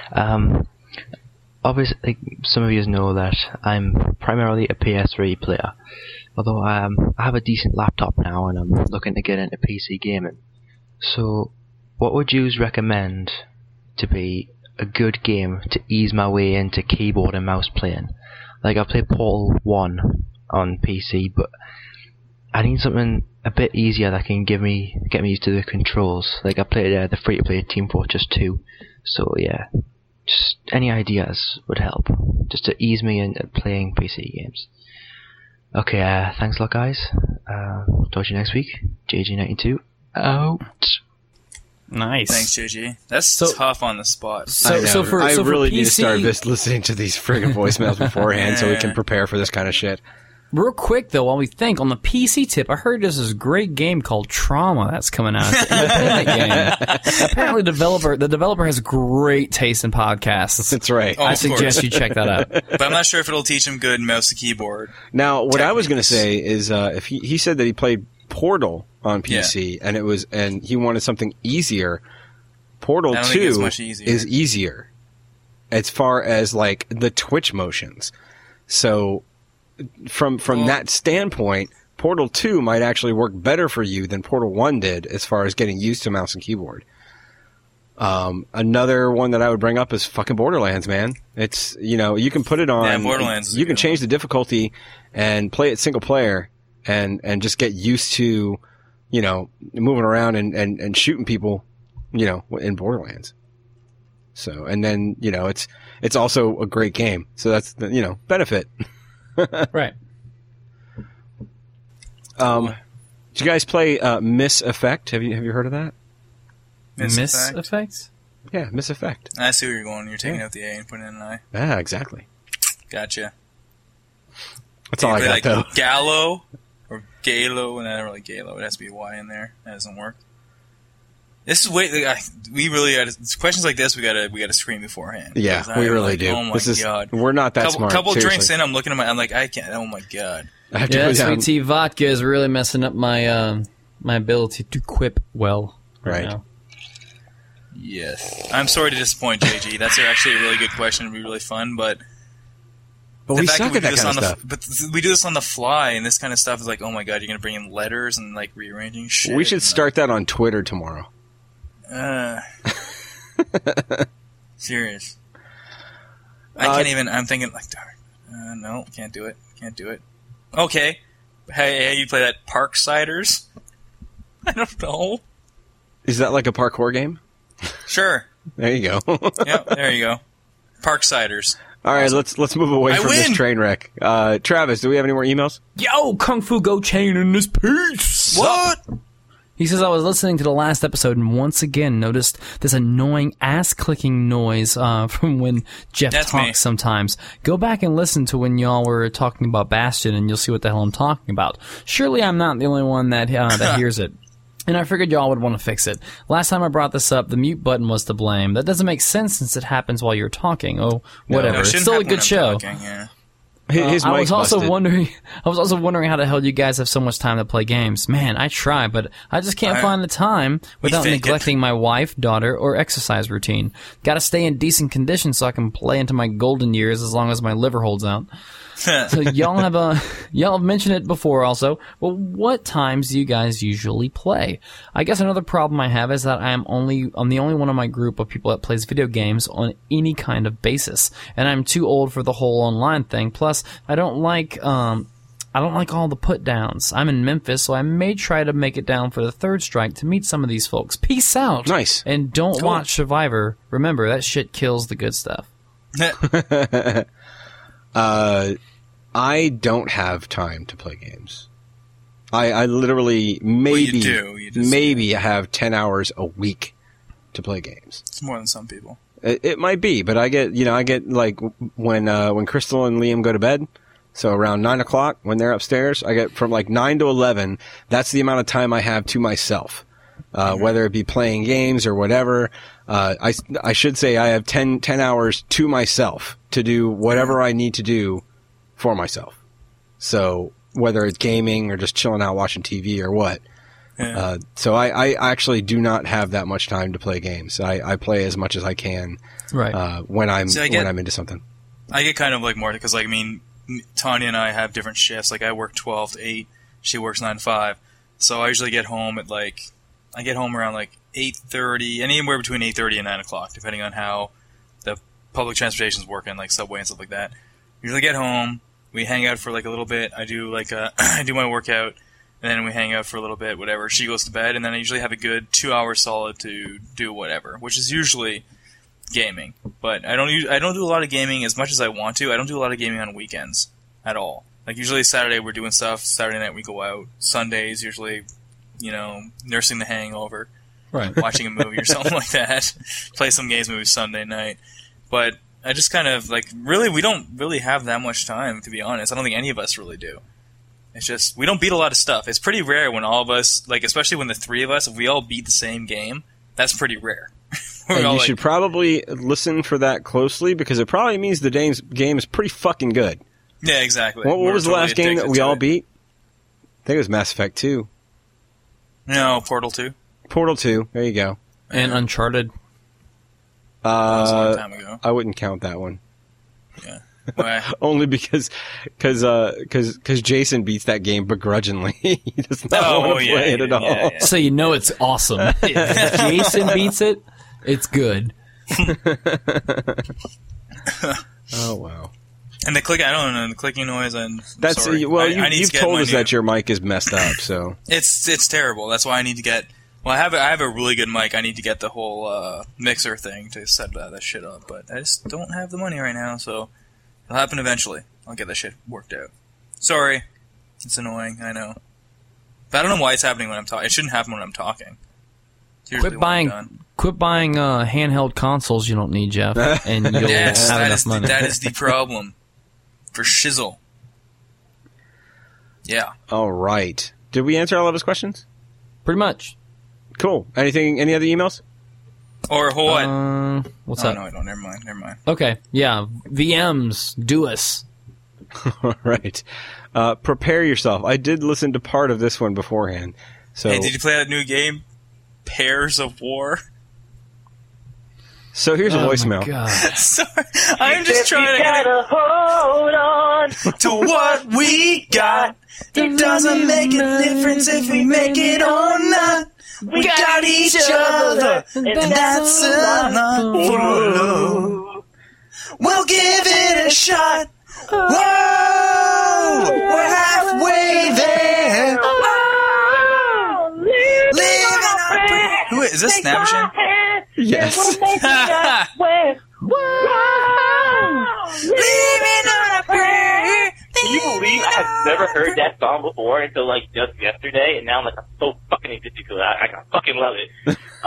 obviously, some of you know that I'm primarily a PS3 player. Although I have a decent laptop now and I'm looking to get into PC gaming. So, what would you recommend to be a good game to ease my way into keyboard and mouse playing? Like, I played Portal 1 on PC, but I need something a bit easier that can get me used to the controls. Like, I played the free-to-play Team Fortress 2. So, yeah. Just any ideas would help. Just to ease me into playing PC games. Okay, thanks a lot, guys. Talk to you next week. JG92, out. Nice. Thanks, JG. That's So- tough on the spot. So for I really need to PC start listening to these friggin' voicemails beforehand so we can prepare for this kind of shit. Real quick, though, while we think, on the PC tip, I heard there's this great game called Trauma that's coming out. It's an independent game. Apparently, the developer has great taste in podcasts. That's right. Oh, I of suggest course. you check that out. But I'm not sure if it'll teach him good mouse and keyboard. Now, what I was going to Techniques. say is, if he said that he played Portal on PC and he wanted something easier. Portal I don't think it's 2 much easier. is easier as far as like the twitch motions. So from that standpoint, Portal 2 might actually work better for you than Portal 1 did as far as getting used to mouse and keyboard. Another one that I would bring up is fucking Borderlands, man. It's, you can put it on. Yeah, Borderlands is a You can good change the difficulty and play it single player and just get used to, moving around and shooting people, in Borderlands. So, and then, it's also a great game. So that's the, benefit. Right. Did you guys play Miss Effect? Have you heard of that? Miss Effects? Yeah, Miss Effect. I see where you're going. You're taking out the A and putting in an I. Yeah, exactly. Gotcha. That's all I got, like though. Gallo or Galo, and I don't really Galo. It has to be a Y in there. That doesn't work. This is we really got questions like this. We gotta scream beforehand. Yeah, Because we I'm really like, do. Oh my god, We're not that smart. Couple seriously. drinks in, I'm looking at I'm like, I can't. Oh my god. I have to Yeah, go down. sweet tea vodka is really messing up my my ability to quip well. Right. now. Yes. I'm sorry to disappoint, JG. That's actually a really good question. It'd be really fun, but But the we fact suck that at that kind of stuff. But we do this on the fly, and this kind of stuff is like, oh my god, you're gonna bring in letters and like rearranging shit. We should start that on Twitter tomorrow. Serious. I can't even. I'm thinking like, darn. No, can't do it. Can't do it. Okay. Hey, you play that Parksiders? I don't know. Is that like a parkour game? Sure. There you go. Yep. There you go. Parksiders. All right, let's move away I from this win! train wreck. Travis, do we have any more emails? Yo, Kung Fu Go Chain in this piece. What? He says, I was listening to the last episode and once again noticed this annoying ass-clicking noise from when Jeff That's talks me. sometimes. Go back and listen to when y'all were talking about Bastion and you'll see what the hell I'm talking about. Surely I'm not the only one that hears it. And I figured y'all would want to fix it. Last time I brought this up, the mute button was to blame. That doesn't make sense since it happens while you're talking. Oh, whatever. No, it It's shouldn't still a happen when good I'm show. talking, yeah. His I mic's was also busted. wondering how the hell you guys have so much time to play games. Man, I try, but I just can't find the time without fake it. neglecting my wife, daughter, or exercise routine. Got to stay in decent condition so I can play into my golden years as long as my liver holds out. So y'all have mentioned it before also. Well, what times do you guys usually play? I guess another problem I have is that I'm the only one in my group of people that plays video games on any kind of basis, and I'm too old for the whole online thing. Plus, I don't like all the put downs. I'm in Memphis, so I may try to make it down for the third strike to meet some of these folks. Peace out. Nice. And don't watch Survivor. Remember, that shit kills the good stuff. I don't have time to play games. I literally maybe you do. maybe have 10 hours a week to play games. It's more than some people. It might be, but I get like when Crystal and Liam go to bed, So around 9 o'clock when they're upstairs, I get from like 9 to 11. That's the amount of time I have to myself, whether it be playing games or whatever. I should say I have 10 hours to myself to do whatever I need to do for myself. So whether it's gaming or just chilling out watching TV or what. Yeah. So I actually do not have that much time to play games. I play as much as I can when I'm into something. I get kind of like more because like I mean Tanya and I have different shifts. Like I work 12 to 8, she works 9 to 5. So I usually get home at I get home around like 8:30, anywhere between 8:30 and 9 o'clock, depending on how the public transportation's working, like subway and stuff like that. Usually get home, we hang out for like a little bit. I do like I do my workout, and then we hang out for a little bit, whatever. She goes to bed, and then I usually have a good 2 hours solid to do whatever, which is usually gaming. But I don't do a lot of gaming as much as I want to. I don't do a lot of gaming on weekends at all. Like usually Saturday we're doing stuff. Saturday night we go out. Sundays usually, nursing the hangover, Right. watching a movie or something like that. Play some games maybe Sunday night. But I just kind of really we don't really have that much time, to be honest. I don't think any of us really do. It's just we don't beat a lot of stuff. It's pretty rare when all of us, especially when the three of us, if we all beat the same game, that's pretty rare. And you should probably listen for that closely because it probably means the game is pretty fucking good. Yeah, exactly. What was the last game that we all beat? I think it was Mass Effect 2. No, Portal 2. Portal 2. There you go. And Uncharted. That was a long time ago. I wouldn't count that one. Yeah. Why? Only because Jason beats that game begrudgingly. He does not want to play it at all. Yeah. So you know it's awesome. If Jason beats it, it's good. Oh wow! And the the clicking noise. That's sorry. You've told us that your mic is messed up. So it's terrible. That's why I need to get. Well, I have a really good mic. I need to get the whole mixer thing to set that shit up, but I just don't have the money right now. So it'll happen eventually. I'll get that shit worked out. Sorry, it's annoying. I know, but I don't know why it's happening when I'm talking. It shouldn't happen when I'm talking. Quit buying handheld consoles you don't need, Jeff, and you'll Yes, have enough money. that is the problem for shizzle. Yeah. all right. Did we answer all of his questions? Pretty much. Cool. Any other emails? Or what? What's Oh, up? no, I don't. Never mind. Okay, yeah. VMs, do us. All right. Prepare yourself. I did listen to part of this one beforehand. So Hey, did you play that new game, Pairs of War? So here's a voicemail. My God. Sorry, I'm just trying to gotta hold on. to what we got. It doesn't make a difference if we make it or not. We got each other, and that's enough for love. We'll give it a shot. Whoa, we're halfway there. Living our prayer. Who is this? Snapchat? Yes. Living on a prayer. Can you believe I have never heard that song before until just yesterday, and now I'm so fucking addicted to it. I fucking love it.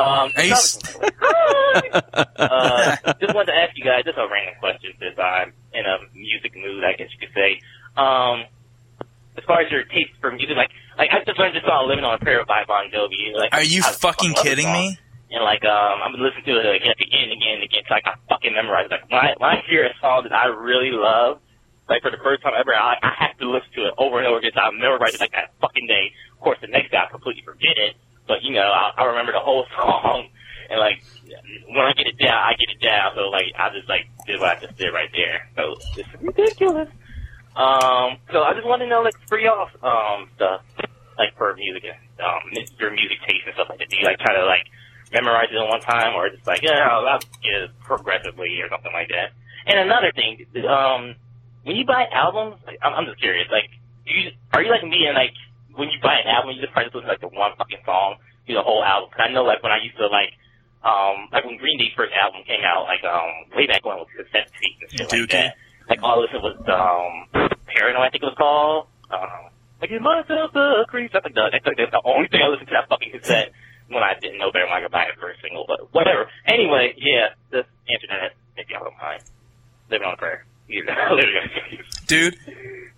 Just wanted to ask you guys just a random question since I'm in a music mood, I guess you could say. As far as your taste for music, I just learned this song "Living on a Prayer" by Bon Jovi. Are you fucking kidding me? And I've been listening to it again and again. So I fucking memorized it. When I hear a song that I really love, for the first time ever, I have to listen to it over and over again. So I memorize it that fucking day. Of course, the next day I completely forget it. But I remember the whole song. And when I get it down, I get it down. So I just did what I just did right there. So it's ridiculous. So I just want to know for y'all stuff for music and your music taste and stuff like that. Do you try to memorize it in one time, or just I'll get it progressively or something like that? And another thing, when you buy albums, I'm just curious, are you like me and when you buy an album, you just try to listen to the one fucking song, do the whole album? Because I know when I used to when Green Day's first album came out, way back when with cassette tapes and shit like that. All I listened was Paranoid, I think it was called. Give myself the creep, stuff like that. That's the only thing I listened to that fucking cassette when I didn't know better when I could buy it first single, but whatever. Anyway, yeah, just answer that if y'all don't mind. Living on a prayer. Dude,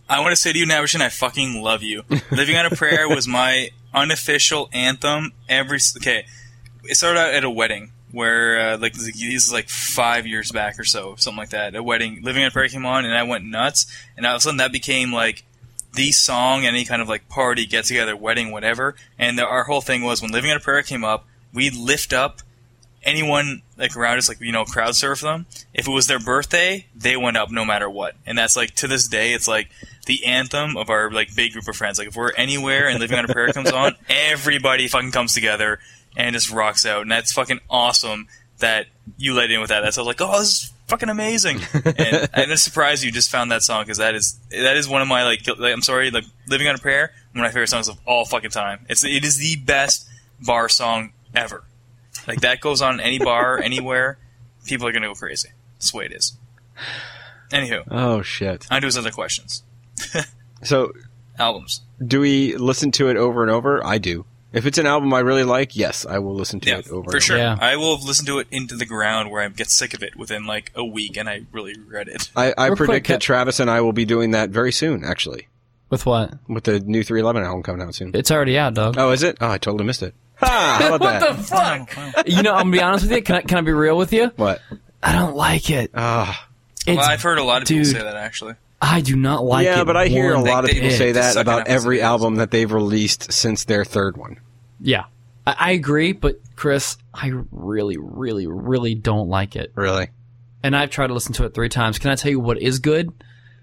I want to say to you, Navashin, I fucking love you. Living on a Prayer was my unofficial anthem. Okay, it started out at a wedding where, this is like 5 years back or so, something like that. A wedding, Living on a Prayer came on, and I went nuts. And all of a sudden, that became like the song, any kind of like party, get together, wedding, whatever. And our whole thing was when Living on a Prayer came up, we'd lift up anyone like around us, like, you know, crowd surf them. If it was their birthday, they went up no matter what. And that's like, to this day, it's like the anthem of our like big group of friends. Like if we're anywhere and Living on a Prayer comes on, everybody fucking comes together and just rocks out. And that's fucking awesome that you led in with that. That's I was like, oh, this is fucking amazing. And I'm surprised you just found that song, because that is one of my like I'm sorry, like Living on a Prayer, one of my favorite songs of all fucking time. It is the best bar song ever. Like, that goes on in any bar, anywhere, people are going to go crazy. That's the way it is. Anywho. Oh, shit. On to his other questions. So, albums. Do we listen to it over and over? I do. If it's an album I really like, yes, I will listen to it over and over. For sure. Yeah. I will listen to it into the ground where I get sick of it within, like, a week, and I really regret it. I Real predict quick, that Travis and I will be doing that very soon, actually. With what? With the new 311 album coming out soon. It's already out, dog. Oh, is it? Oh, I totally missed it. Ha! How about What that? the fuck? You know, I'm gonna be honest with you. Can I be real with you? What? I don't like it. Ah. It's, Well, I've heard a lot of people dude, say that, actually. I do not like it. Yeah, but I hear a one lot of people bit. say that Second about episode every is. album that they've released since their third one. Yeah, I agree, but Chris, I really, really, really don't like it. Really? And I've tried to listen to it 3 times. Can I tell you what is good?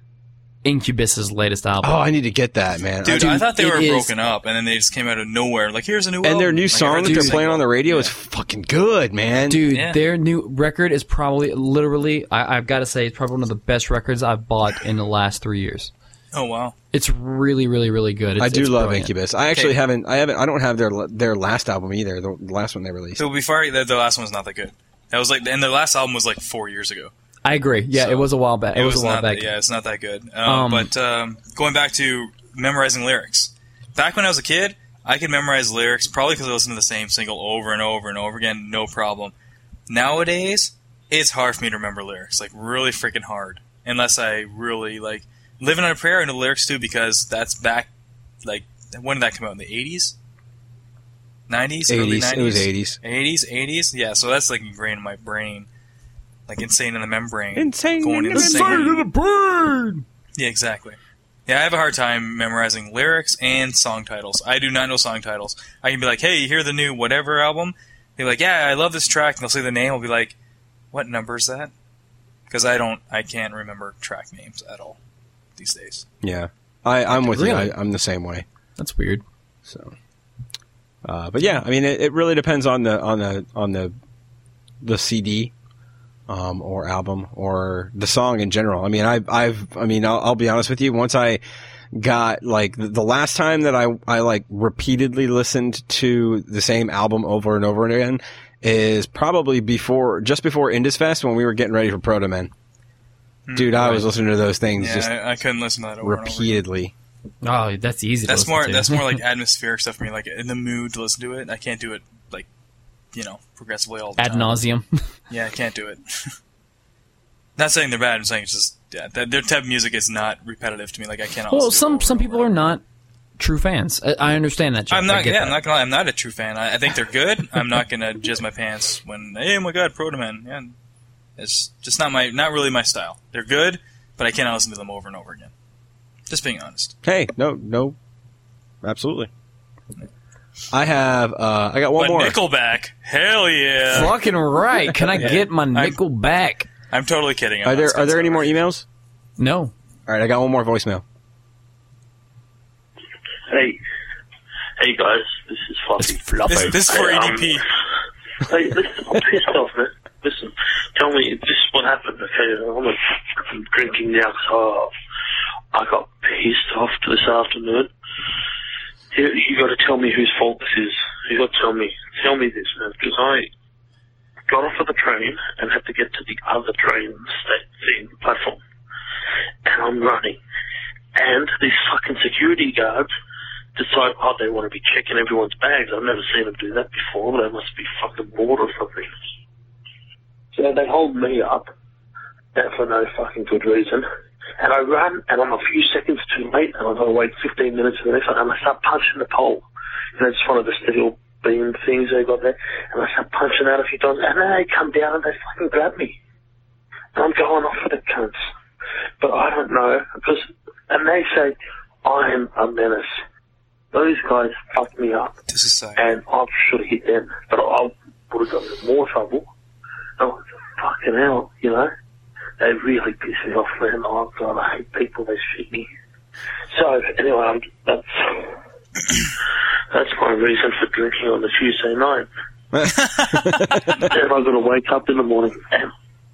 Incubus's latest album. Oh, I need to get that, man. Dude, I thought they it were is- broken up, and then they just came out of nowhere. Like, here's a new album. And their new Like, I song heard that the they're new playing on the single. radio is Yeah. fucking good, man. Dude, Yeah. their new record is probably, literally, I've got to say, it's probably one of the best records I've bought in the last 3 years. Oh, wow. It's really, really, really good. I do it's love brilliant. Incubus. I actually Okay. I don't have their last album either. The last one they released. So before, the last one's not that good. That was like, and the last album was like 4 years ago. I agree. Yeah, So, it was a while back. It was a while not, back. Yeah, it's not that good. Um, but going back to memorizing lyrics. Back when I was a kid, I could memorize lyrics, probably because I listened to the same single over and over and over again, no problem. Nowadays, it's hard for me to remember lyrics, like really freaking hard. Unless I really, like, Living on a Prayer, I know lyrics too, because that's back, like, when did that come out? In the 80s? 90s? Early 90s? It was 80s. 80s? Yeah, so that's like ingrained in my brain. Like Insane in the Membrane. Insane Going in the insane. Membrane. Bird! Yeah, exactly. Yeah, I have a hard time memorizing lyrics and song titles. I do not know song titles. I can be like, hey, you hear the new whatever album? They're like, yeah, I love this track. And they'll say the name. I'll be like, what number is that? Because I can't remember track names at all these days. Yeah, I'm with Really? you. I'm the same way. That's weird. So, but yeah, I mean, it really depends on the CD, or album or the song in general. I mean, I'll be honest with you. Once I got like the last time that I like repeatedly listened to the same album over and over again is probably just before Indus Fest when we were getting ready for Proto Men. Dude, I was listening to those things Yeah, just I couldn't listen to that over and over. repeatedly. Oh, that's easy to That's listen more to. that's more like atmospheric stuff for me. Like in the mood to listen to it. I can't do it like, progressively all the ad time. nauseum. Yeah, I can't do it. Not saying they're bad. I'm saying it's just their type of music is not repetitive to me. Like I cannot. Well, listen to it over some and people over. are not true fans. I understand that. Jeff. I'm not. I get Yeah, that. I'm not gonna lie. I'm not a true fan. I think they're good. I'm not gonna jizz my pants when, hey, oh my god, Proto Man. Yeah, it's just not really my style. They're good, but I cannot listen to them over and over again. Just being honest. Hey, no, absolutely. I got one But more. Nickelback, hell yeah! Fucking right. Can I get my nickel back? I'm totally kidding. Are there any more emails? No. All right, I got one more voicemail. Hey guys, this is Fluffy. This is for Hey, EDP. Hey, listen, I'm pissed off, man. Listen, tell me this is what happened, okay? I'm drinking now, so I got pissed off this afternoon. You got to tell me whose fault this is. You got to tell me this, man, because I got off of the train and had to get to the other train platform, and I'm running, and these fucking security guards decide, they want to be checking everyone's bags. I've never seen them do that before. They must be fucking bored or something. So they hold me up for no fucking good reason. And I run, and I'm a few seconds too late, and I've got to wait 15 minutes for the next one, and I start punching the pole. It's one of the steel beam things they got there, and I start punching out a few times, and then they come down and they fucking grab me. And I'm going off for the cunts. But I don't know, and they say, I am a menace. Those guys fucked me up. To society. And I should have hit them, but I would have gotten in more trouble. Oh, fucking hell, you know? They really piss me off, man. Oh, God, I hate people. They shit me. So, anyway, that's my reason for drinking on the Tuesday night. And I've got to wake up in the morning and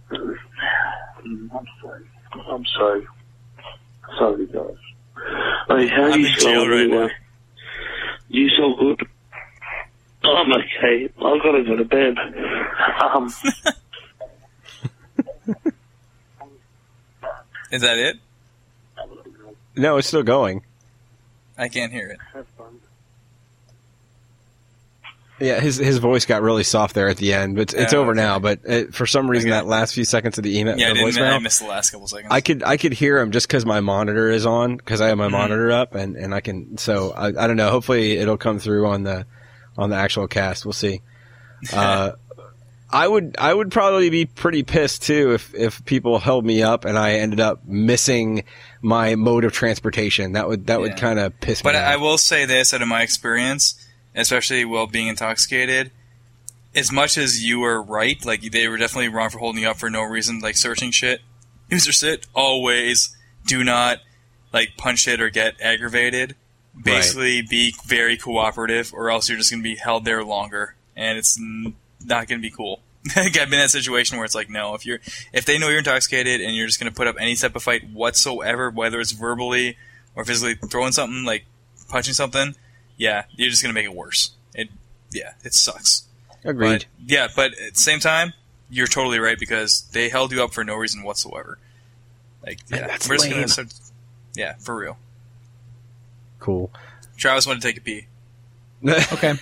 I'm sorry. Sorry, guys. Hey, how I'm you in jail right now. You so good. I'm okay. I've got to go to bed. Is that it? No, it's still going. I can't hear it. Have fun. Yeah, his voice got really soft there at the end, but it's over now. But for some reason, that last few seconds of the email, Yeah, the I voicemail, missed the last couple seconds. I could hear him just because my monitor is on, because I have my monitor up, and I can. So I don't know. Hopefully, it'll come through on the actual cast. We'll see. I would probably be pretty pissed too if people held me up and I ended up missing my mode of transportation. That would kind of piss me off. But I will say this, out of my experience, especially while being intoxicated, as much as you were right, like they were definitely wrong for holding you up for no reason, like searching shit, user sit, always do not like punch it or get aggravated. Basically, be very cooperative, or else you're just going to be held there longer, and it's not going to be cool. I've been in that situation where it's like, no, if they know you're intoxicated and you're just going to put up any type of fight whatsoever, whether it's verbally or physically throwing something, like punching something, yeah, you're just going to make it worse. It sucks. Agreed. But at the same time, you're totally right, because they held you up for no reason whatsoever. Like, yeah, that's we're just lame. going to start. Yeah, for real. Cool. Travis wanted to take a pee. Okay.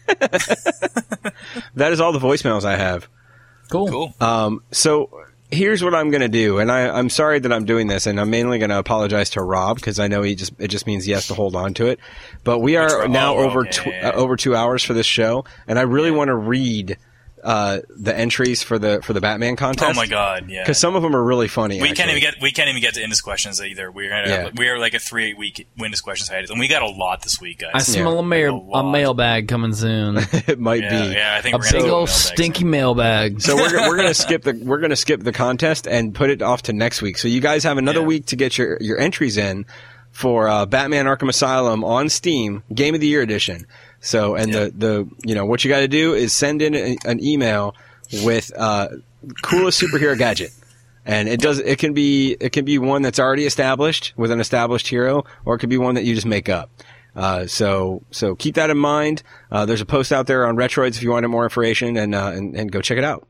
That is all the voicemails I have. Cool. So here's what I'm going to do, and I'm sorry that I'm doing this, and I'm mainly going to apologize to Rob, because I know it just means he has to hold on to it. But we are now over 2 hours for this show, and I really want to read the entries for the Batman contest. Oh my god, yeah. Because some of them are really funny. We can't even get to Indus questions either. We are like a 3-8 week Indus questions hiatus, and we got a lot this week, guys. I smell a mailbag coming soon. It might be. Yeah, I think we're a big old stinky mailbag. So we're gonna skip the contest and put it off to next week. So you guys have another week to get your entries in for Batman Arkham Asylum on Steam Game of the Year edition. So, and the what you got to do is send in an email with coolest superhero gadget, and it can be one that's already established with an established hero, or it could be one that you just make up. So keep that in mind. There's a post out there on Retroids if you wanted more information, and go check it out.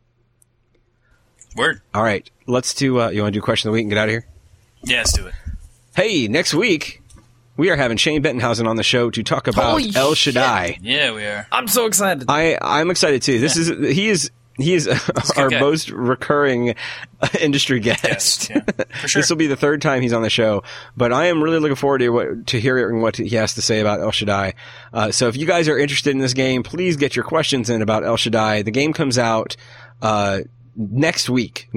Word. All right, let's do. You want to do question of the week and get out of here? Yeah, let's do it. Hey, next week we are having Shane Bettenhausen on the show to talk about El Shaddai. Yeah, we are. I'm so excited. I'm excited too. He is our most recurring industry guest. Yeah, for sure. This will be the third time he's on the show, but I am really looking forward to hearing what he has to say about El Shaddai. So if you guys are interested in this game, please get your questions in about El Shaddai. The game comes out next week.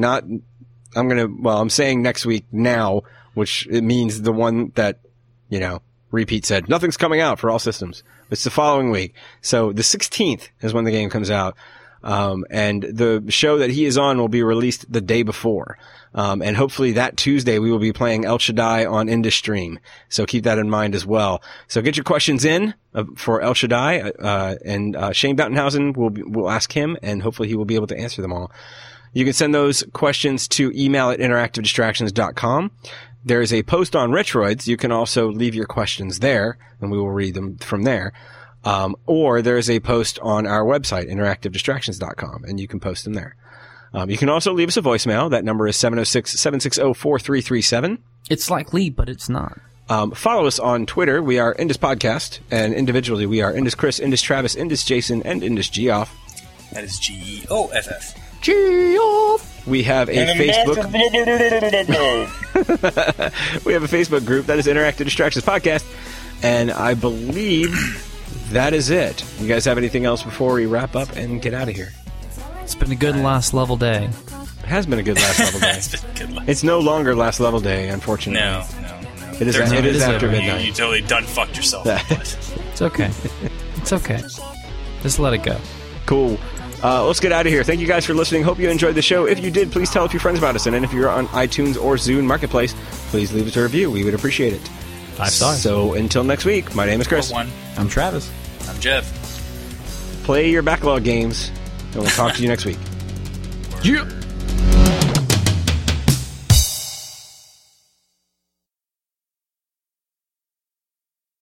I'm saying next week now, which it means the one that, Repeat said, nothing's coming out for all systems. It's the following week. So the 16th is when the game comes out. And the show that he is on will be released the day before. And hopefully that Tuesday we will be playing El Shaddai on IndusStream. So keep that in mind as well. So get your questions in for El Shaddai, and Shane Bettenhausen will ask him, and hopefully he will be able to answer them all. You can send those questions to email@interactivedistractions.com. There's a post on Retroids. You can also leave your questions there, and we will read them from there. Or there's a post on our website, interactivedistractions.com, and you can post them there. You can also leave us a voicemail. That number is 706-760-4337. It's like Lee, but it's not. Follow us on Twitter. We are Indus Podcast, and individually we are Indus Chris, Indus Travis, Indus Jason, and Indus Geoff. That is Geoff. Geoff! We have a Facebook. We have a Facebook group that is Interactive Distractions Podcast, and I believe that is it. You guys have anything else before we wrap up and get out of here? It's been a good last level day. It has been a good last level day. It's been good luck. It's no longer last level day, unfortunately. No. It is. There's It is no- after you- midnight. You totally done fucked yourself. It's okay. It's okay. Just let it go. Cool. Let's get out of here. Thank you guys for listening. Hope you enjoyed the show. If you did, please tell a few friends about us. And if you're on iTunes or Zune Marketplace, please leave us a review. We would appreciate it. 5 stars. So until next week, my name is Chris. One. I'm Travis. I'm Jeff. Play your backlog games, and we'll talk to you next week. Yeah.